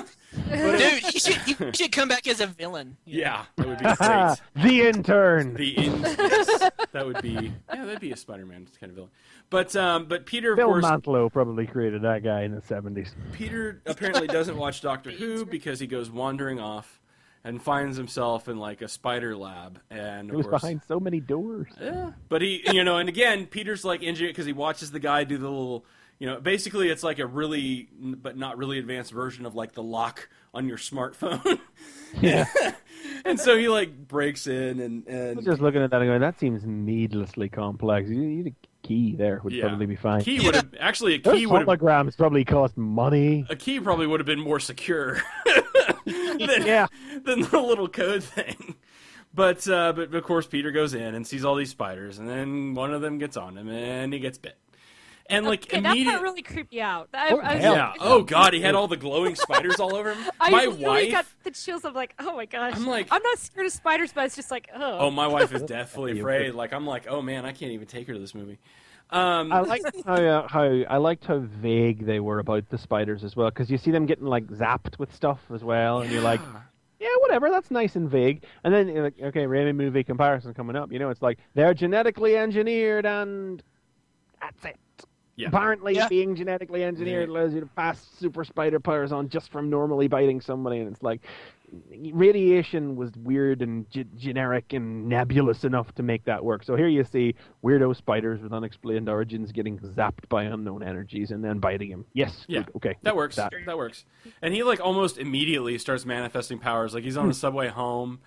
C: Dude, he should, he should come back as a villain.
B: Yeah, that would be great.
D: The intern.
B: The in- yes, that would be yeah, that'd be a Spider-Man kind of villain. But um, but Peter of
D: Bill
B: course
D: Mantlo probably created that guy in the seventies.
B: Peter apparently doesn't watch Doctor Who because he goes wandering off and finds himself in like a spider lab, and
D: It
B: of
D: was
B: course,
D: behind so many doors.
B: yeah. But he, you know, and again, Peter's like engineer because he watches the guy do the little, you know, basically it's like a really, but not really advanced version of like the lock on your smartphone.
D: Yeah.
B: And so he like breaks in and
D: I
B: and
D: was just looking at that and going, that seems needlessly complex. You need a key there would
B: yeah.
D: probably be fine.
B: Key would have actually a
D: Those
B: key would have
D: holograms probably cost money.
B: a key probably would have been more secure than,
D: Yeah.
B: than the little code thing. But uh, but of course Peter goes in and sees all these spiders, and then one of them gets on him and he gets bit. And like
F: Okay, that
B: immediately,
F: part really creeped me out. I,
D: Oh,
F: I was
D: hell.
B: yeah. Oh god, he had all the glowing spiders all over him.
F: I
B: My
F: really
B: wife.
F: got the chills. I'm like, oh my gosh.
B: I'm like-
F: I'm not scared of spiders, but it's just like, oh.
B: Oh, my wife is deathly afraid. Like I'm like, oh man, I can't even take her to this movie. Um,
D: I liked how, uh, how I liked how vague they were about the spiders as well, because you see them getting like zapped with stuff as well, and you're like, yeah, whatever, that's nice and vague. And then you're like, okay, Raimi movie comparison coming up. You know, it's like they're genetically engineered, and that's it.
B: Yeah.
D: Apparently,
C: Yeah.
D: being genetically engineered allows you to pass super spider powers on just from normally biting somebody, and it's like radiation was weird and ge- generic and nebulous enough to make that work. So here you see weirdo spiders with unexplained origins getting zapped by unknown energies and then biting him. Yes,
B: Yeah,
D: good, okay,
B: that works.
D: That.
B: That works. And he like almost immediately starts manifesting powers. Like he's on the subway home,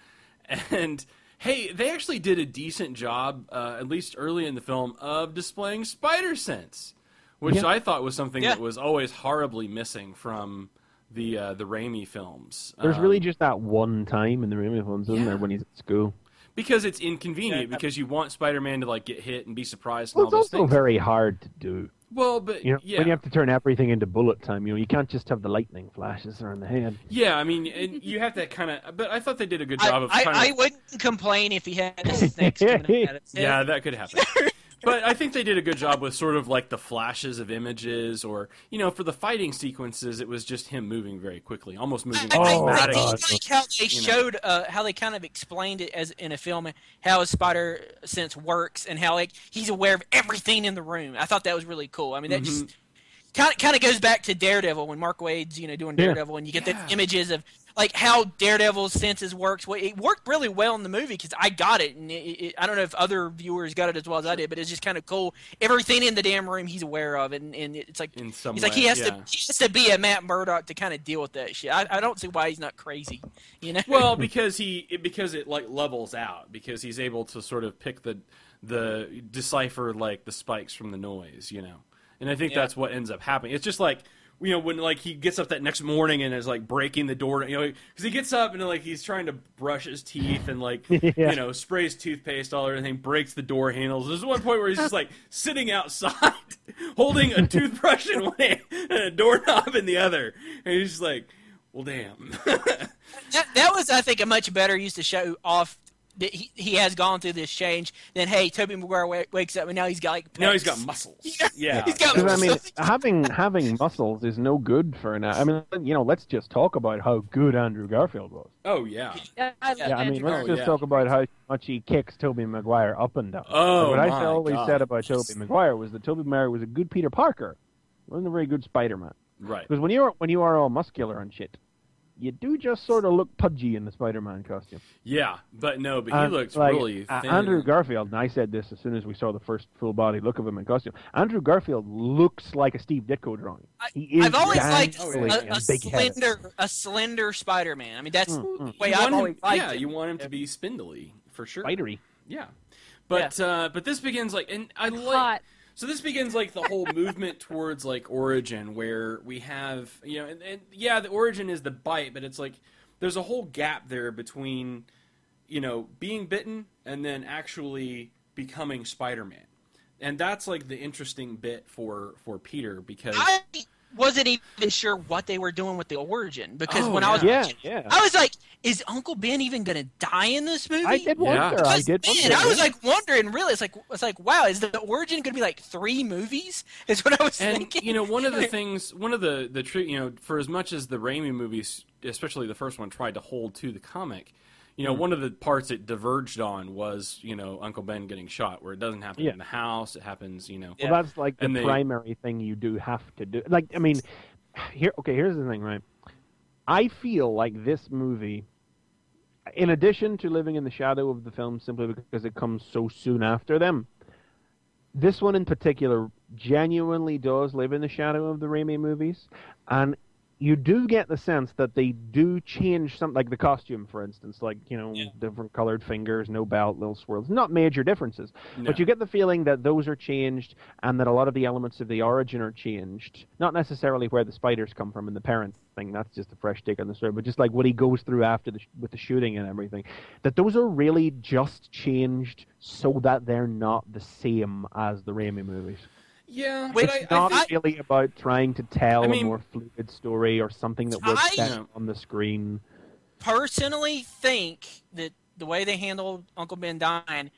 B: and hey, they actually did a decent job, uh, at least early in the film, of displaying spider sense, which
D: Yeah.
B: I thought was something
C: Yeah.
B: that was always horribly missing from the uh, the Raimi films.
D: There's
B: Um,
D: really just that one time in the Raimi films, isn't
B: Yeah.
D: there, when he's at school?
B: because it's inconvenient
C: Yeah.
B: because you want Spider-Man to like get hit and be surprised and
D: Well,
B: all
D: it's
B: those
D: also
B: things.
D: very hard to do.
B: Well, but
D: You know,
B: yeah,
D: when you have to turn everything into bullet time, you know, you can't just have the lightning flashes around the head.
B: yeah. I mean, and you have to kind of. But I thought they did a good
C: I,
B: job of
C: I,
B: kind
C: I
B: of.
C: wouldn't complain if he had snakes coming out of his head.
B: Yeah, that could happen. But I think they did a good job with sort of like the flashes of images, or you know, for the fighting sequences, it was just him moving very quickly, almost moving
C: I, I,
D: Oh,
C: I
B: automatically.
C: do
D: God.
C: like how they
B: You know.
C: showed, uh, how they kind of explained it as in a film, how his spider sense works, and how like he's aware of everything in the room. I thought that was really cool. I mean, that
B: Mm-hmm.
C: just kind of kind of goes back to Daredevil when Mark Wade's you know doing
D: Yeah.
C: Daredevil, and you get
B: Yeah.
C: the images of like how Daredevil's senses works. Well, it worked really well in the movie because I got it, and it, it, I don't know if other viewers got it as well as I did, but it's just kind of cool. Everything in the damn room he's aware of, and, and it's like
B: In some
C: he's
B: way,
C: like he has
B: yeah.
C: to he has to be a Matt Murdock to kind of deal with that shit. I, I don't see why he's not crazy, you know.
B: Well, because he it, because it like levels out because he's able to sort of pick the the decipher like the spikes from the noise, you know. And I think
C: Yeah.
B: that's what ends up happening. It's just like you know when like he gets up that next morning and is like breaking the door, you know, because he gets up and like he's trying to brush his teeth and like
D: Yeah.
B: you know sprays toothpaste all over everything, breaks the door handles. There's one point where he's just like sitting outside holding a toothbrush in one hand and a doorknob in the other, and he's just like, well, damn.
C: That, that was, I think, a much better use to show off that he, he has gone through this change than, hey, Tobey Maguire wa- wakes up and now he's got like pecs.
B: Now he's got muscles. Yeah.
C: He's got
D: Because I mean,
C: muscles.
D: having having muscles is no good for an. I mean, you know, let's just talk about how good Andrew Garfield was.
B: Oh yeah.
F: Yeah, I
C: Yeah,
D: Yeah, I mean,
F: Andrew
D: let's
B: Oh,
D: just
B: yeah.
D: talk about how much he kicks Tobey Maguire up and down.
B: Oh,
D: what I
B: my
D: always
B: God.
D: said about Tobey Maguire was that Tobey Maguire was a good Peter Parker, wasn't a very good Spider-Man.
B: Right.
D: Because when you're when you are all muscular and shit, you do just sort of look pudgy in the Spider-Man costume.
B: Yeah, but no, but he
D: And,
B: looks
D: like,
B: really
D: uh,
B: thin.
D: Andrew Garfield, and I said this as soon as we saw the first full body look of him in costume. Andrew Garfield looks like a Steve Ditko drawing. He is
C: I've always liked
D: gangly
C: a,
D: and
C: a
D: big-headed.
C: slender, a slender Spider-Man. I mean, that's
D: Mm, mm.
C: the way
B: You
C: I've
B: want
C: always
B: him,
C: liked
B: yeah,
C: it.
B: you want him to be spindly for sure.
D: Spidery.
B: Yeah, but uh, but this begins like, and I like.
F: hot.
B: So this begins like the whole movement towards like origin, where we have you know, and, and yeah, the origin is the bite, but it's like there's a whole gap there between you know, being bitten and then actually becoming Spider-Man. And that's like the interesting bit for, for Peter because
E: I wasn't even sure what they were doing with the origin because
B: Oh,
E: when I was
D: Yeah,
E: watching,
D: yeah.
E: I was like, is Uncle Ben even gonna die in this movie?
D: I did
B: Yeah.
D: wonder. I
E: Because,
D: did
E: man,
D: wonder.
E: I was
D: yeah.
E: like wondering. Really, it's like it's like wow, is the origin going to be like three movies? Is what I was
B: and
E: thinking.
B: you know, one of the things, one of the the tr- you know, for as much as the Raimi movies, especially the first one, tried to hold to the comic, you know, one of the parts it diverged on was you know Uncle Ben getting shot, where it doesn't happen
D: Yeah.
B: in the house, it happens, you know.
D: Well, that's like the
B: And they-
D: primary thing you do have to do. Like, I mean, here. Okay, here's the thing, right? I feel like this movie, in addition to living in the shadow of the film, simply because it comes so soon after them, this one in particular genuinely does live in the shadow of the Raimi movies, and you do get the sense that they do change some, like the costume, for instance, like, you know,
E: Yeah.
D: different colored fingers, no belt, little swirls, not major differences.
B: No.
D: But you get the feeling that those are changed and that a lot of the elements of the origin are changed. Not necessarily where the spiders come from and the parent thing, that's just a fresh take on the story, but just like what he goes through after the, sh- with the shooting and everything. That those are really just changed so that they're not the same as the Raimi movies.
B: Yeah,
E: Wait,
B: but
D: It's
B: I,
D: not
B: I think,
D: really about trying to tell
B: I mean-
D: a more fluid story or something that works
E: I-
D: better on the screen.
E: personally think that the way they handled Uncle Ben dying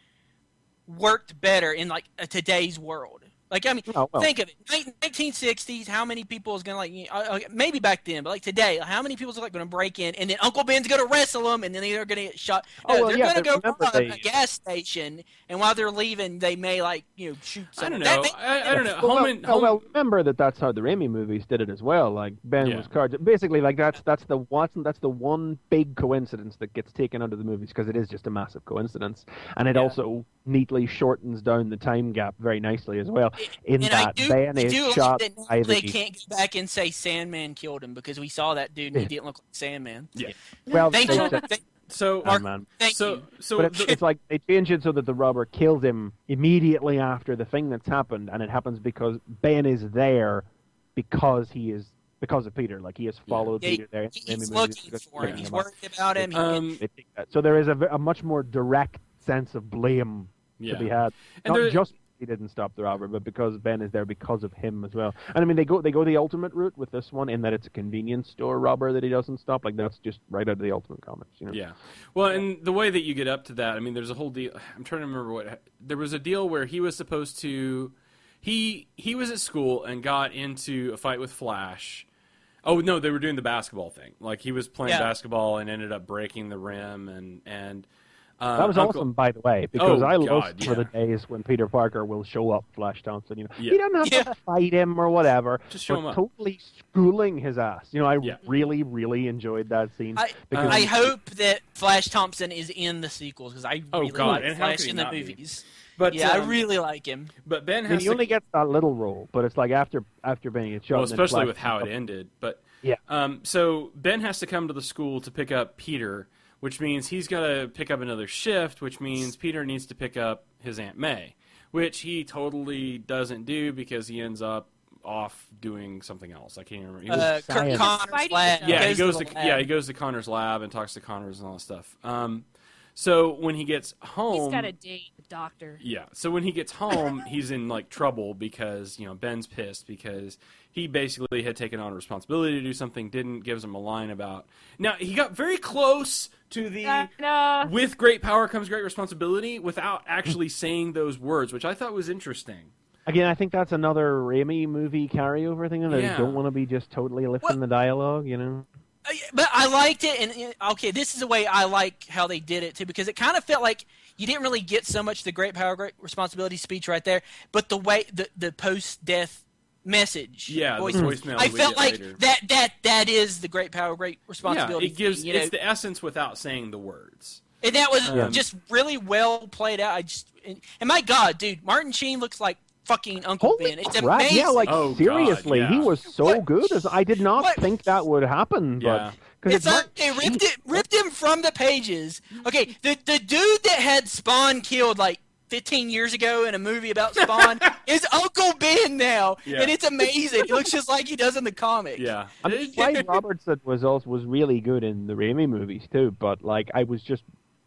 E: worked better in like a today's world. Like I mean,
D: Oh, well.
E: think of it. Nin- nineteen sixties. How many people is gonna like? You know, uh, uh, maybe back then, but like today, how many people is like gonna break in and then Uncle Ben's gonna wrestle them and then they're gonna get shot? No,
D: Oh, well,
E: they're
D: yeah,
E: gonna
D: but
E: go
D: remember
E: rob
D: they-
E: a gas station, and while they're leaving, they may like you know shoot.
B: I
E: Someone.
B: don't
E: That
B: know.
E: may-
B: I, I don't know.
D: Well,
B: Home
D: well,
B: and
D: well,
B: home.
D: well, remember that that's how the Raimi movies did it as well. Like Ben
B: Yeah.
D: was carved. Basically, like that's that's the Watson. That's the one big coincidence that gets taken out of the movies because it is just a massive coincidence, and it
E: Yeah.
D: also neatly shortens down the time gap very nicely as well. In
E: and I
D: that
E: do,
D: Ben
E: I
D: is
E: do like
D: shot
E: that
D: by
E: now they
D: the
E: can't go back and say Sandman killed him because we saw that dude and he didn't look like Sandman.
B: Yeah.
D: well.
E: Thank
D: they
E: you.
D: said
E: Thank,
B: So
E: Mark-
D: Sandman.
E: thank
B: so
E: you.
B: so
D: But it's,
B: the-
D: it's like they change it so that the robber kills him immediately after the thing that's happened, and it happens because Ben is there because he is because of Peter. Like he has followed
E: Yeah,
D: Peter there. in the
E: He's
D: Raimi movies
E: looking
D: because
E: for him.
D: picking
E: He's
D: him up.
E: worried about him. He-
B: um,
D: They take that. So there is a, ve- a much more direct sense of blame
B: yeah.
D: to be had,
B: And
D: not
B: there-
D: just he didn't stop the robber, but because Ben is there because of him as well. And I mean, they go they go the ultimate route with this one in that it's a convenience store robber that he doesn't stop. Like that's just right out of the Ultimate Comics, you know.
B: Yeah. Well, and the way that you get up to that, I mean, there's a whole deal. I'm trying to remember what. There was a deal where he was supposed to. He he was at school and got into a fight with Flash. Oh no, they were doing the basketball thing. Like he was playing
E: Yeah.
B: basketball and ended up breaking the rim and and. Uh,
D: That was
B: Uncle-
D: awesome, by the way, because
B: Oh,
D: I
B: God,
D: love for the
B: yeah.
D: days when Peter Parker will show up, Flash Thompson. You know,
B: Yeah.
D: he doesn't have
E: Yeah.
D: to fight him or whatever.
B: Just show
D: but
B: him up.
D: Totally schooling his ass. You know, I
B: Yeah.
D: really, really enjoyed that scene.
E: I,
D: because
E: I hope that Flash Thompson is in the sequels because I
B: Oh,
E: really
B: God,
E: like
B: and how
E: Flash
B: could he
E: in the
B: not be?
E: movies.
B: But
E: yeah,
B: um,
E: I really like him.
B: But Ben
D: I mean,
B: has
D: he
B: to
D: only gets that little role, but it's like after after being shot.
B: well,
D: and then
B: especially
D: Flash
B: with how it
D: comes up-
B: ended. But
D: Yeah.
B: um, so Ben has to come to the school to pick up Peter, which means he's got to pick up another shift, which means Peter needs to pick up his Aunt May, which he totally doesn't do because he ends up off doing something else. I can't remember. He was-
E: Uh, Kurt
D: science.
E: Connor's
F: Spidey
E: lab.
F: stuff.
B: yeah, he goes
E: to
B: to
E: the lab.
B: yeah he goes to Connor's lab and talks to Connors and all that stuff. Um, so when he gets home,
F: He's got a date, with doctor.
B: yeah. So when he gets home, he's in like trouble because you know Ben's pissed because he basically had taken on responsibility to do something, didn't, gives him a line about. Now he got very close to the
F: Uh, no.
B: with great power comes great responsibility without actually saying those words, which I thought was interesting.
D: Again, I think that's another Raimi movie carryover thing. That
B: Yeah.
D: they don't want to be just totally lifting
E: Well-
D: the dialogue, you know.
E: Uh, But I liked it, and uh, okay, this is the way I like how they did it too, because it kind of felt like you didn't really get so much the great power, great responsibility speech right there, but the way the the post death message,
B: Yeah, the
E: voice-
B: voicemail
E: I
B: we
E: felt
B: get
E: like
B: later.
E: that that that is the great power, great
B: Yeah,
E: responsibility.
B: it gives
E: thing, you know?
B: it's the essence without saying the words.
E: And that was
B: Um,
E: just really well played out. I just and, and my God, dude, Martin Sheen looks like fucking Uncle
D: Holy
E: Ben. It's
D: crap!
E: amazing.
D: Yeah, like
B: Oh, God,
D: seriously,
B: yeah.
D: he was so
E: What-
D: good. As I did not
E: what-
D: think that would happen,
B: Yeah.
D: but because
E: It's like they ripped it, ripped him from the pages. Okay, the the dude that had Spawn killed like fifteen years ago in a movie about Spawn is Uncle Ben now,
B: Yeah.
E: and it's amazing. He looks just like he does in the comic.
B: Yeah,
D: I mean, Clyde Robertson was also was really good in the Raimi movies too. But like, I was just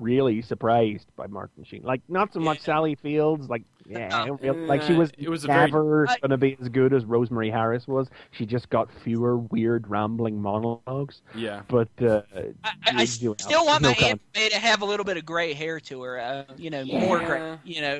D: really surprised by Martin Sheen. Like, not so much
C: Yeah.
D: Sally Fields, like, yeah,
B: Uh,
D: real- like she was,
B: it was a very-
D: never
C: I-
D: going to be as good as Rosemary Harris was. She just got fewer weird, rambling monologues.
B: Yeah.
D: But uh,
C: I, I, I
D: Julie
C: still
D: Allen,
C: want
D: no
C: my
D: comment.
C: Aunt May to have a little bit of gray hair to her. Uh, you know, more
B: Yeah.
C: gray. You know.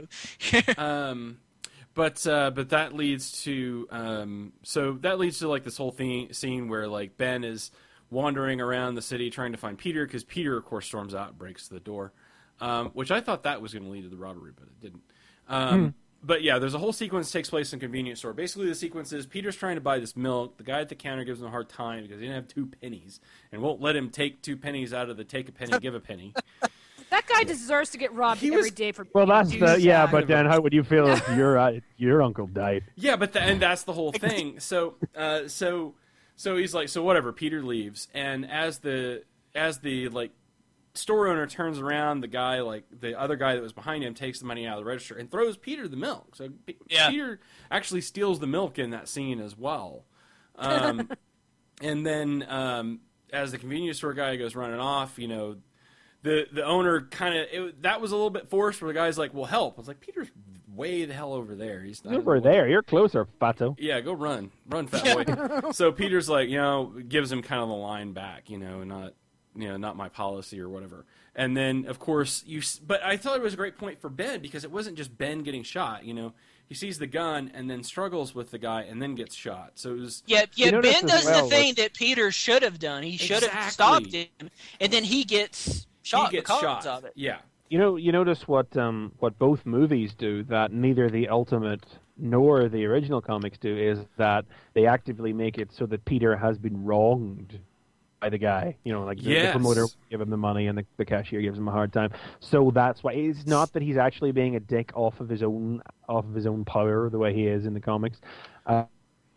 B: um, but uh, but that leads to um, so that leads to like this whole thing scene where like Ben is wandering around the city trying to find Peter because Peter of course storms out and breaks the door, um, which I thought that was going to lead to the robbery, but it didn't. Um, But yeah, there's a whole sequence that takes place in a convenience store. Basically, the sequence is Peter's trying to buy this milk. The guy at the counter gives him a hard time because he didn't have two pennies and won't let him take two pennies out of the take a penny, give a penny.
F: That guy deserves to get robbed
B: He
F: every
B: was-
F: day for
D: Well, that's
F: being
D: the
F: douchebag.
D: yeah. But then, how would you feel if your uh, your uncle died?
B: Yeah, but the, and that's the whole thing. So, uh, so, so he's like, so whatever. Peter leaves, and as the as the like store owner turns around, the guy like the other guy that was behind him takes the money out of the register and throws Peter the milk. So P-
C: Yeah.
B: Peter actually steals the milk in that scene as well. Um, and then um, as the convenience store guy goes running off, you know. The the owner kind of that was a little bit forced where the guy's like, well, help. I was like, Peter's way the hell over there. He's not
D: Over there, you're closer, Fato.
B: Yeah, go run, run, fat boy. So Peter's like, you know, gives him kind of the line back, you know, not, you know, not my policy or whatever. And then of course you, s- but I thought it was a great point for Ben because it wasn't just Ben getting shot. You know, he sees the gun and then struggles with the guy and then gets shot. So it was
C: Yeah, yeah.
D: notice
C: Ben
D: as
C: does
D: well,
C: the thing that Peter should have done. He should have
B: Exactly.
C: stopped him, and then he gets shot
B: he gets
C: because
B: shot.
C: of it.
B: Yeah,
D: You know, you notice what um, what both movies do that neither the Ultimate nor the original comics do is that they actively make it so that Peter has been wronged by the guy. You know, like the, the
B: Yes.
D: promoter give him the money and the, the cashier gives him a hard time. So that's why it's not that he's actually being a dick off of his own off of his own power the way he is in the comics. Uh,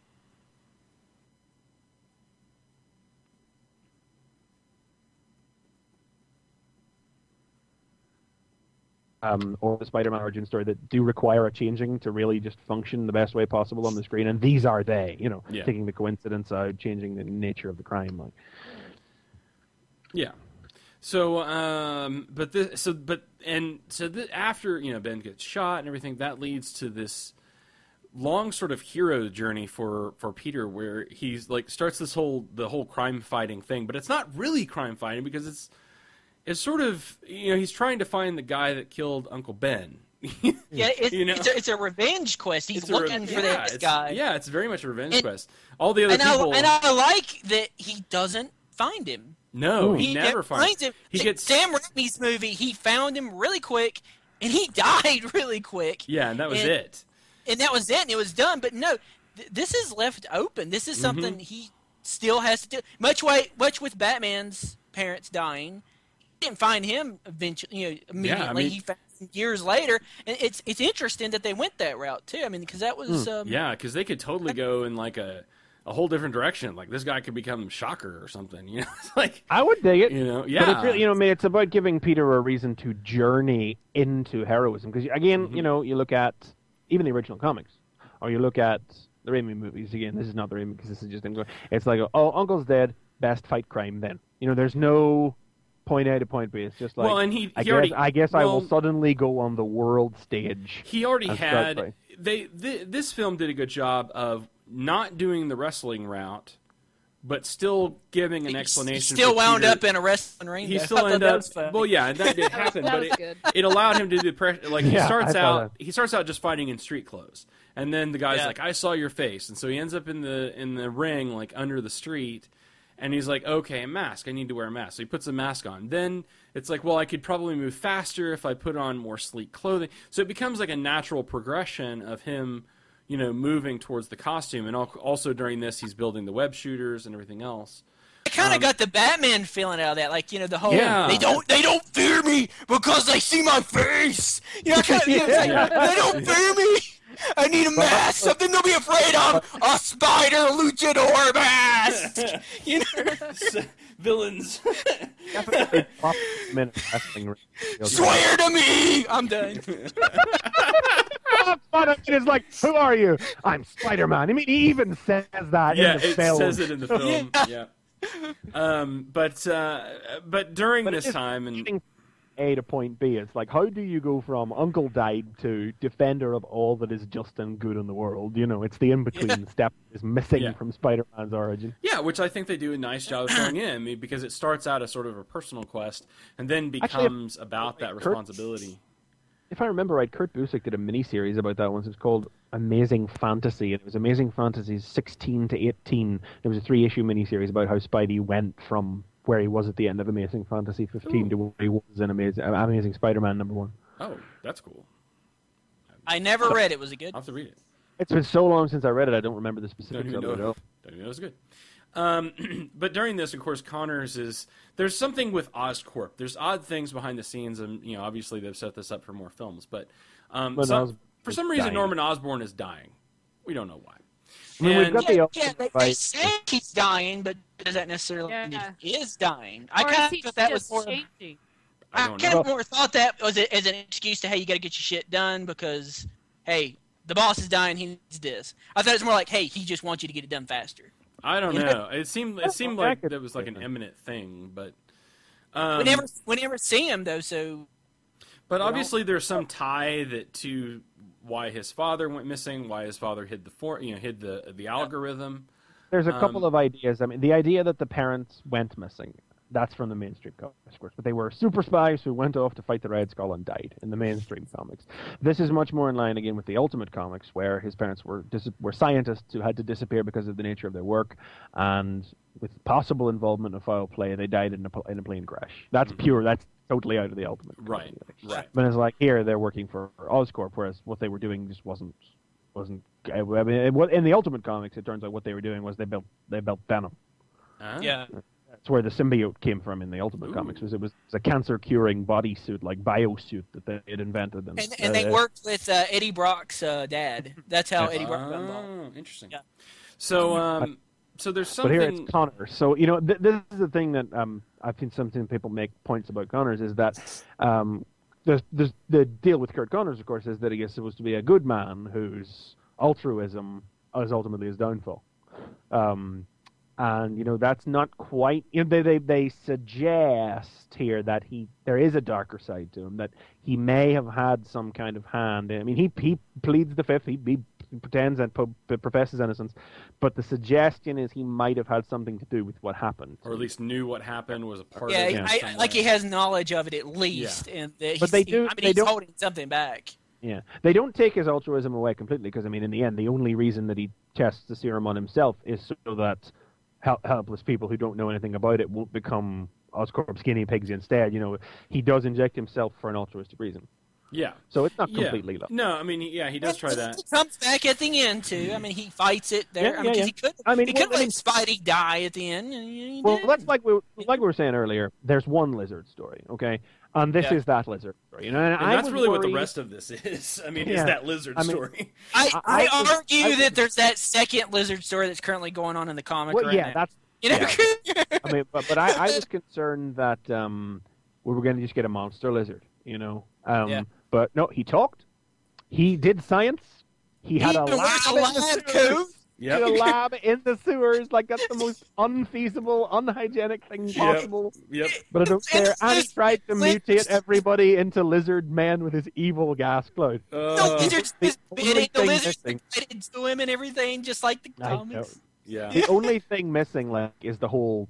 D: Um, or the Spider-Man origin story that do require a changing to really just function the best way possible on the screen, and these are they. You know,
B: Yeah.
D: taking the coincidence out, changing the nature of the crime. Like,
B: yeah. So, um, but this, so, but, and so th- after, you know, Ben gets shot and everything, that leads to this long sort of hero journey for, for Peter where he's like, starts this whole, the whole crime fighting thing, but it's not really crime fighting because it's, it's sort of, you know, he's trying to find the guy that killed Uncle Ben.
C: Yeah, it's,
B: You know?
C: it's, a, it's a revenge quest. He's
B: It's a re-
C: looking for
B: yeah,
C: this
B: it's-
C: guy.
B: Yeah, it's very much a revenge
C: And-
B: quest. All the other
C: and
B: people.
C: I and I like that he doesn't find him.
B: no, he,
C: He
B: never finds
C: him.
B: He gets.
C: Sam Raimi's movie. He found him really quick, and he died really quick.
B: Yeah, and that was
C: and-
B: it.
C: and that was it, and it was done. But no, th- this is left open. This
B: Mm-hmm.
C: is something he still has to do. Much way, much with Batman's parents dying, he didn't find him eventually. You know, immediately.
B: mean-
C: he found him years later, and it's it's interesting that they went that route too. I mean, because that was um,
B: Yeah, because they could totally go in like a a whole different direction. Like this guy could become Shocker or something. You know, it's like
D: I would dig it.
B: you know,
D: But
B: yeah,
D: it's really, you know, I mean, it's about giving Peter a reason to journey into heroism. Because again,
B: Mm-hmm.
D: you know, you look at even the original comics, or you look at the Raimi movies. Again, this is not the Raimi because this is just in. It's like, oh, Uncle's dead. Best fight crime. Then you know, there's no point A to point B. It's just like,
B: Well, and he-
D: I
B: he
D: guess,
B: already-
D: I guess I will
B: well-
D: suddenly go on the world stage.
B: he already
D: That's
B: had.
D: right.
B: They th- this film did a good job of not doing the wrestling route, but still giving an
C: he-
B: explanation.
C: He still
B: for
C: wound
B: Peter.
C: up in a wrestling ring.
B: He
C: though.
B: still
C: I thought
B: ended
C: that
B: up.
C: was funny.
B: Well, yeah, that did happen,
F: That
B: but
F: was
B: it,
F: good.
B: it allowed him to do pressure. Like he
D: Yeah,
B: starts
D: I thought
B: out,
D: that.
B: he starts out just fighting in street clothes, and then the guy's
C: Yeah.
B: like, "I saw your face," and so he ends up in the in the ring, like under the street, and he's like, "Okay, a mask. I need to wear a mask." So he puts a mask on. Then it's like, "Well, I could probably move faster if I put on more sleek clothing." So it becomes like a natural progression of him, you know, moving towards the costume, and al- also during this, he's building the web shooters and everything else.
C: I kind of
B: Um,
C: got the Batman feeling out of that, like you know the whole
B: Yeah.
C: they don't they don't fear me because they see my face. You know, kind of, you know, it's like,
B: Yeah.
C: they don't fear me. I need a mask, something to be afraid of. A spider luchador mask. You know,
B: Villains.
D: Definitely top minute wrestling ring.
C: swear to me. I'm done.
D: It's like, who are you? I'm Spider-Man. I mean, he even says that
B: yeah,
D: in the
B: it
D: film.
B: says it in the film. yeah. Um, but uh, but during
D: But it
B: this
D: is
B: time, and
D: interesting A to point B. It's like, how do you go from Uncle died to defender of all that is just and good in the world? You know, it's the in-between
C: Yeah.
D: step is missing
B: Yeah.
D: from Spider-Man's origin.
B: Yeah, which I think they do a nice job of throwing in, I mean, because it starts out as sort of a personal quest and then becomes
D: Actually,
B: about that
D: Kurt-
B: responsibility.
D: If I remember right, Kurt Busiek did a miniseries about that once. It was called Amazing Fantasy, and it was Amazing Fantasy sixteen to eighteen. It was a three-issue miniseries about how Spidey went from where he was at the end of Amazing Fantasy fifteen
B: Ooh.
D: to where he was in Amazing, uh, Amazing Spider-Man number one.
B: Oh, that's cool.
C: I never read it. Was it good?
B: I'll have to read it.
D: It's been so long since I read it, I don't remember the
B: Don't
D: specifics
B: even
D: of it.
B: know.
D: at
B: Don't even know it's good. Um, but during this, of course, Connors is there's something with Oscorp. There's odd things behind the scenes, and you know, obviously they've set this up for more films. But um,
D: But
B: some-
D: Os-
B: for some
D: is
B: reason,
D: dying.
B: Norman Osborn is dying. We don't know why.
D: I mean, we've
B: And-
D: got the
C: Yeah,
D: ultimate
C: yeah, they, they
D: fight.
C: say he's dying, but does that necessarily
F: Yeah.
C: mean he is dying? I
F: Or is
C: kind
F: he
C: of thought that was
F: just
C: more.
F: changing?
B: I
C: I
B: don't
C: kind
B: know.
C: of more thought that was it as an excuse to hey, you got to get your shit done because hey, the boss is dying. He needs this. I thought it was more like hey, he just wants you to get it done faster.
B: I don't
C: You
B: know. It seemed it seemed
D: I
B: like
D: could-
B: that was like an imminent thing, but um,
C: we never we never see him though, so
B: But obviously, there's some tie that to why his father went missing, why his father hid the for, you know, hid the the algorithm.
D: There's a couple
B: Um,
D: of ideas. I mean, the idea that the parents went missing, that's from the mainstream comics, of course. But they were super spies who went off to fight the Red Skull and died in the mainstream comics. This is much more in line, again, with the Ultimate Comics, where his parents were dis- were scientists who had to disappear because of the nature of their work, and with possible involvement of foul play, they died in a, pl- in a plane crash. That's pure. That's totally out of the Ultimate
B: Right,
D: Comics.
B: right.
D: But it's like here, they're working for Oscorp, whereas what they were doing just wasn't wasn't. I mean, it, wa- in the Ultimate Comics, it turns out what they were doing was they built they built Venom.
B: Huh?
C: yeah.
D: That's where the symbiote came from in the Ultimate
B: Ooh.
D: Comics. Was it was, it was a cancer curing bodysuit, like biosuit that they had invented. And,
C: And, and they
D: uh,
C: worked with uh, Eddie Brock's uh, dad. That's how Eddie Brock got involved.
B: Oh, interesting.
C: Yeah.
B: So, um, so there's
D: But
B: something.
D: here it's Connors. So you know, th- this is the thing that um, I've seen something people make points about Connors is that um, the the the deal with Kurt Connors, of course, is that he is supposed to be a good man whose altruism is ultimately his downfall. Um, and you know that's not quite. You know, they they they suggest here that he there is a darker side to him, that he may have had some kind of hand. I mean, he he pleads the fifth. He, he pretends and po- professes innocence, but the suggestion is he might have had something to do with what happened.
B: or at least knew what happened, was a part
C: Yeah,
B: of it.
D: Yeah.
C: I,
B: some
C: like
B: way.
C: he has knowledge of it at least, and that
D: But
C: he's,
D: they do-
C: I mean,
D: they
C: he's
D: don't-
C: holding something back.
D: Yeah, they don't take his altruism away completely because I mean, in the end, the only reason that he tests the serum on himself is so that hel- helpless people who don't know anything about it won't become Oscorp guinea pigs instead. You know, he does inject himself for an altruistic reason,
B: Yeah.
D: so it's not
B: Yeah.
D: completely lost.
B: No, I mean, he- yeah, he does try that.
C: He comes back at the end too. I mean, he fights it there.
D: Yeah,
C: I mean,
D: yeah,
C: 'cause he could.
D: I mean,
C: he
D: well,
C: could
D: I
C: let
D: mean-
C: Spidey die at the end. And he
D: Well,
C: did.
D: that's like we like we were saying earlier. There's one lizard story, okay, and this
C: Yeah.
D: is that lizard story. You know, and,
B: And
D: I
B: that's
D: was
B: really what the
D: worried-
B: rest of this is. I mean,
D: Yeah.
B: is that lizard
D: I mean-
B: story.
C: I,
D: I-
C: I,
D: I-
C: argue
D: I-
C: that there's that second lizard story that's currently going on in the comic
D: Well,
C: right
D: yeah,
C: now.
D: that's.
C: You know,
D: I mean, but but I, I was concerned that um, we were going to just get a monster lizard, you know. Um,
C: Yeah.
D: But no, he talked. He did science. He had
C: He
D: a
C: even
D: lab,
C: wears a
D: in the
C: lab
D: sewers.
C: coat.
D: He had a lab in the sewers. Like that's the most unfeasible, unhygienic thing
B: Yep.
D: possible.
B: Yep.
D: But I don't
C: And
D: care. And he
C: this-
D: tried to
C: this-
D: mutate everybody into lizard men with his evil gas cloud.
C: The
B: Uh,
C: lizard's
D: the
C: just
D: only
C: bidding. The
D: thing
C: lizard's
D: missing-
C: bidding to him and everything, just like the
D: I know.
C: comics.
B: yeah.
D: The only thing missing, like, is the whole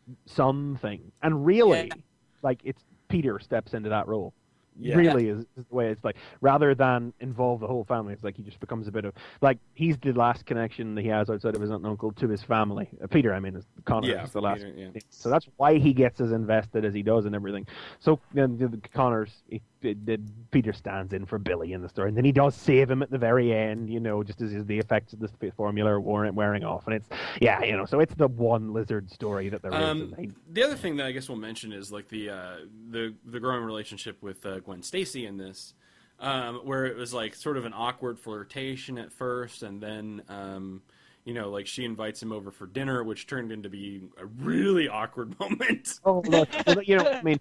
D: son thing. And really,
C: Yeah.
D: like, it's Peter steps into that role.
B: Yeah.
D: Really is, is the way it's like, rather than involve the whole family, it's like he just becomes a bit of, like, he's the last connection that he has outside of his aunt and uncle to his family. Uh, Peter, I mean, is Connor
B: Yeah,
D: is the last.
B: Peter, yeah.
D: So that's why he gets as invested as he does and everything. So then the, the Connors, he, the, Peter stands in for Billy in the story, and then he does save him at the very end, you know, just as the effects of the formula are wearing, wearing off. And it's, yeah, you know, so it's the one lizard story that there is.
B: Um,
D: and he-
B: the other thing that I guess we'll mention is like the uh, the the growing relationship with uh, Gwen Stacy in this, um, where it was like sort of an awkward flirtation at first, and then um, you know, like she invites him over for dinner, which turned into be a really awkward moment.
D: Oh, look, well, you know, I mean,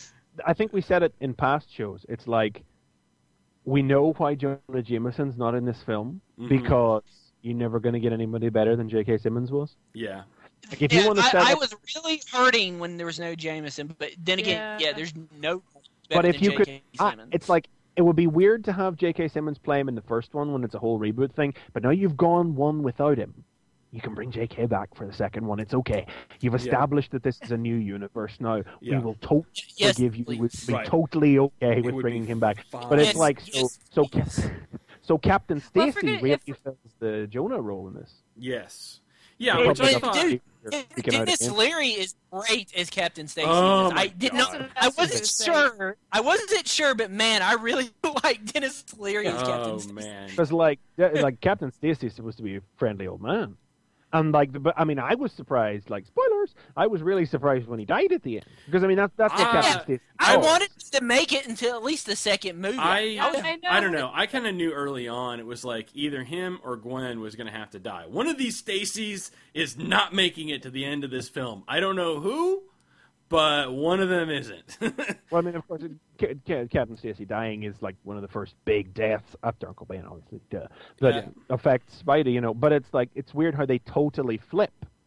D: I think we said it in past shows. It's like we know why Jonah Jameson's not in this film
B: Mhm.
D: because you're never going to get anybody better than J K. Simmons was.
B: Yeah,
D: Like if
C: Yeah,
D: you want to
C: I,
D: set
C: I
D: up-
C: was really hurting when there was no Jameson, but then again,
F: Yeah.
C: yeah, there's no.
D: but if you
C: J K
D: could, I,
C: Simmons.
D: it's like it would be weird to have J K. Simmons play him in the first one when it's a whole reboot thing. But now you've gone one without him. You can bring J K back for the second one. It's okay. You've established that this is a new universe now.
B: Yeah.
D: We will totally
C: Yes,
D: forgive you.
C: please.
D: We'd be
B: Right.
D: totally okay
B: It
D: with
B: would
D: bringing
B: be
D: him back.
B: fine.
D: But it's
C: Yes,
D: like so
C: yes,
D: so
C: yes.
D: so Captain
F: Well,
D: Stacy
F: forget-
D: really
F: if-
D: fills the Jonah role in this.
B: Yes. Yeah,
D: Hey,
B: which I
D: but-
B: thought.
C: dude,
D: Speaking out
C: Dennis
D: again.
C: Leary is great as Captain Stacy.
B: Oh,
C: I
B: my
C: did
B: God.
C: not.
F: That's what
C: I
F: I was
C: wasn't
F: gonna say.
C: sure. I wasn't sure, but man, I really like Dennis Leary as Captain
B: Oh
C: Stacy.
B: man.
D: Because like yeah, like Captain Stacy is supposed to be a friendly old man. And like, but I mean, I was surprised. Like, spoilers! I was really surprised when he died at the end because I mean, that's that's what
B: Ah,
D: Captain Stacy.
C: I
B: Oh.
C: wanted to make it until at least the second movie.
B: I
C: was-
F: I know.
B: I don't know. I kind of knew early on it was like either him or Gwen was going to have to die. One of these Stacys is not making it to the end of this film. I don't know who, but one of them isn't.
D: Well, I mean, of course, it, Ca- Ca- Captain Stacy dying is like one of the first big deaths after Uncle Ben, obviously, duh, that
B: Yeah.
D: affects Spidey. You know, but it's like it's weird how they totally flip.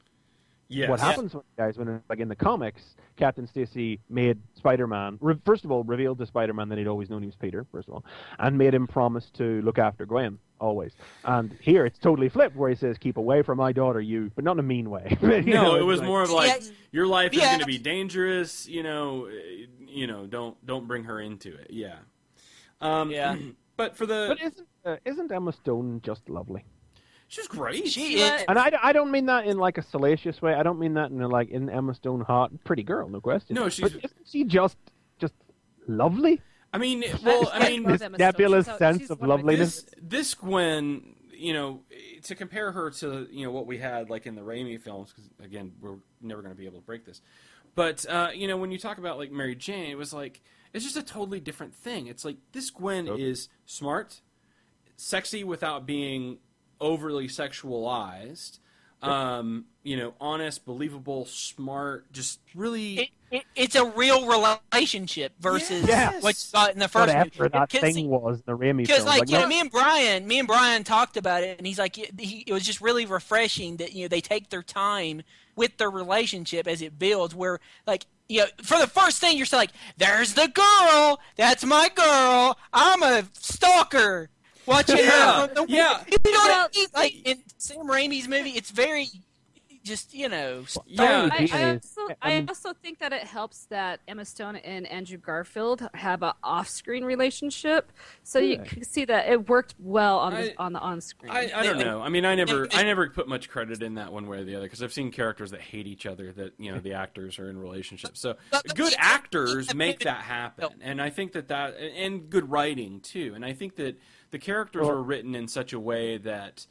B: Yes.
D: What happens, when, guys, when like in the comics, Captain Stacy made Spider-Man re- first of all revealed to Spider-Man that he'd always known he was Peter, first of all, and made him promise to look after Gwen always. And here it's totally flipped, where he says, "Keep away from my daughter, you," but not in a mean way. You
B: No,
D: know,
B: it
D: it's
B: was
D: like-
B: more of like
C: Yeah.
B: your life is
C: Yeah.
B: going to be dangerous. You know, eh, you know, don't don't bring her into it. Yeah. Um,
C: Yeah.
B: But for the,
D: But isn't uh, isn't Emma Stone just lovely?
B: she's great.
C: She
F: Yeah.
C: is.
D: And I, I don't mean that in like a salacious way. I don't mean that in a, like in Emma Stone hot, pretty girl, no question.
B: No, she's-
D: But isn't she just just lovely?
B: I mean, well, I mean,
F: love
D: this
F: Emma Stone.
D: nebulous
F: She's a-
D: sense
F: she's
D: of
F: one my
D: loveliness.
B: this this Gwen, you know, to compare her to you know what we had like in the Raimi films, because again, we're never going to be able to break this. But uh, you know, when you talk about like Mary Jane, it was like it's just a totally different thing. It's like this Gwen
D: Yep.
B: is smart, sexy without being overly sexualized. Um, you know, honest, believable, smart, just really.
C: It, it, it's a real relationship versus
B: Yes.
C: what you got in the first
D: Whatever
C: movie.
D: that
C: Because-
D: thing was in the Raimi
C: Because
D: film.
C: like, you
D: no-
C: know, me and Brian, me and Brian talked about it, and he's like, he, it was just really refreshing that you know they take their time with their relationship as it builds. Where like, you know, for the first thing you're still like, there's the girl, that's my girl, I'm a stalker. Watching
B: Yeah,
C: her. on the-
B: yeah.
C: You know what I
F: Well,
C: mean? Like in Sam Raimi's movie, it's very just you know.
B: Yeah.
F: I, I
D: Genius.
F: also,
D: I
F: I
D: mean-
F: also think that it helps that Emma Stone and Andrew Garfield have an off-screen relationship, so you
D: Yeah.
F: can see that it worked well on the
B: I-
F: on the on-screen.
B: I, I don't know. I mean, I never,
C: And-
B: I never put much credit in that one way or the other because I've seen characters that hate each other that you know the actors are in relationships. So
C: But- but
B: good
C: we-
B: actors
C: we-
B: make that happen, and I think that that and good writing too. And I think that the characters
D: Well-
B: are written in such a way that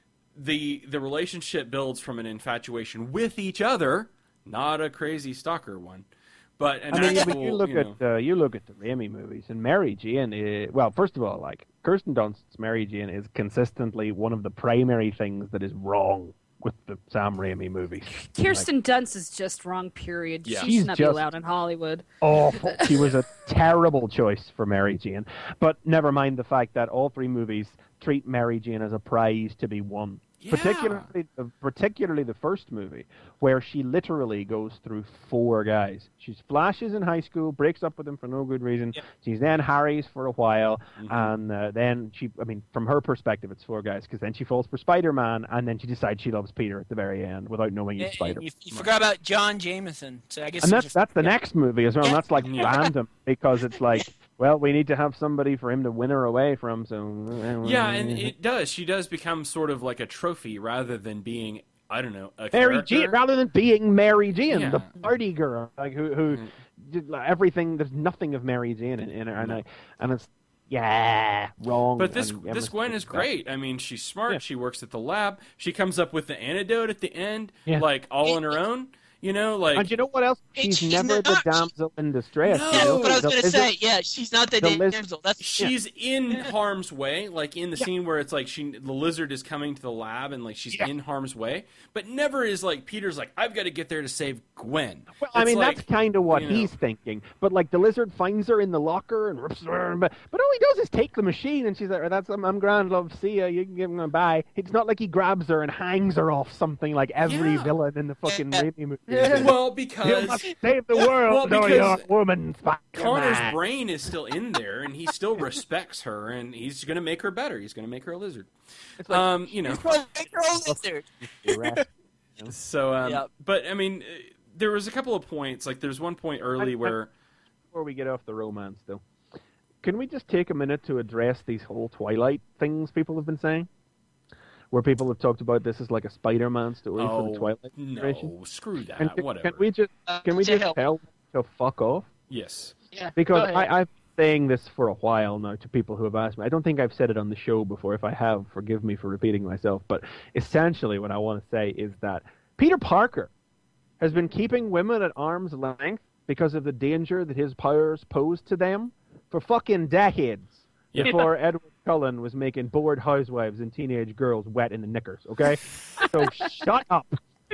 B: the the relationship builds from an infatuation with each other, not a crazy stalker one, but an
D: I mean,
B: actual.
D: when you look
B: you know,
D: at uh, you look at the Raimi movies, and Mary Jane. Is, well, first of all, like Kirsten Dunst's Mary Jane is consistently one of the primary things that is wrong with the Sam Raimi movies.
F: Kirsten Dunst is just wrong. Period.
B: Yeah.
F: She
D: She's
F: should not be
D: just-
F: allowed in Hollywood.
D: Awful. She was a terrible choice for Mary Jane. But never mind the fact that all three movies treat Mary Jane as a prize to be won.
B: Yeah.
D: Particularly, the, particularly the first movie, where she literally goes through four guys. She's Flashes in high school, breaks up with him for no good reason.
C: Yep.
D: She's then Harry's for a while,
B: Mhm.
D: and uh, then she, I mean, from her perspective, it's four guys, because then she falls for Spider-Man, and then she decides she loves Peter at the very end without knowing he's
C: And-
D: Spider.
C: and you, you forgot about John Jameson, so I guess
D: And
C: there's
D: that's
C: a-
D: that's the
C: yeah.
D: next movie as well. And
C: Yeah.
D: that's like
B: Yeah.
D: random because it's like, well, we need to have somebody for him to win her away from. So
B: yeah, and it does. She does become sort of like a trophy rather than being, I don't know, a
D: Mary
B: character.
D: Jane, rather than being Mary Jane,
B: Yeah.
D: the party girl, like who who
B: Mm.
D: did like, everything. There's nothing of Mary Jane in, in her, and
B: No.
D: I, and it's yeah wrong.
B: But this
D: and
B: this
D: Emma
B: Gwen
D: Stone's
B: is
D: back.
B: great. I mean, she's smart.
D: Yeah.
B: She works at the lab. She comes up with the antidote at the end,
D: Yeah.
B: like all on her own. You know, like
D: And you know what else?
C: And
D: She's
C: she's
D: never the
C: not-
D: damsel in distress.
B: No.
D: you
C: Yeah,
D: know?
C: what I was
D: The
C: gonna
D: lizard-
C: say. Yeah, she's not the,
D: the
C: damn
D: lizard-
C: damsel. That's
B: she's in harm's way, like in the scene where it's like she the lizard is coming to the lab and like she's
D: Yeah.
B: in harm's way, but never is like Peter's like I've got to get there to save Gwen.
D: Well, I
B: It's
D: mean,
B: like,
D: that's kind of what
B: you know.
D: he's thinking. But like the lizard finds her in the locker and rips her, but but all he does is take the machine, and she's like, "That's I'm, I'm grand, love. See ya. You can give him a bye." It's not like he grabs her and hangs her off something like every
B: Yeah.
D: villain in the fucking
C: Yeah.
D: Raimi movie
B: Well,
D: You
B: because
D: must save the world,
B: Well,
D: or you're
B: because
D: a woman,
B: Connor's
D: Spider-Man.
B: brain is still in there, and he still respects her, and he's going to make her better. He's going to make her a lizard.
D: It's like-
B: um, you know.
C: Make your own lizard.
B: So, um,
C: Yep.
B: but I mean, uh, there was a couple of points. Like, there's one point early
D: I- I-
B: where,
D: Before we get off the romance, though, can we just take a minute to address these whole Twilight things people have been saying? Where people have talked about this as like a Spider-Man story for the
B: oh
D: Twilight generation.
B: no, screw that.
D: And can,
B: Whatever.
D: can we just
E: Uh,
D: can we
E: to
D: just
E: help.
D: tell them to fuck off?
B: Yes.
E: Yeah.
D: Because
E: go ahead.
D: I, I've been saying this for a while now to people who have asked me. I don't think I've said it on the show before. If I have, forgive me for repeating myself. But essentially, what I want to say is that Peter Parker has been keeping women at arm's length because of the danger that his powers pose to them for fucking decades.
B: Yeah.
D: Before Edward Cullen was making bored housewives and teenage girls wet in the knickers. Okay, so shut up.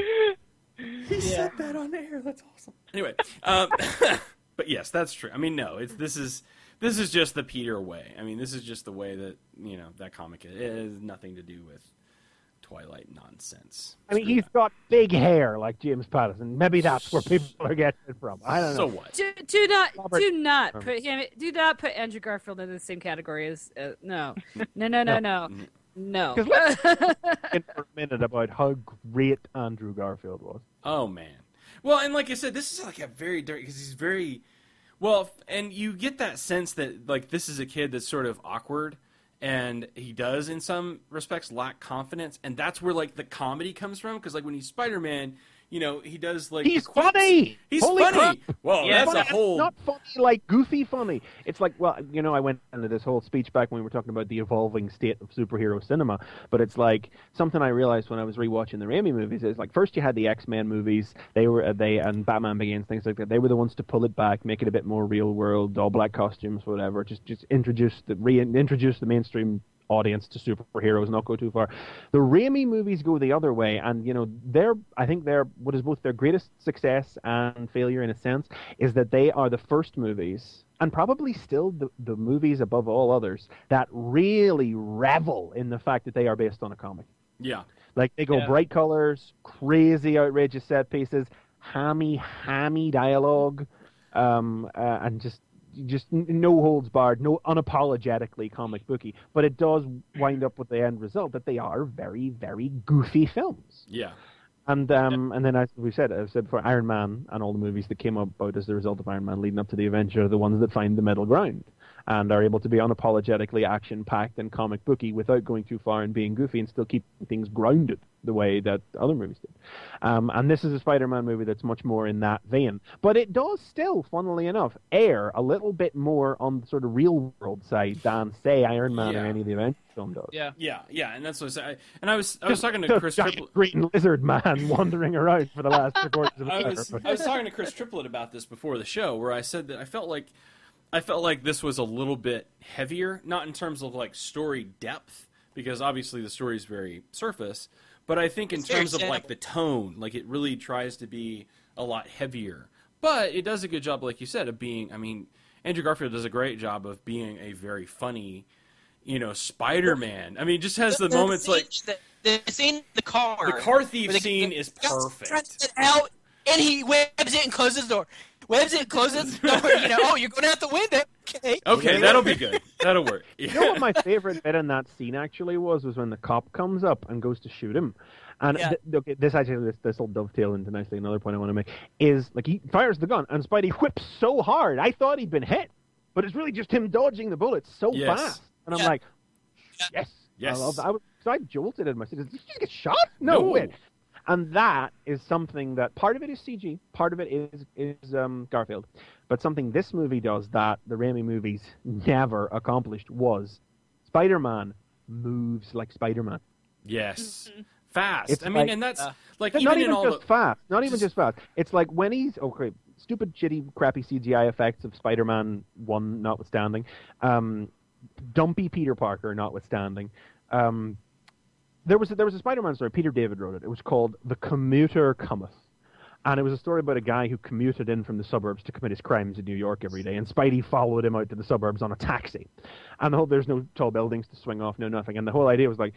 B: He said that on air. That's awesome. Anyway, um, but yes, that's true. I mean, no, it's this is this is just the Peter way. I mean, this is just the way that you know that comic is. It has nothing to do with Twilight nonsense.
D: I mean,
B: Screw
D: he's
B: that.
D: got big hair like James Patterson. Maybe that's where people are getting it from. I don't know.
B: So what?
F: Do, do not
D: Robert-
F: do not
D: Um,
F: put him do not put Andrew Garfield in the same category as uh, no no no no no no.
D: 'Cause let's think for a minute about how great Andrew Garfield was.
B: Oh man. Well, and like I said, this is like a very dirty because he's very well, f- and you get that sense that like this is a kid that's sort of awkward, and he does in some respects lack confidence, and that's where like the comedy comes from because like when he's Spider-Man, you know, he does like
D: He's
B: the quips.
D: funny!
B: He's
D: Holy
B: funny.
D: crap!
B: Well,
E: Yeah,
B: that's
D: But
B: a
D: it's
B: whole.
D: not funny like goofy funny. It's like, well, you know, I went into this whole speech back when we were talking about the evolving state of superhero cinema, but it's like something I realized when I was rewatching the Raimi movies is like first you had the X-Men movies, they were uh, they and Batman Begins, things like that. They were the ones to pull it back, make it a bit more real world, all black costumes, whatever. Just just introduce the reintroduce the mainstream audience to superheroes, not go too far. The Raimi movies go the other way, and you know, they're I think they're what is both their greatest success and failure in a sense is that they are the first movies, and probably still the, the movies above all others, that really revel in the fact that they are based on a comic.
B: Yeah.
D: Like they go
E: Yeah.
D: bright colors, crazy outrageous set pieces, hammy, hammy dialogue, um, uh, and just just n- no holds barred, no unapologetically comic booky. But it does wind up with the end result that they are very, very goofy films.
B: Yeah.
D: And um, and then as we said, I've said before, Iron Man and all the movies that came about as the result of Iron Man leading up to the Avenger are the ones that find the middle ground and are able to be unapologetically action-packed and comic booky without going too far and being goofy and still keeping things grounded the way that other movies did. Um, and this is a Spider-Man movie that's much more in that vein. But it does still, funnily enough, air a little bit more on the sort of real-world side than, say, Iron Man
B: Yeah.
D: or any of the Avengers film does.
E: Yeah.
B: Yeah. Yeah. And that's what I said. And I was I was talking to
D: Just
B: Chris
D: giant
B: Triplet.
D: green lizard man wandering around for the last three quarters of the
B: I
D: hour.
B: was I was talking to Chris Triplet about this before the show, where I said that I felt like I felt like this was a little bit heavier, not in terms of like story depth, because obviously the story is very surface, but I think in
C: It's very
B: terms of like
C: simple.
B: the tone, like it really tries to be a lot heavier. But it does a good job, like you said, of being. I mean, Andrew Garfield does a great job of being a very funny, you know, Spider-Man. I mean, it just has the moments
C: scene,
B: like
C: the, the scene in the car.
B: the car thief
C: where the-
B: scene
C: the-
B: is
C: the guy
B: perfect.
C: stretches it out, and he webs it and closes the door. Webs it, closes the door. You know, oh, you're going out the window. Okay.
B: Okay, that'll be good. That'll work.
D: You know what my favorite bit in that scene actually was? Was when the cop comes up and goes to shoot him. And
C: Yeah.
D: th- okay, this actually, this this will dovetail into nicely another point I want to make, is like he fires the gun and Spidey whips so hard, I thought he'd been hit. But it's really just him dodging the bullets so
B: Yes.
D: fast. And I'm
C: Yeah.
D: like, yes.
B: Yes.
D: I, love that. I was, so I jolted in my seat. Did you just get shot? No,
B: No.
D: wait. And that is something that part of it is C G, part of it is is um, Garfield, but something this movie does that the Raimi movies never accomplished was Spider-Man moves like Spider-Man.
B: Yes. Fast.
D: It's
B: I mean,
D: like-
B: and that's
C: uh,
B: like
D: Not
B: even in
D: even
B: all
D: just
B: the
D: fast. Not even
B: just-
D: just fast. It's like when he's okay, stupid, shitty, crappy C G I effects of Spider-Man one notwithstanding, um, dumpy Peter Parker notwithstanding. Um, there was a, there was a Spider-Man story. Peter David wrote it. It was called "The Commuter Cometh," and it was a story about a guy who commuted in from the suburbs to commit his crimes in New York every day. And Spidey followed him out to the suburbs on a taxi, and the whole there's no tall buildings to swing off, no nothing. And the whole idea was like,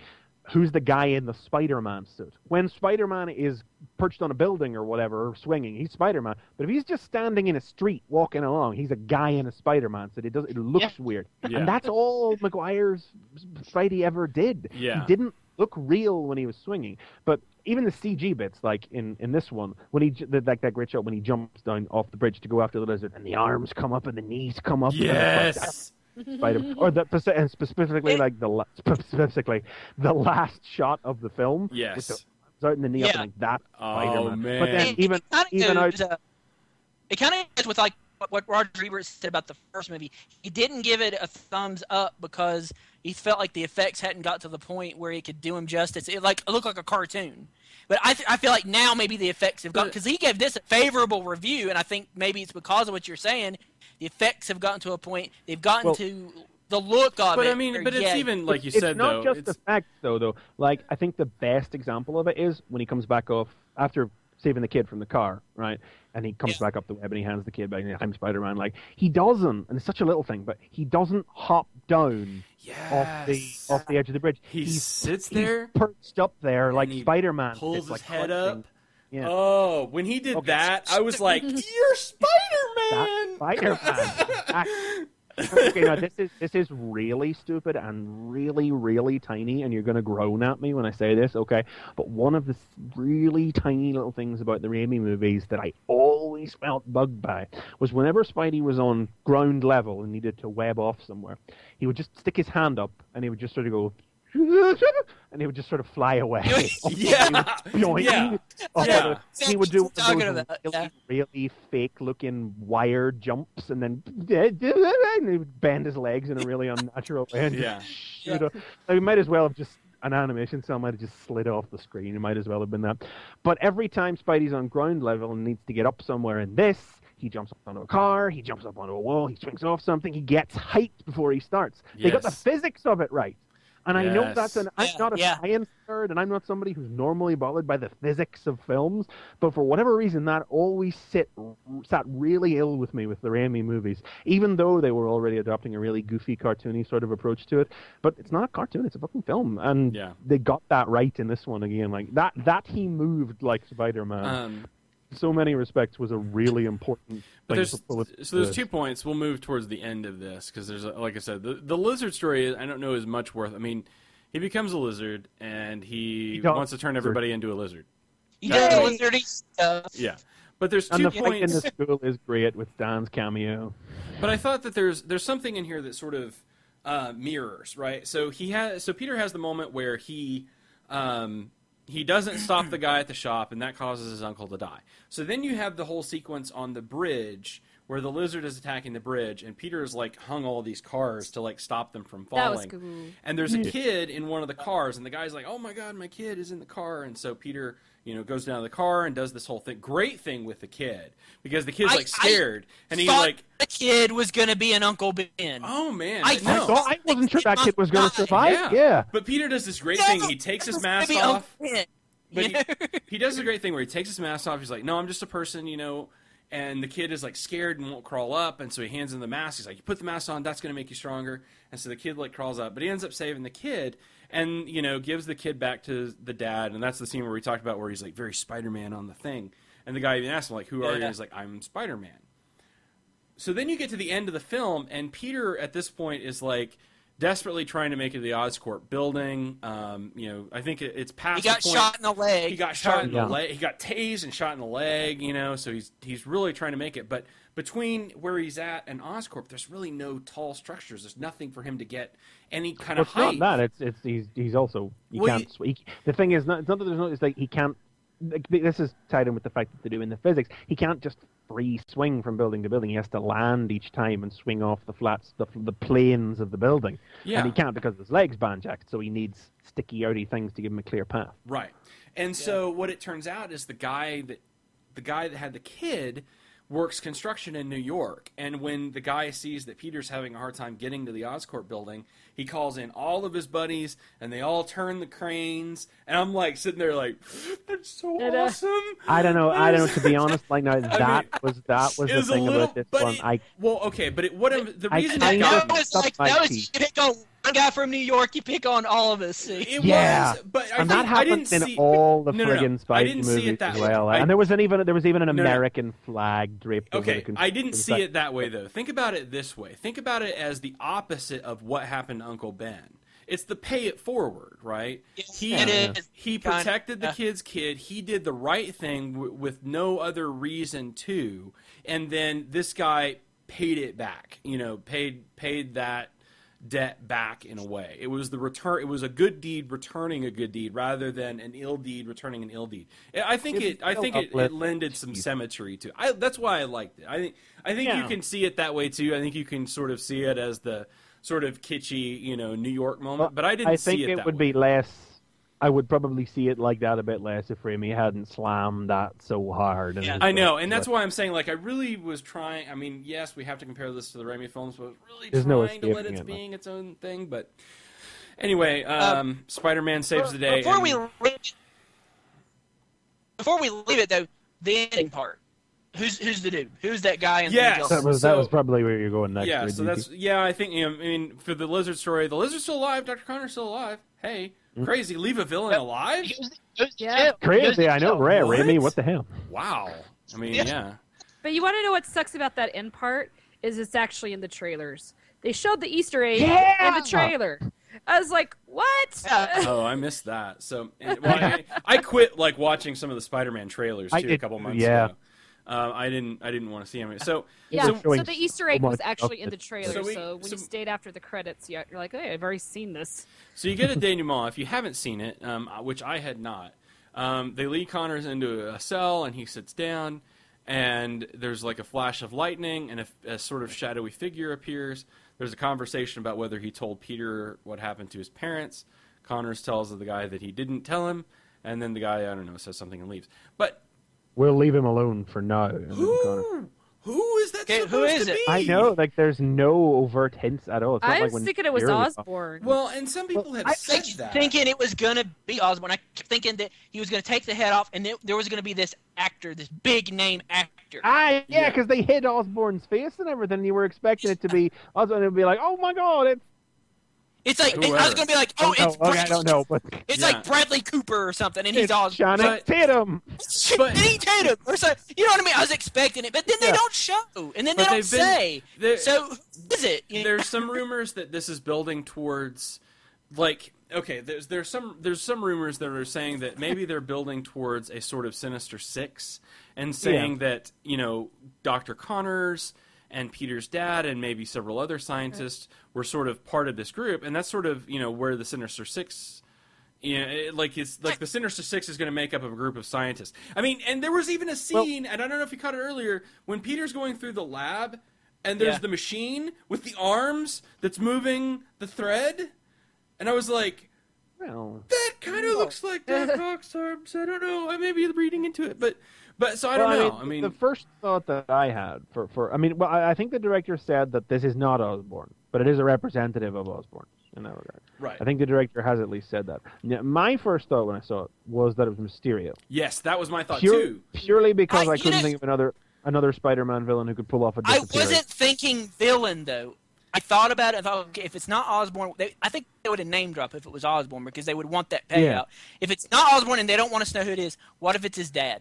D: who's the guy in the Spider-Man suit? When Spider-Man is perched on a building or whatever, or swinging, he's Spider-Man. But if he's just standing in a street walking along, he's a guy in a Spider-Man suit. It does. It looks
E: Yeah.
D: weird,
B: Yeah.
D: and that's all Maguire's Spidey ever did.
B: Yeah.
D: He didn't look real when he was swinging. But even the C G bits, like in, in this one, when he j- like that great shot when he jumps down off the bridge to go after the lizard, and the arms come up and the knees come up. and it's like,
B: Yes.
D: Spider, or the and specifically like the la- specifically the last shot of the film. With the
B: Yes.
D: arms out in the knee up
E: Yeah.
D: and like that
B: Oh,
D: Spider-Man.
B: man.
D: But then
E: It-
D: even
E: it kinda
D: even out,
E: goes, uh, it kind of goes with like what, what Roger Ebert said about the first movie. He didn't give it a thumbs up because he felt like the effects hadn't got to the point where it could do him justice. It like it looked like a cartoon. But I th- I feel like now maybe the effects have got because he gave this a favorable review, and I think maybe it's because of what you're saying. The effects have gotten to a point they've gotten
D: Well-
E: to the look of
B: But
E: it.
B: I mean,
E: where,
B: but it's
E: yeah,
B: even like you
D: it's
B: said
D: not
B: though.
D: just
B: it's,
D: effects though. Though, like I think the best example of it is when he comes back off after saving the kid from the car, right? And he comes
E: Yeah.
D: back up the web and he hands the kid back. And I'm Spider-Man. Like he doesn't, and it's such a little thing, but he doesn't hop down off the
B: yes.
D: off the edge of the bridge.
B: He
D: He's-
B: sits
D: he's
B: there,
D: perched up there like
B: he
D: Spider-Man.
B: pulls
D: sits,
B: his
D: like,
B: head
D: hunting.
B: up.
D: Yeah.
B: Oh, when he did
D: Okay.
B: that, I was like, "You're Spider-Man!"
D: Spider-Man. Okay, now this is this is really stupid and really really tiny, and you're going to groan at me when I say this, okay? But one of the really tiny little things about the Raimi movies that I always felt bugged by was whenever Spidey was on ground level and needed to web off somewhere, he would just stick his hand up and he would just sort of go. And he would just sort of fly away.
B: Yeah.
D: Yoink.
B: Yeah.
D: Oh,
B: Yeah.
D: He would do one
E: Talking
D: of those
E: about,
D: really,
E: yeah.
D: really fake-looking wire jumps, and then and he would bend his legs in a really unnatural way. And
B: Yeah.
D: shoot up. So he might as well have just an animation cell might have just slid off the screen. It might as well have been that. But every time Spidey's on ground level and needs to get up somewhere in this, he jumps up onto a car, he jumps up onto a wall, he swings off something, he gets height before he starts. They got the
B: Yes.
D: physics of it right. And I know
B: Yes.
D: that's an. I'm
E: Yeah,
D: not a
E: yeah.
D: science nerd, and I'm not somebody who's normally bothered by the physics of films. But for whatever reason, that always sit sat really ill with me with the Raimi movies, even though they were already adopting a really goofy, cartoony sort of approach to it. But it's not a cartoon; it's a fucking film, and
B: Yeah.
D: they got that right in this one again. Like that, that he moved like Spider-Man.
B: Um,
D: In so many respects, was a really important.
B: But
D: thing
B: there's
D: to pull it
B: so there's
D: to
B: two points. We'll move towards the end of this because there's a, like I said, the the lizard story. I don't know is much worth. I mean, he becomes a lizard and he,
D: He does.
B: wants to turn everybody into a lizard.
E: he
B: Yay!
E: does lizardy stuff.
B: Yeah, but there's
D: And
B: two
D: the fight in
B: points.
D: the school is great with Dan's cameo.
B: But I thought that there's there's something in here that sort of uh, mirrors, right? So he has so Peter has the moment where he um, he doesn't stop the guy at the shop, and that causes his uncle to die. So then you have the whole sequence on the bridge where the lizard is attacking the bridge, and Peter has like hung all these cars to like stop them from
F: That was
B: falling.
F: cool.
B: And there's a kid in one of the cars, and the guy's like, "Oh my god, my kid is in the car!" And so Peter, you know, goes down to the car and does this whole thing. Great thing with the kid because the kid's
E: I-
B: like scared, and he
E: Thought
B: like,
E: the kid was gonna be an Uncle Ben.
B: "Oh man,
E: I
B: no."
D: I thought I wasn't sure that kid was going to
E: Yeah.
D: survive.
B: Yeah.
D: Yeah.
B: But Peter does this great
E: No,
B: thing. He takes his
E: was
B: mask
E: gonna be
B: off.
E: Uncle Ben.
B: But
E: Yeah.
B: he, he does a great thing where he takes his mask off. He's like, "No, I'm just a person, you know." And the kid is like scared and won't crawl up. And so he hands him the mask. He's like, "You put the mask on. That's going to make you stronger." And so the kid like crawls up, but he ends up saving the kid and, you know, gives the kid back to the dad. And that's the scene where we talked about where he's like very Spider-Man on the thing. And the guy even asks him like, "Who are you?" And
E: Yeah.
B: he's like, "I'm Spider-Man." So then you get to the end of the film, and Peter at this point is like desperately trying to make it to the Oscorp building. Um, you know, I think it, it's past
E: He got
B: the point.
E: shot in the leg.
B: He got shot in
D: Yeah.
B: the leg. He got tased and shot in the leg. You know, so he's he's really trying to make it. But between where he's at and Oscorp, there's really no tall structures. There's nothing for him to get any kind
D: Well,
B: of
D: it's
B: height.
D: not that. It's it's he's he's also he
B: Well,
D: can't. sw- He, the thing is, not, it's not that there's no. It's like he can't. Like, this is tied in with the fact that they do in the physics. He can't just free swing from building to building. He has to land each time and swing off the flats, the the planes of the building.
B: Yeah.
D: And he can't because his legs banjacked. So he needs sticky, outy things to give him a clear path.
B: Right. And so what it turns out is the guy that the guy that had the kid works construction in New York. And when the guy sees that Peter's having a hard time getting to the Oscorp building, he calls in all of his buddies and they all turn the cranes. And I'm like sitting there like, that's so
F: And, uh,
B: awesome.
D: I don't know. I don't know. To be honest, like now that
B: mean,
D: was that was
B: It
D: the
B: was a
D: thing
B: little,
D: about this
B: but
D: one.
B: it-
D: I
B: well, okay, but it, what I'm- the
D: I
B: reason
D: kind
B: it
D: of-
B: got
E: That
B: me,
E: was like
D: Stuff
E: that
D: my
E: was
D: teeth.
E: you could go guy from New York, you pick on all of us. See?
B: It
D: Yeah.
B: was, but I,
D: and
B: think,
D: that
B: I didn't
D: happens in
B: see
D: all the
B: no, no, no.
D: friggin'
B: I
D: Spidey
B: didn't see
D: movies
B: it that
D: as
B: way.
D: well.
B: I-
D: and there was an even there was even an
B: no.
D: American flag draped over
B: Okay,
D: the.
B: I didn't see
D: inside-
B: it that way though. Think about it this way. Think about it as the opposite of what happened to Uncle Ben. It's the pay it forward, right?
E: Yes,
B: He
E: it is.
B: he
E: Kinda,
B: protected the
E: yeah.
B: kid's kid. He did the right thing w- with no other reason to, and then this guy paid it back. You know, paid paid that debt back in a way. It was the return. It was a good deed returning a good deed rather than an ill deed returning an ill deed. I think
D: It's
B: it. I
D: still
B: think it, it
D: uplift.
B: lended some symmetry to. I, that's why I liked it. I think. I think
D: Yeah.
B: you can see it that way too. I think you can sort of see it as the sort of kitschy, you know, New York moment.
D: Well,
B: but I didn't
D: I
B: see
D: think
B: it,
D: it
B: that
D: would
B: way.
D: be less. I would probably see it like that a bit less if Raimi hadn't slammed that so hard. in
E: Yeah.
D: his
B: I know,
D: book,
B: and that's
D: but
B: why I'm saying, like, I really was trying. I mean, yes, we have to compare this to the Raimi films, but I was really
D: There's no
B: trying to let
D: escaping
B: it
D: it,
B: being its own thing. But anyway, um, Spider-Man saves the day.
E: Before
B: and-
E: we leave, before we leave it though, the ending part. Who's who's the dude? Who's that guy in
B: Yes.
E: the
D: that was that
B: So-
D: was probably where you're going next.
B: yeah,
D: right,
B: so
D: D T?
B: that's yeah. I think you know, I mean, for the Lizard story, the Lizard's still alive. Doctor Connor's still alive. Hey,
D: Hmm?
B: crazy! Leave a villain alive?
E: He goes, goes to
F: Yeah.
E: jail. He goes
D: crazy.
E: to
D: I know,
E: jail.
D: Ray,
B: What?
D: Raimi. What the hell?
B: Wow. I mean,
E: Yeah.
B: yeah.
F: But you want to know what sucks about that end part is it's actually in the trailers. They showed the Easter egg
D: Yeah!
F: in the trailer. I was like, what?
E: Yeah.
B: Oh, I missed that. So, and, well, I, I quit like watching some of the Spider-Man trailers too
D: I
B: a
D: did-
B: couple months
D: yeah.
B: ago. Uh, I didn't. I didn't want to see him. So,
F: Yeah,
B: so
F: so,
D: showing
F: the Easter egg
D: so
F: was
D: much
F: actually
D: of
F: in the
D: it.
F: trailer.
B: So
F: So,
B: we-
F: when
B: so-
F: you stayed after the credits, you- you're like, hey, I've already seen this.
B: So you get a denouement. If you haven't seen it, um, which I had not, um, they lead Connors into a cell, and he sits down, and there's like a flash of lightning, and a, a sort of shadowy figure appears. There's a conversation about whether he told Peter what happened to his parents. Connors tells the guy that he didn't tell him, and then the guy, I don't know, says something and leaves. But
D: We'll leave him alone for now. and then Connor-
B: who, who is that
E: Okay,
B: supposed
E: who is
B: to
E: it?
B: be?
D: I know, like there's no overt hints at all. It's not
F: I
D: like
F: was
D: when
F: thinking it was
D: Fury-
F: Osborn.
B: Well, and some people have
E: I
B: said
E: kept
B: that.
E: thinking it was gonna be Osborn. I kept thinking that he was gonna take the head off, and then there was gonna be this actor, this big name actor.
D: Ah, yeah,
B: Yeah.
D: because they hid Osborn's face and everything. And you were expecting it to be Osborn. It would be like, oh my god, it's.
E: It's like I was
B: Whoever.
E: gonna be like, oh,
D: Oh,
E: it's
D: okay, I
E: Bradley.
D: don't know, but
E: It's
B: Yeah.
E: like Bradley Cooper or something, and he's
D: it's
E: Osborn.
D: Channing
B: But-
D: Tatum.
B: But-
E: Channing Tatum, or so, you know what I mean? I was expecting it, but then they
D: Yeah.
E: don't show, and then they
B: But
E: don't
B: they've been-
E: say.
B: there-
E: So who is it? You know?
B: There's some rumors that this is building towards, like, okay, there's there's some there's some rumors that are saying that maybe they're building towards a sort of Sinister Six, and saying that you know Doctor Connors and Peter's dad and maybe several other scientists were sort of part of this group, and that's sort of you know where the Sinister Six. You know, it, like it's like the Sinister Six is going to make up of a group of scientists. I mean, and there was even a scene, and I don't know if you caught it earlier, when Peter's going through the lab, and there's
E: Yeah.
B: the machine with the arms that's moving the thread, and I was like,
D: Well,
B: that kind of looks like Doc Ock's arms. I don't know. I may be reading into it, but but so I don't
D: well,
B: know. I mean,
D: the first thought that I had for, for I mean, well, I, I think the director said that this is not Osborn, but it is a representative of Osborn in that regard.
B: right?
D: I think the director has at least said that. Now, my first thought when I saw it was that it was Mysterio,
B: Yes, that was my thought
D: Pure,
B: too.
D: purely because
E: I-
D: I,
E: you
D: couldn't
E: know-
D: think of another another Spider-Man villain who could pull off a
E: I
D: disappearance.
E: wasn't thinking villain though. I thought about it. I thought, okay, if it's not Osborn, they, I think they would have name drop if it was Osborn because they would want that payout.
D: Yeah.
E: If it's not Osborn and they don't want us to know who it is, what if it's his dad?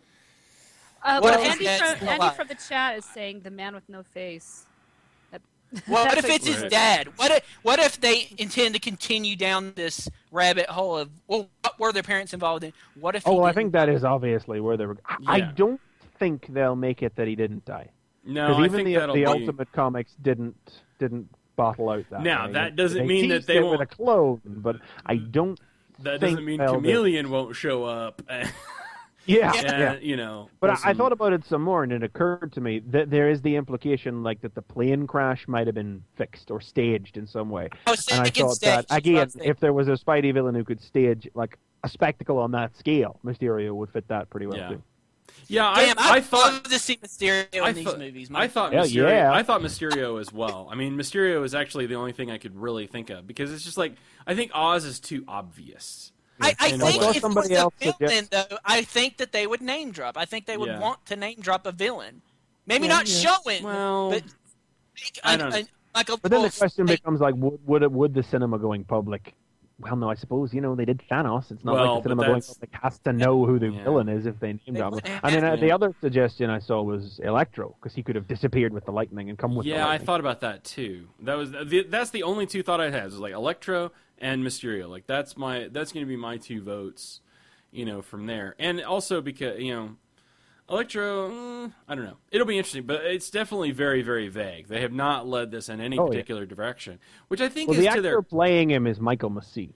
F: Uh,
E: What
F: well,
E: if
F: Andy,
E: that's
F: from,
E: a
F: Andy
E: lie?
F: from the chat is saying the man with no face. That-
E: What
F: that
E: if
F: makes
E: it's his
F: sense.
B: Right.
E: dad? What if what if they intend to continue down this rabbit hole of well, what were their parents involved in? What if?
D: Oh,
E: he
D: well, I
E: didn't?
D: think that is obviously where they were. I, I
B: Yeah.
D: don't think they'll make it that he didn't die.
B: No,
D: Because
B: I
D: even
B: think
D: the
B: that'll
D: the
B: be...
D: Ultimate Comics didn't didn't bottle out that.
B: Now,
D: way.
B: that doesn't
D: They
B: mean that
D: teased
B: they
D: it
B: won't-
D: with a clone, but I don't.
B: That
D: think
B: doesn't mean
D: they'll do-
B: Chameleon won't show up.
D: Yeah,
B: and,
D: yeah.
B: you know.
D: But
B: pull
D: I, I
B: some-
D: thought about it some more, and it occurred to me that there is the implication, like that the plane crash might have been fixed or staged in some way.
E: I was
D: And I
E: thinking
D: thought
E: stage,
D: that
E: that's what I
D: again,
E: was thinking.
D: if there was a Spidey villain who could stage like a spectacle on that scale, Mysterio would fit that pretty well
B: Yeah.
D: too.
B: Yeah,
E: Damn,
B: I, I thought.
E: love to see Mysterio
B: I
E: in these
B: thought,
E: movies.
B: I thought
D: Hell
B: Mysterio.
D: yeah.
B: I thought Mysterio as well. I mean, Mysterio is actually the only thing I could really think of because it's just like I think Oz is too obvious.
E: I, I
B: in a
E: think
B: way.
E: if it was
D: Somebody
E: a
D: else
E: villain,
D: suggest-
E: though, I think that they would name drop. I think they would
B: Yeah.
E: want to name drop a villain. Maybe
B: Yeah,
E: not
B: yeah.
E: show it,
B: Well,
E: but make
B: I
E: an-
B: don't-
E: an-
C: Michael
D: But then the
C: Wolff,
D: question
C: like,
D: becomes like, would would, it, would the cinema going public? Well, no, I suppose you know they did Thanos. It's not
B: Well,
D: like the
B: but
D: cinema going
B: that's-
D: public has to know who the
B: Yeah.
D: villain is if they named
C: They
D: him.
C: wouldn't
D: I mean,
C: have
D: uh,
B: to.
D: the other suggestion I saw was Electro because he could have disappeared with the lightning and come with the
B: Yeah, I
D: lightning.
B: thought about that too. That was the, that's the only two thought I had was like Electro and Mysterio. Like that's my that's going to be my two votes, you know, from there. And also because you know, Electro, mm, I don't know. It'll be interesting, but it's definitely very very vague. They have not led this in any
D: Oh, yeah.
B: particular direction, which I think
D: Well,
B: is
D: the
B: to
D: actor
B: their
D: playing him is Michael Massey,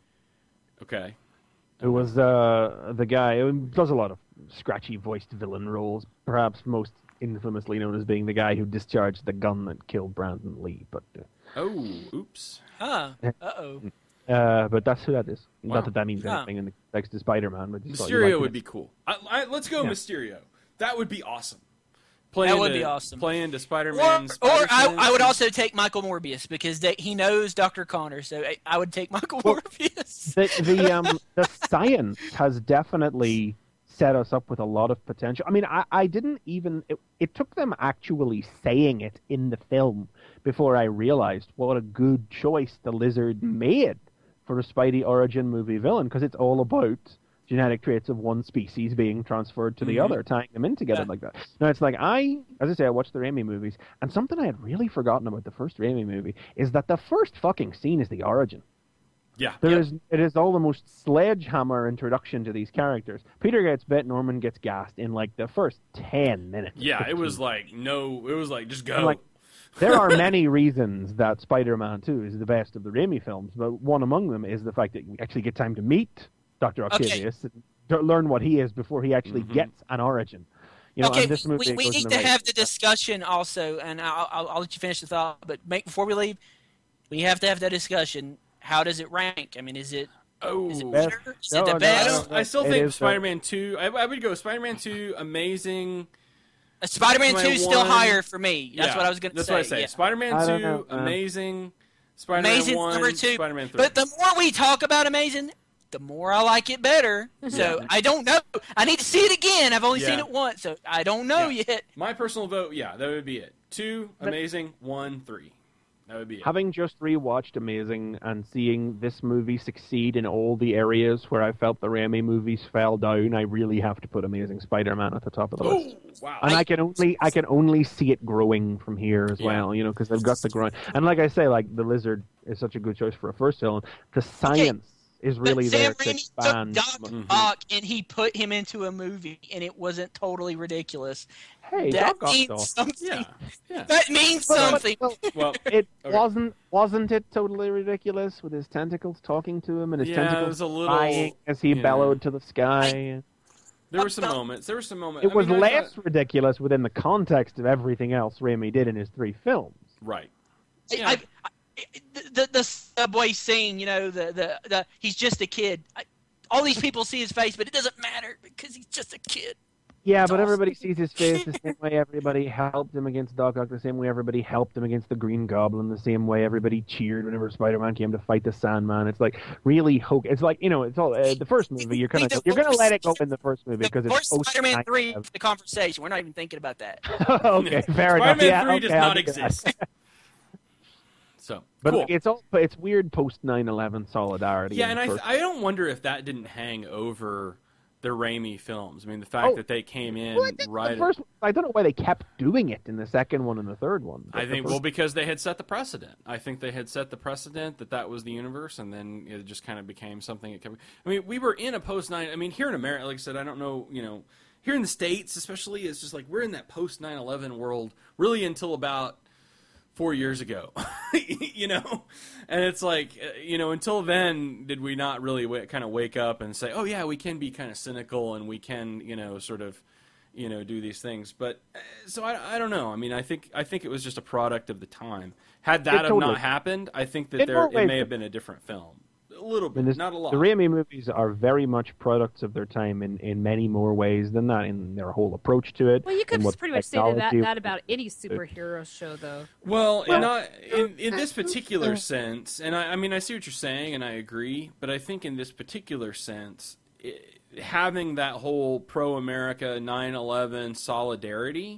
B: okay.
D: who was uh, the guy who does a lot of scratchy voiced villain roles. Perhaps most infamously known as being the guy who discharged the gun that killed Brandon Lee. But uh,
B: Oh, oops.
C: huh? Uh oh.
D: Uh, but that's who that is.
B: Wow.
D: Not that that means
C: Huh.
D: anything in the context of Spider-Man. But just thought you
B: Mysterio
D: might
B: would
D: be-
B: be cool. I, I, let's go
D: Yeah.
B: Mysterio. That would be awesome. Playing
C: That would
B: to,
C: be awesome.
B: Playing to
C: Or,
B: Spider-Man.
C: or I,
B: Spider-Sense.
C: I would also take Michael Morbius because they, he knows Doctor Connor, so I, I would take Michael Morbius.
D: the the um the science has definitely set us up with a lot of potential. I mean, I, I didn't even it, it took them actually saying it in the film before I realized what a good choice the Lizard made for a Spidey origin movie villain because it's all about genetic traits of one species being transferred to the
B: Mhm.
D: other, tying them in together
C: Yeah.
D: like that. Now it's like I, as I say, I watched the Raimi movies, and something I had really forgotten about the first Raimi movie is that the first fucking scene is the origin.
B: Yeah.
D: There
C: Yep.
D: is it is all the most sledgehammer introduction to these characters. Peter gets bit, Norman gets gassed in like the first ten minutes.
B: Yeah, it was
D: fifteen.
B: like no. It was like just go.
D: I'm like, there are many reasons that Spider-Man two is the best of the Raimi films, but one among them is the fact that we actually get time to meet Doctor
C: Okay.
D: Octavius and to learn what he is before he actually
B: Mhm.
D: gets an origin. You know,
C: okay,
D: and this movie
C: we, we
D: goes in
C: need
D: the
C: to
D: right-
C: have the discussion also, and I'll, I'll, I'll let you finish the thought. But make, before we leave, we have to have that discussion. How does it rank? I mean, is it
B: oh,
C: is it
D: Best.
C: better? Is
D: No,
C: it the
D: no,
B: I,
C: best?
B: don't, I still
D: It
B: think
D: is, uh,
B: Spider-Man two. I, I would go Spider-Man two, amazing.
C: Uh, Spider-Man
B: Spider-Man
C: two is still
B: one.
C: higher for me. That's
B: Yeah,
C: what I was going to
B: That's
C: say.
B: what I say.
C: yeah.
B: Spider-Man
D: I don't
B: two,
D: know, man.
B: amazing. Spider-Man
C: Amazing
B: one,
C: number two.
B: Spider-Man three.
C: But the more we talk about Amazing, the more I like it better. So
B: Yeah.
C: I don't know. I need to see it again. I've only seen
B: Yeah.
C: it once, so I don't know
B: Yeah.
C: yet.
B: My personal vote, yeah, that would be it. Two,
D: But-
B: amazing. One, three. That would be it.
D: Having just rewatched Amazing and seeing this movie succeed in all the areas where I felt the Raimi movies fell down, I really have to put Amazing Spider-Man at the top of the list.
B: Oh, wow.
D: And I, can only I can only see it growing from here as
B: Yeah.
D: well, you know, because they've got the growing. And like I say, like the Lizard is such a good choice for a first villain. The science is really
C: but
D: there
C: Sam
D: to
C: Raimi
D: expand.
C: took Doc
B: Mhm.
C: Ock and he put him into a movie, and it wasn't totally ridiculous.
D: Hey,
C: that
D: Doc Ock,
C: means
D: though.
C: something.
B: yeah, yeah.
C: That means
D: Well,
C: something.
D: well,
B: Well,
D: It
B: Okay.
D: wasn't wasn't it totally ridiculous with his tentacles talking to him and his
B: Yeah, it
D: tentacles
B: was a little-
D: flying as he
B: yeah.
D: bellowed to the sky?
B: there were some moments. There were some moments.
D: It
B: I
D: was
B: mean, I
D: less
B: thought-
D: ridiculous within the context of everything else Raimi did in his three films.
B: right.
C: I-
B: Yeah.
C: I, I, the, the subway scene, you know, the, the, the he's just a kid. I, all these people see his face, but it doesn't matter because he's just a kid.
D: Yeah,
C: It's
D: but
C: awesome.
D: everybody sees his face the same way everybody helped him against Doc Ock, the same way everybody helped him against the Green Goblin, the same way everybody cheered whenever Spider-Man came to fight the Sandman. It's like really hoke. It's like, you know, it's all uh, the first movie. You're gonna
C: We
D: you're gonna
C: divorced-
D: let it go in the first movie because
C: Before
D: it's post
C: Spider-Man three,
D: nine eleven.
C: the conversation. We're not even thinking about that.
D: Okay, fair enough.
B: Spider-Man
D: Yeah,
B: three
D: okay,
B: does
D: I'll
B: not
D: do that.
B: exist. So,
D: But
B: cool.
D: like, it's all but it's weird post nine eleven solidarity.
B: Yeah,
D: in
B: and
D: the
B: I,
D: first-
B: I don't wonder if that didn't hang over the Raimi films. I mean, the fact
D: Oh.
B: that they came in
D: Well, I think
B: right.
D: the first one, I don't know why they kept doing it in the second one and the third one. but
B: I
D: the
B: think
D: first-
B: well because they had set the precedent. I think they had set the precedent that that was the universe, and then it just kind of became something. It kept, I mean, we were in a post nine. I mean, here in America, like I said, I don't know. You know, here in the States, especially, it's just like we're in that post nine eleven world really until about four years ago. You know, and it's like uh, you know, until then, did we not really w- kind of wake up and say, oh yeah, we can be kind of cynical and we can, you know, sort of. You know, do these things, but uh, so I, I don't know. I mean, I think I think it was just a product of the time. Had that
D: It
B: have
D: totally-
B: not happened, I think that
D: In
B: there
D: more
B: it
D: ways
B: may have
D: than-
B: been a different film, a little
D: I
B: bit,
D: mean, this-
B: not a lot.
D: The Raimi movies are very much products of their time in, in many more ways than that, in their whole approach to it.
F: Well, you could
D: and what
F: pretty much say that,
D: technology-
F: that about any superhero show, though.
B: Well,
D: Well,
B: in, not, in in this particular sense, and I, I mean, I see what you're saying, and I agree, but I think in this particular sense, it, having that whole pro-America nine eleven solidarity,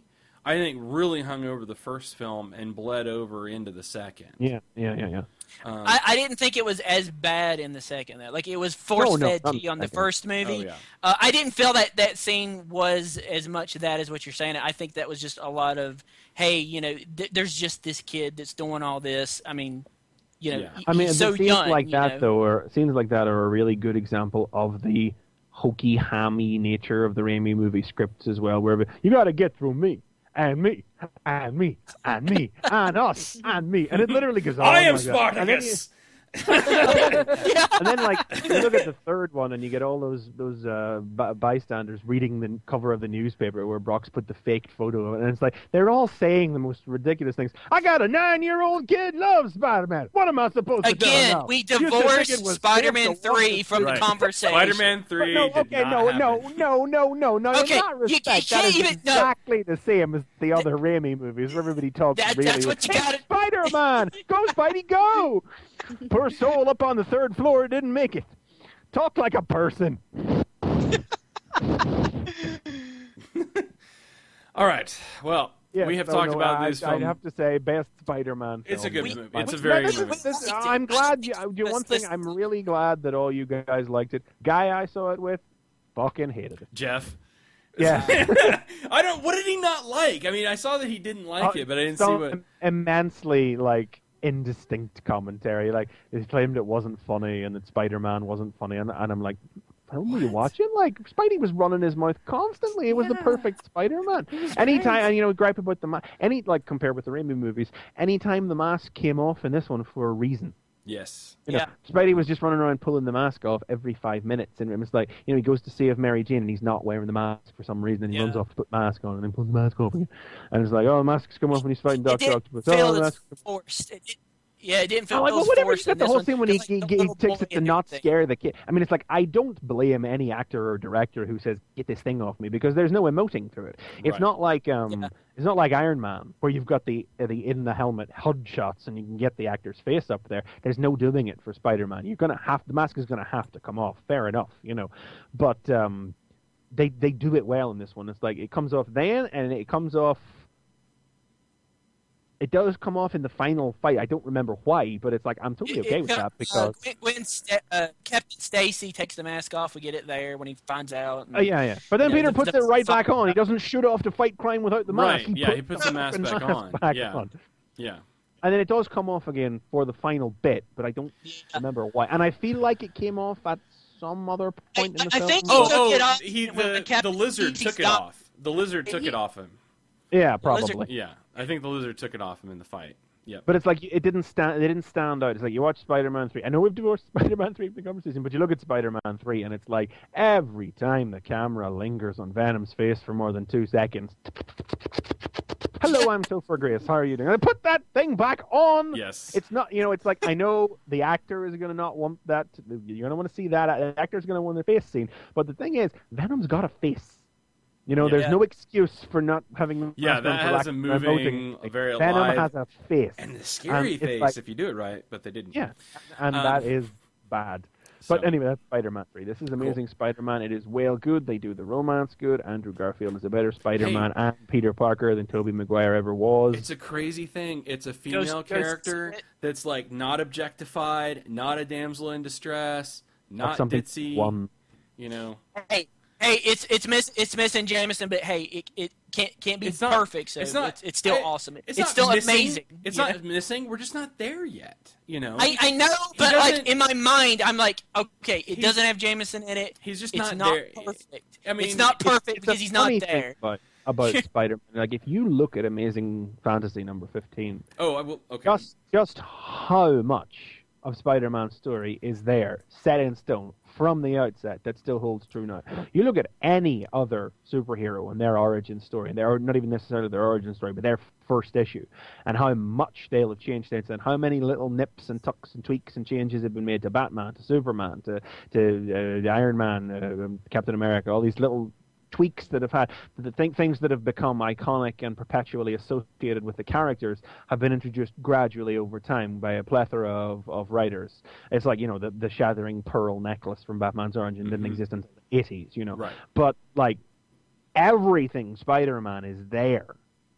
B: I think, really hung over the first film and bled over into the second.
D: Yeah, yeah, yeah, yeah.
B: Um,
C: I, I didn't think it was as bad in the second. Though. Like it was force
D: No, no,
C: fed
D: not
C: to you on the
D: second.
C: first movie.
B: Oh, yeah.
C: uh, I didn't feel that that scene was as much of that as what you're saying. I think that was just a lot of, hey, you know, th- there's just this kid that's doing all this. I mean, you know,
B: Yeah.
C: he-
D: I mean,
C: he's
D: the
C: so
D: scenes
C: young.
D: like
C: you
D: that,
C: know?
D: though, are scenes like that are a really good example of the hokey, hammy nature of the Raimi movie scripts as well, where you got to get through me and me and me and me and us and me, and it literally goes. Oh,
B: I am
D: my God. And then you-
B: Spartacus!
D: And then, like, you look at the third one, and you get all those those uh, b- bystanders reading the cover of the newspaper where Brock's put the faked photo of it, and it's like they're all saying the most ridiculous things. I got a nine-year-old kid loves Spider-Man. What am I supposed to do
C: Again,
D: now?
C: we
D: Used to think
C: divorced
D: it was
C: Spider-Man
D: safe to watch
C: three
D: the
C: from
B: Right.
C: the conversation.
B: Spider-Man
D: But
B: three
D: no,
B: did
D: okay,
B: not
D: no,
B: happen.
D: no, no, no, no, no.
C: Okay,
D: In that
C: you- you
D: respect, that
C: can't
D: is
C: even- no.
D: exactly the same as the other Raimi movies, where everybody talks
C: That-
D: really.
C: that's what you
D: "Hey,
C: gotta-
D: Spider-Man, go, Spidey, go! Poor soul up on the third floor didn't make it. Talk like a person.
B: All right. Well,
D: Yeah,
B: we have
D: no,
B: talked
D: no,
B: about
D: I,
B: these
D: I'd
B: films.
D: have to say best Spider-Man.
B: It's a
D: film.
B: good
C: We-
B: movie.
C: we-
B: It's a
C: we-
B: very
D: This
B: good
D: is-
B: movie.
D: this is- I'm glad. You, I- do one thing. I'm really glad that all you guys liked it. Guy I saw it with, fucking hated it.
B: Jeff.
D: Yeah.
B: I don't. What did he not like? I mean, I saw that he didn't like
D: Uh,
B: it, but I didn't
D: some
B: see what.
D: im- immensely like indistinct commentary. Like they claimed it wasn't funny and that Spider-Man wasn't funny, and, and I'm like, film were you watching? Like Spidey was running his mouth constantly. It was the perfect Spider-Man. Anytime, and you know, gripe about the mask. Any like compared with the Raimi movies, anytime the mask came off in this one for a reason.
B: Yes.
D: You know,
C: Yeah.
D: Spidey was just running around pulling the mask off every five minutes, and it was like, you know, he goes to save Mary Jane, and he's not wearing the mask for some reason, and he
C: Yeah.
D: runs off to put the mask on, and then pulls the mask off again, and it's like, oh, the mask's come off when he's fighting
C: It
D: Doctor
C: didn't
D: Octopus.
C: feel
D: Oh, the
C: as
D: mask.
C: forced. It, it, yeah, it didn't feel
D: Oh, like,
C: it
D: well,
C: was
D: whatever. You
C: forced
D: got
C: in
D: the
C: this
D: whole
C: one.
D: thing when
C: It
D: he,
C: was
D: he,
C: like
D: he
C: a little
D: takes
C: boy
D: it to
C: and
D: not
C: everything.
D: scare the kid. I mean, it's like, I don't blame any actor or director who says, get this thing off me, because there's no emoting through it. It's
B: Right.
D: not like um,
C: Yeah.
D: it's not like Iron Man, where you've got the uh, the in the helmet H U D shots and you can get the actor's face up there. There's no doing it for Spider-Man. You're gonna have the mask is gonna have to come off. Fair enough, you know, but um, they they do it well in this one. It's like it comes off then, and it comes off. It does come off in the final fight. I don't remember why, but it's like I'm totally
C: It-
D: okay
C: it
D: with
C: got-
D: that because.
C: uh, when, when Sta- uh, Captain Stacy takes the mask off, we get it there when he finds out. and-
D: Oh, yeah, yeah. But then
C: you know,
D: Peter
C: the-
D: puts
C: the-
D: it right back on. He doesn't shoot off to fight crime without the mask.
B: Right, yeah, he puts the mask back
D: fucking
B: on.
D: back
B: Yeah.
D: on.
B: Yeah.
D: And then it does come off again for the final bit, but I don't
C: Yeah.
D: remember why. And I feel like it came off at some other point in the
C: I- I
D: film.
C: think-
B: Oh,
C: took
B: oh,
C: it off
B: he
C: when
B: the,
C: the Captain
B: the lizard
C: Stacy
B: took it
C: stopped.
B: off. The lizard took
C: He-
B: it off him.
D: Yeah,
C: The lizard-
D: probably.
B: Yeah, I think the lizard took it off him in the fight. Yep.
D: But it's like it didn't stand. It didn't stand out. It's like you watch Spider-Man three. I know we've divorced Spider-Man three from the conversation, but you look at Spider-Man three, and it's like every time the camera lingers on Venom's face for more than two seconds. Hello, I'm Topher Grace. How are you doing? And put that thing back on.
B: Yes.
D: It's not. You know. It's like I know the actor is going to not want that. To, you're going to want to see that. The actor's going to want their face seen. But the thing is, Venom's got a face. You know,
B: Yeah.
D: there's no excuse for not having. the
B: Yeah,
D: mask
B: that
D: on for
B: has
D: lack
B: a
D: of
B: moving,
D: emoting.
B: very
D: Venom
B: alive,
D: has a face.
B: and the scary
D: it's
B: face
D: like-
B: if you do it right, but they didn't.
D: Yeah, and
B: Um,
D: that is bad.
B: So-
D: But anyway, that's Spider-Man three. This is Amazing Spider-Man. It is well good. They do the romance good. Andrew Garfield is a better Spider-Man and Peter Parker than Tobey Maguire ever was.
B: It's a crazy thing. It's a female
C: Goes- goes-
B: character that's like not objectified, not a damsel in distress,
D: That's
B: not
D: something
B: ditzy.
D: one.
B: You know,
C: Hey, hey, it's it's miss it's missing Jameson, but hey, it it can't can't be
B: It's not-
C: perfect. So
B: it's
C: it's
B: not-
C: it's, it's still
B: I-
C: awesome.
B: it's,
C: It's,
B: not
C: still
B: missing.
C: amazing.
B: It's
C: you
B: not
C: know?
B: missing. We're just not there yet. You know,
C: I, I know, but
B: doesn't-
C: like in my mind, I'm like, okay, it
B: He's-
C: doesn't have Jameson in it.
B: he's just
C: It's
B: not,
C: not
B: there.
C: perfect.
B: I mean,
C: it's not
B: it's-
C: perfect
D: It's a
C: because he's not
D: funny thing
C: there.
D: About, about Spider-Man, like if you look at Amazing Fantasy number fifteen,
B: Oh, I will. Okay.
D: just just how much of Spider-Man's story is there, set in stone from the outset, that still holds true now. You look at any other superhero and their origin story, and they're not even necessarily their origin story, but their first issue, and how much they'll have changed since then, how many little nips and tucks and tweaks and changes have been made to Batman, to Superman, to to uh, Iron Man, uh, Captain America, all these little tweaks that have had the th- things that have become iconic and perpetually associated with the characters have been introduced gradually over time by a plethora of, of writers. It's like, you know, the, the shattering pearl necklace from Batman's Origin didn't
B: Mhm.
D: exist until the eighties, you know.
B: Right.
D: But like everything Spider-Man is there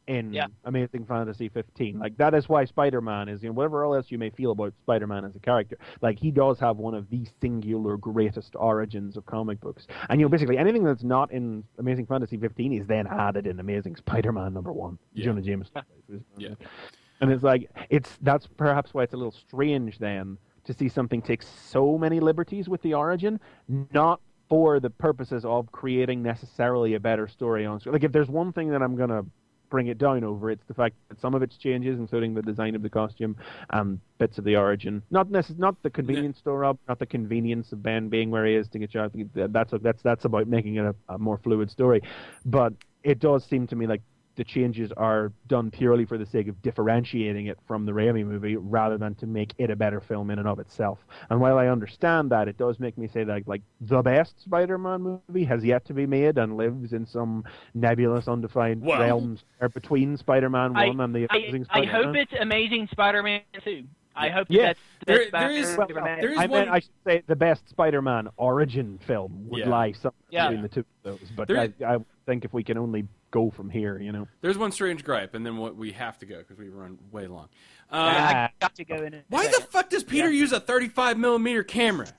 D: in
E: Yeah.
D: Amazing Fantasy fifteen. Like, that is why Spider-Man is, you know, whatever else you may feel about Spider-Man as a character, like, he does have one of the singular greatest origins of comic books. And, you know, basically anything that's not in Amazing Fantasy fifteen is then added in Amazing Spider-Man number one.
B: Yeah.
D: Jonah Jameson.
B: Yeah.
D: And it's like, it's that's perhaps why it's a little strange then to see something take so many liberties with the origin, not for the purposes of creating necessarily a better story on screen. Like, if there's one thing that I'm going to bring it down over, it's the fact that some of its changes, including the design of the costume and bits of the origin, not necess- not the convenience store up, not the convenience of Ben being where he is to get shot. That's that's that's about making it a, a more fluid story, but it does seem to me like the changes are done purely for the sake of differentiating it from the Raimi movie rather than to make it a better film in and of itself. And while I understand that, it does make me say that, like, the best Spider-Man movie has yet to be made and lives in some nebulous, undefined
B: Well,
D: realms between Spider-Man
E: I,
D: one and the
E: I,
D: Amazing
E: I
D: Spider-Man.
E: hope it's Amazing Spider-Man two. I hope that
D: Yeah.
E: that's the
B: There-
E: best
B: there is-
E: Spider-Man
D: Well,
E: ever
B: there
E: made.
B: is
D: I
B: one-
D: meant I should say the best Spider-Man origin film would
B: Yeah.
D: lie somewhere
E: Yeah.
D: between the two of those. But
B: There-
D: I, I think if we can only go from here, you know.
B: There's one strange gripe, and then what we have to go because we run way long. Uh,
E: Yeah, I got to go in. a
B: why the
E: second.
B: fuck does Peter use a thirty-five millimeter camera?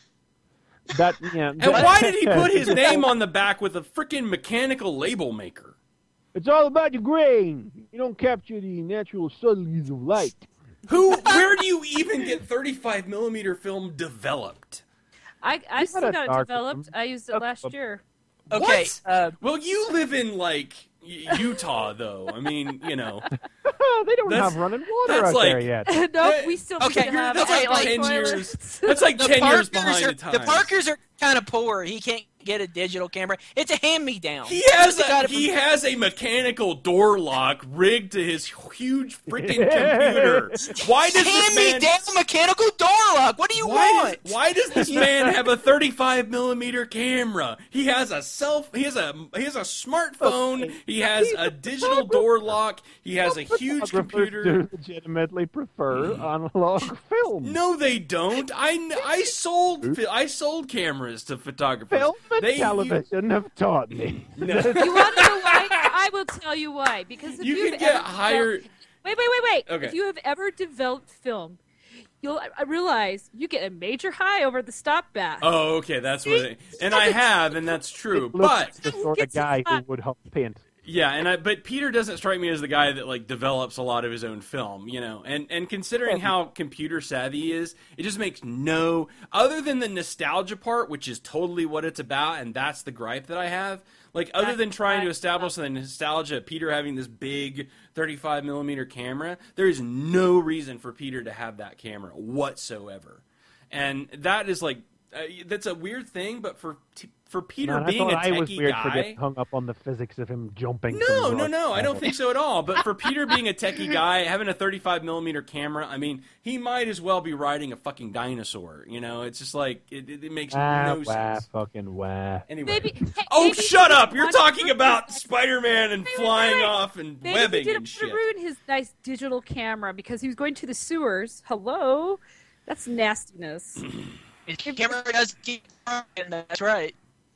D: That yeah.
B: And why did he put his name on the back with a freaking mechanical label maker?
D: It's all about the grain. You don't capture the natural subtleties of light.
B: Who? Where do you even get thirty-five millimeter film developed?
F: I I
D: You
F: still
D: got a
F: got it
D: dark
F: developed.
D: room.
F: I used it last year.
E: Okay.
B: What?
E: Uh,
B: Well, you live in like y- Utah, though. I mean, you know,
D: they don't
B: That's-
D: have running water
B: that's
D: out there
B: like-
D: yet.
F: no,
B: Eh,
F: we still
E: okay,
F: need to have
B: that's like
F: like
B: ten
F: toilets.
B: years. That's like
E: the
B: ten years
E: Parkers
B: behind
E: are,
B: the times.
E: The Parkers are kind of poor. He can't get a digital camera. It's a hand-me-down.
B: He has
E: Got
B: a
E: it
B: he
E: from-
B: has a mechanical door lock rigged to his huge freaking computer. Why does this
E: Hand me
B: man?
E: down mechanical door lock. What do you
B: Why
E: want?
B: does, why does this man have a thirty-five millimeter camera? He has a self. He has a he has a smartphone. He has a digital door lock. He has a huge
D: Photographers
B: computer.
D: do legitimately prefer analog film.
B: No, they don't. I, I sold I sold cameras to photographers.
D: Film and
B: They-
D: television have taught me.
B: No.
F: You want to know why? I will tell you why. Because if
B: You
F: you've
B: can get
F: ever
B: higher.
F: developed- Wait, wait, wait, wait.
B: Okay.
F: If you have ever developed film, you'll I realize you get a major high over the stop back.
B: Oh, okay, that's what it. And I have, and that's true.
D: It looks
B: But
D: the sort of
F: Gets
D: guy who
F: hot.
D: would help paint.
B: yeah, and I but Peter doesn't strike me as the guy that like develops a lot of his own film, you know. And and considering how computer savvy he is, it just makes no other than the nostalgia part, which is totally what it's about, and that's the gripe that I have. Like other than trying to establish the nostalgia of Peter having this big thirty-five millimeter camera, there is no reason for Peter to have that camera whatsoever. And that is like uh, that's a weird thing, but for t- for Peter
D: Man, I
B: being a
D: thought I was
B: techie
D: weird for
B: guy,
D: getting hung up on the physics of him jumping.
B: no,
D: from
B: no,
D: rock
B: no, I
D: to
B: don't
D: rock.
B: think so at all. But for Peter being a techie guy, having a thirty-five millimeter camera, I mean, he might as well be riding a fucking dinosaur. You know, it's just like it, it, it makes
D: Ah,
B: no
D: wah,
B: sense.
D: fucking wah.
B: Anyway,
F: Maybe. hey,
B: oh,
F: maybe
B: shut
F: he
B: up! You're
F: wants-
B: talking about Spider-Man and flying off and
F: Maybe
B: webbing
F: he didn't
B: and
F: want
B: shit.
F: to ruin his nice digital camera because he was going to the sewers. Hello, that's nastiness.
E: His camera does keep working, that's right.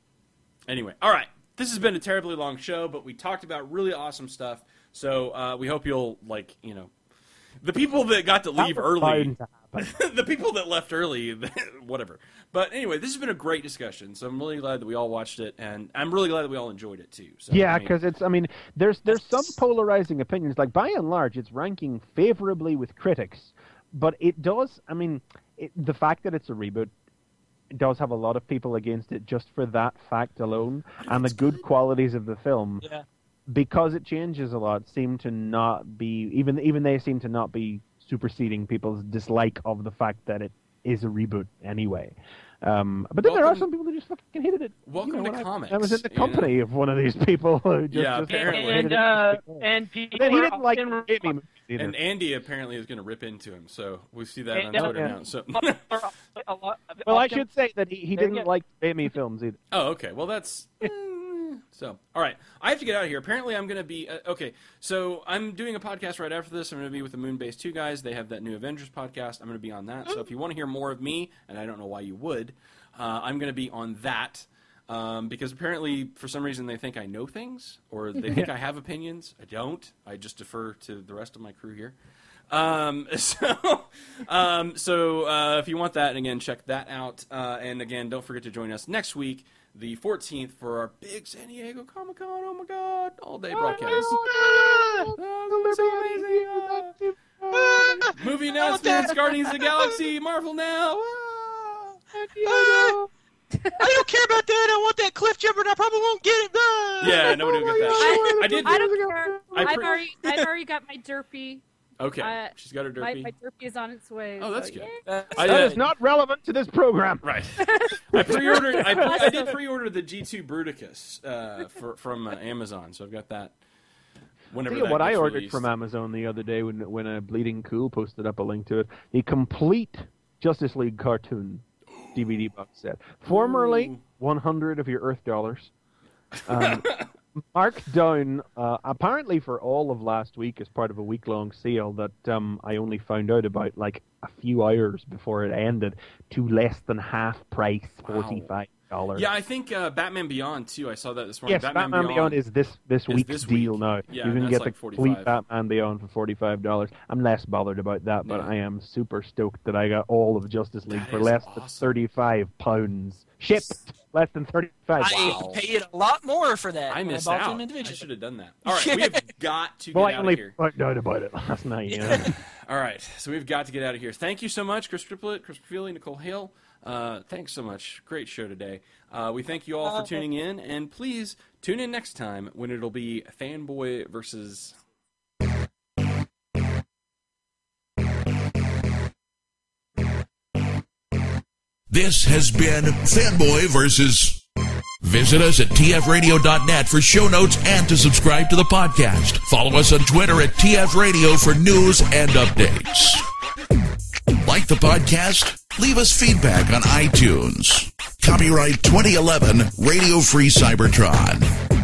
B: Anyway, all right. This has been a terribly long show, but we talked about really awesome stuff. So uh, we hope you'll like, you know, the people that got to
D: That
B: leave
D: was
B: early.
D: bound to happen.
B: The people that left early, whatever. But anyway, this has been a great discussion, so I'm really glad that we all watched it, and I'm really glad that we all enjoyed it too. So,
D: Yeah,
B: I mean,
D: because it's. I mean, there's there's some polarizing opinions. Like by and large, it's ranking favorably with critics, but it does. I mean, it, the fact that it's a reboot. It does have a lot of people against it just for that fact alone, and the good qualities of the film,
E: Yeah.
D: because it changes a lot, seem to not be even even they seem to not be superseding people's dislike of the fact that it is a reboot anyway. Um, but then there are
B: Welcome-
D: some people who just fucking hated it.
B: welcome
D: You know,
B: to
D: when I-
B: comics,
D: I was in the
B: you know?
D: company of one of these people who just,
B: Yeah,
D: just
B: apparently.
D: hated
E: And
D: it.
E: uh, and people
D: Then he
E: are
D: didn't like
E: often-
D: Raimi movies either.
B: and Andy apparently is going to rip into him, so we see that on
E: And, uh,
B: Twitter
D: yeah.
B: now. So,
E: a lot-
D: well, I
E: often-
D: should say that he, he
E: There you
D: didn't
E: go.
D: like Raimi films either.
B: oh, okay. Well, that's eh, so. All right, I have to get out of here. Apparently, I'm going to be uh, okay. So I'm doing a podcast right after this. I'm going to be with the Moonbase Two guys. They have that new Avengers podcast. I'm going to be on that. So if you want to hear more of me, and I don't know why you would, uh, I'm going to be on that. Um, because apparently, for some reason, they think I know things, or they think I have opinions. I don't. I just defer to the rest of my crew here. Um, so, um, so uh, if you want that, and again, check that out. Uh, and again, don't forget to join us next week, the fourteenth, for our big San Diego Comic Con. Oh my God, all day broadcast. Oh, oh, so amazing. Uh, movie announcements: Guardians of the Galaxy, Marvel Now. Ah.
E: I don't care about that. I want that cliff jumper, and I probably won't get it done.
B: Yeah, nobody will get that.
F: I,
B: I did.
F: I don't care.
B: I
F: I've
B: pre-
F: already, I've already got my derpy.
B: Okay,
F: Uh,
B: she's got her
F: My,
B: derpy.
F: my derpy is on its way.
B: Oh, that's
F: so,
B: good.
F: yeah.
B: I,
D: That
B: uh,
D: is not relevant to this program.
B: Right. I pre-ordered. I, pre- I did pre-order the G two Bruticus uh, for, from uh, Amazon, so I've got that. Whenever
D: Tell you
B: that
D: what I
B: gets
D: ordered
B: released.
D: from Amazon the other day when when a Bleeding Cool posted up a link to it. The complete Justice League cartoon D V D box set. Formerly
B: Ooh.
D: one hundred of your Earth dollars. Um, marked down, uh, apparently for all of last week as part of a week-long sale that um, I only found out about like a few hours before it ended, to less than half price, forty-five dollars.
B: Yeah, I think uh, Batman Beyond too. I saw that this morning.
D: Yes, Batman, Batman Beyond is this this
B: is
D: week's
B: this
D: deal
B: week.
D: now.
B: Yeah,
D: you can
B: that's
D: get
B: like
D: the
B: forty-five.
D: complete Batman Beyond for forty-five dollars. I'm less bothered about that, but
B: Yeah.
D: I am super stoked that I got all of Justice League
B: That
D: for
B: is
D: less than
B: awesome.
D: thirty-five pounds. Shipped less than thirty-five.
C: I
B: Wow.
C: paid a lot more for that.
B: I
C: when
B: missed
C: I bought
B: out.
C: them
B: I
C: individually.
B: should have done that. All right, we have got to
D: Well,
B: get
D: I
B: out
D: only
B: of here.
D: found out about it last night. Yeah.
B: All right, so we've got to get out of here. Thank you so much, Chris Triplett, Chris Feely, Nicole Hale. Uh, thanks so much. Great show today. Uh, we thank you all for tuning in, and please tune in next time when it'll be Fanboy versus...
A: This has been Fanboy versus. Visit us at T F radio dot net for show notes and to subscribe to the podcast. Follow us on Twitter at T F Radio for news and updates. Like the podcast? Leave us feedback on iTunes. Copyright twenty eleven Radio Free Cybertron.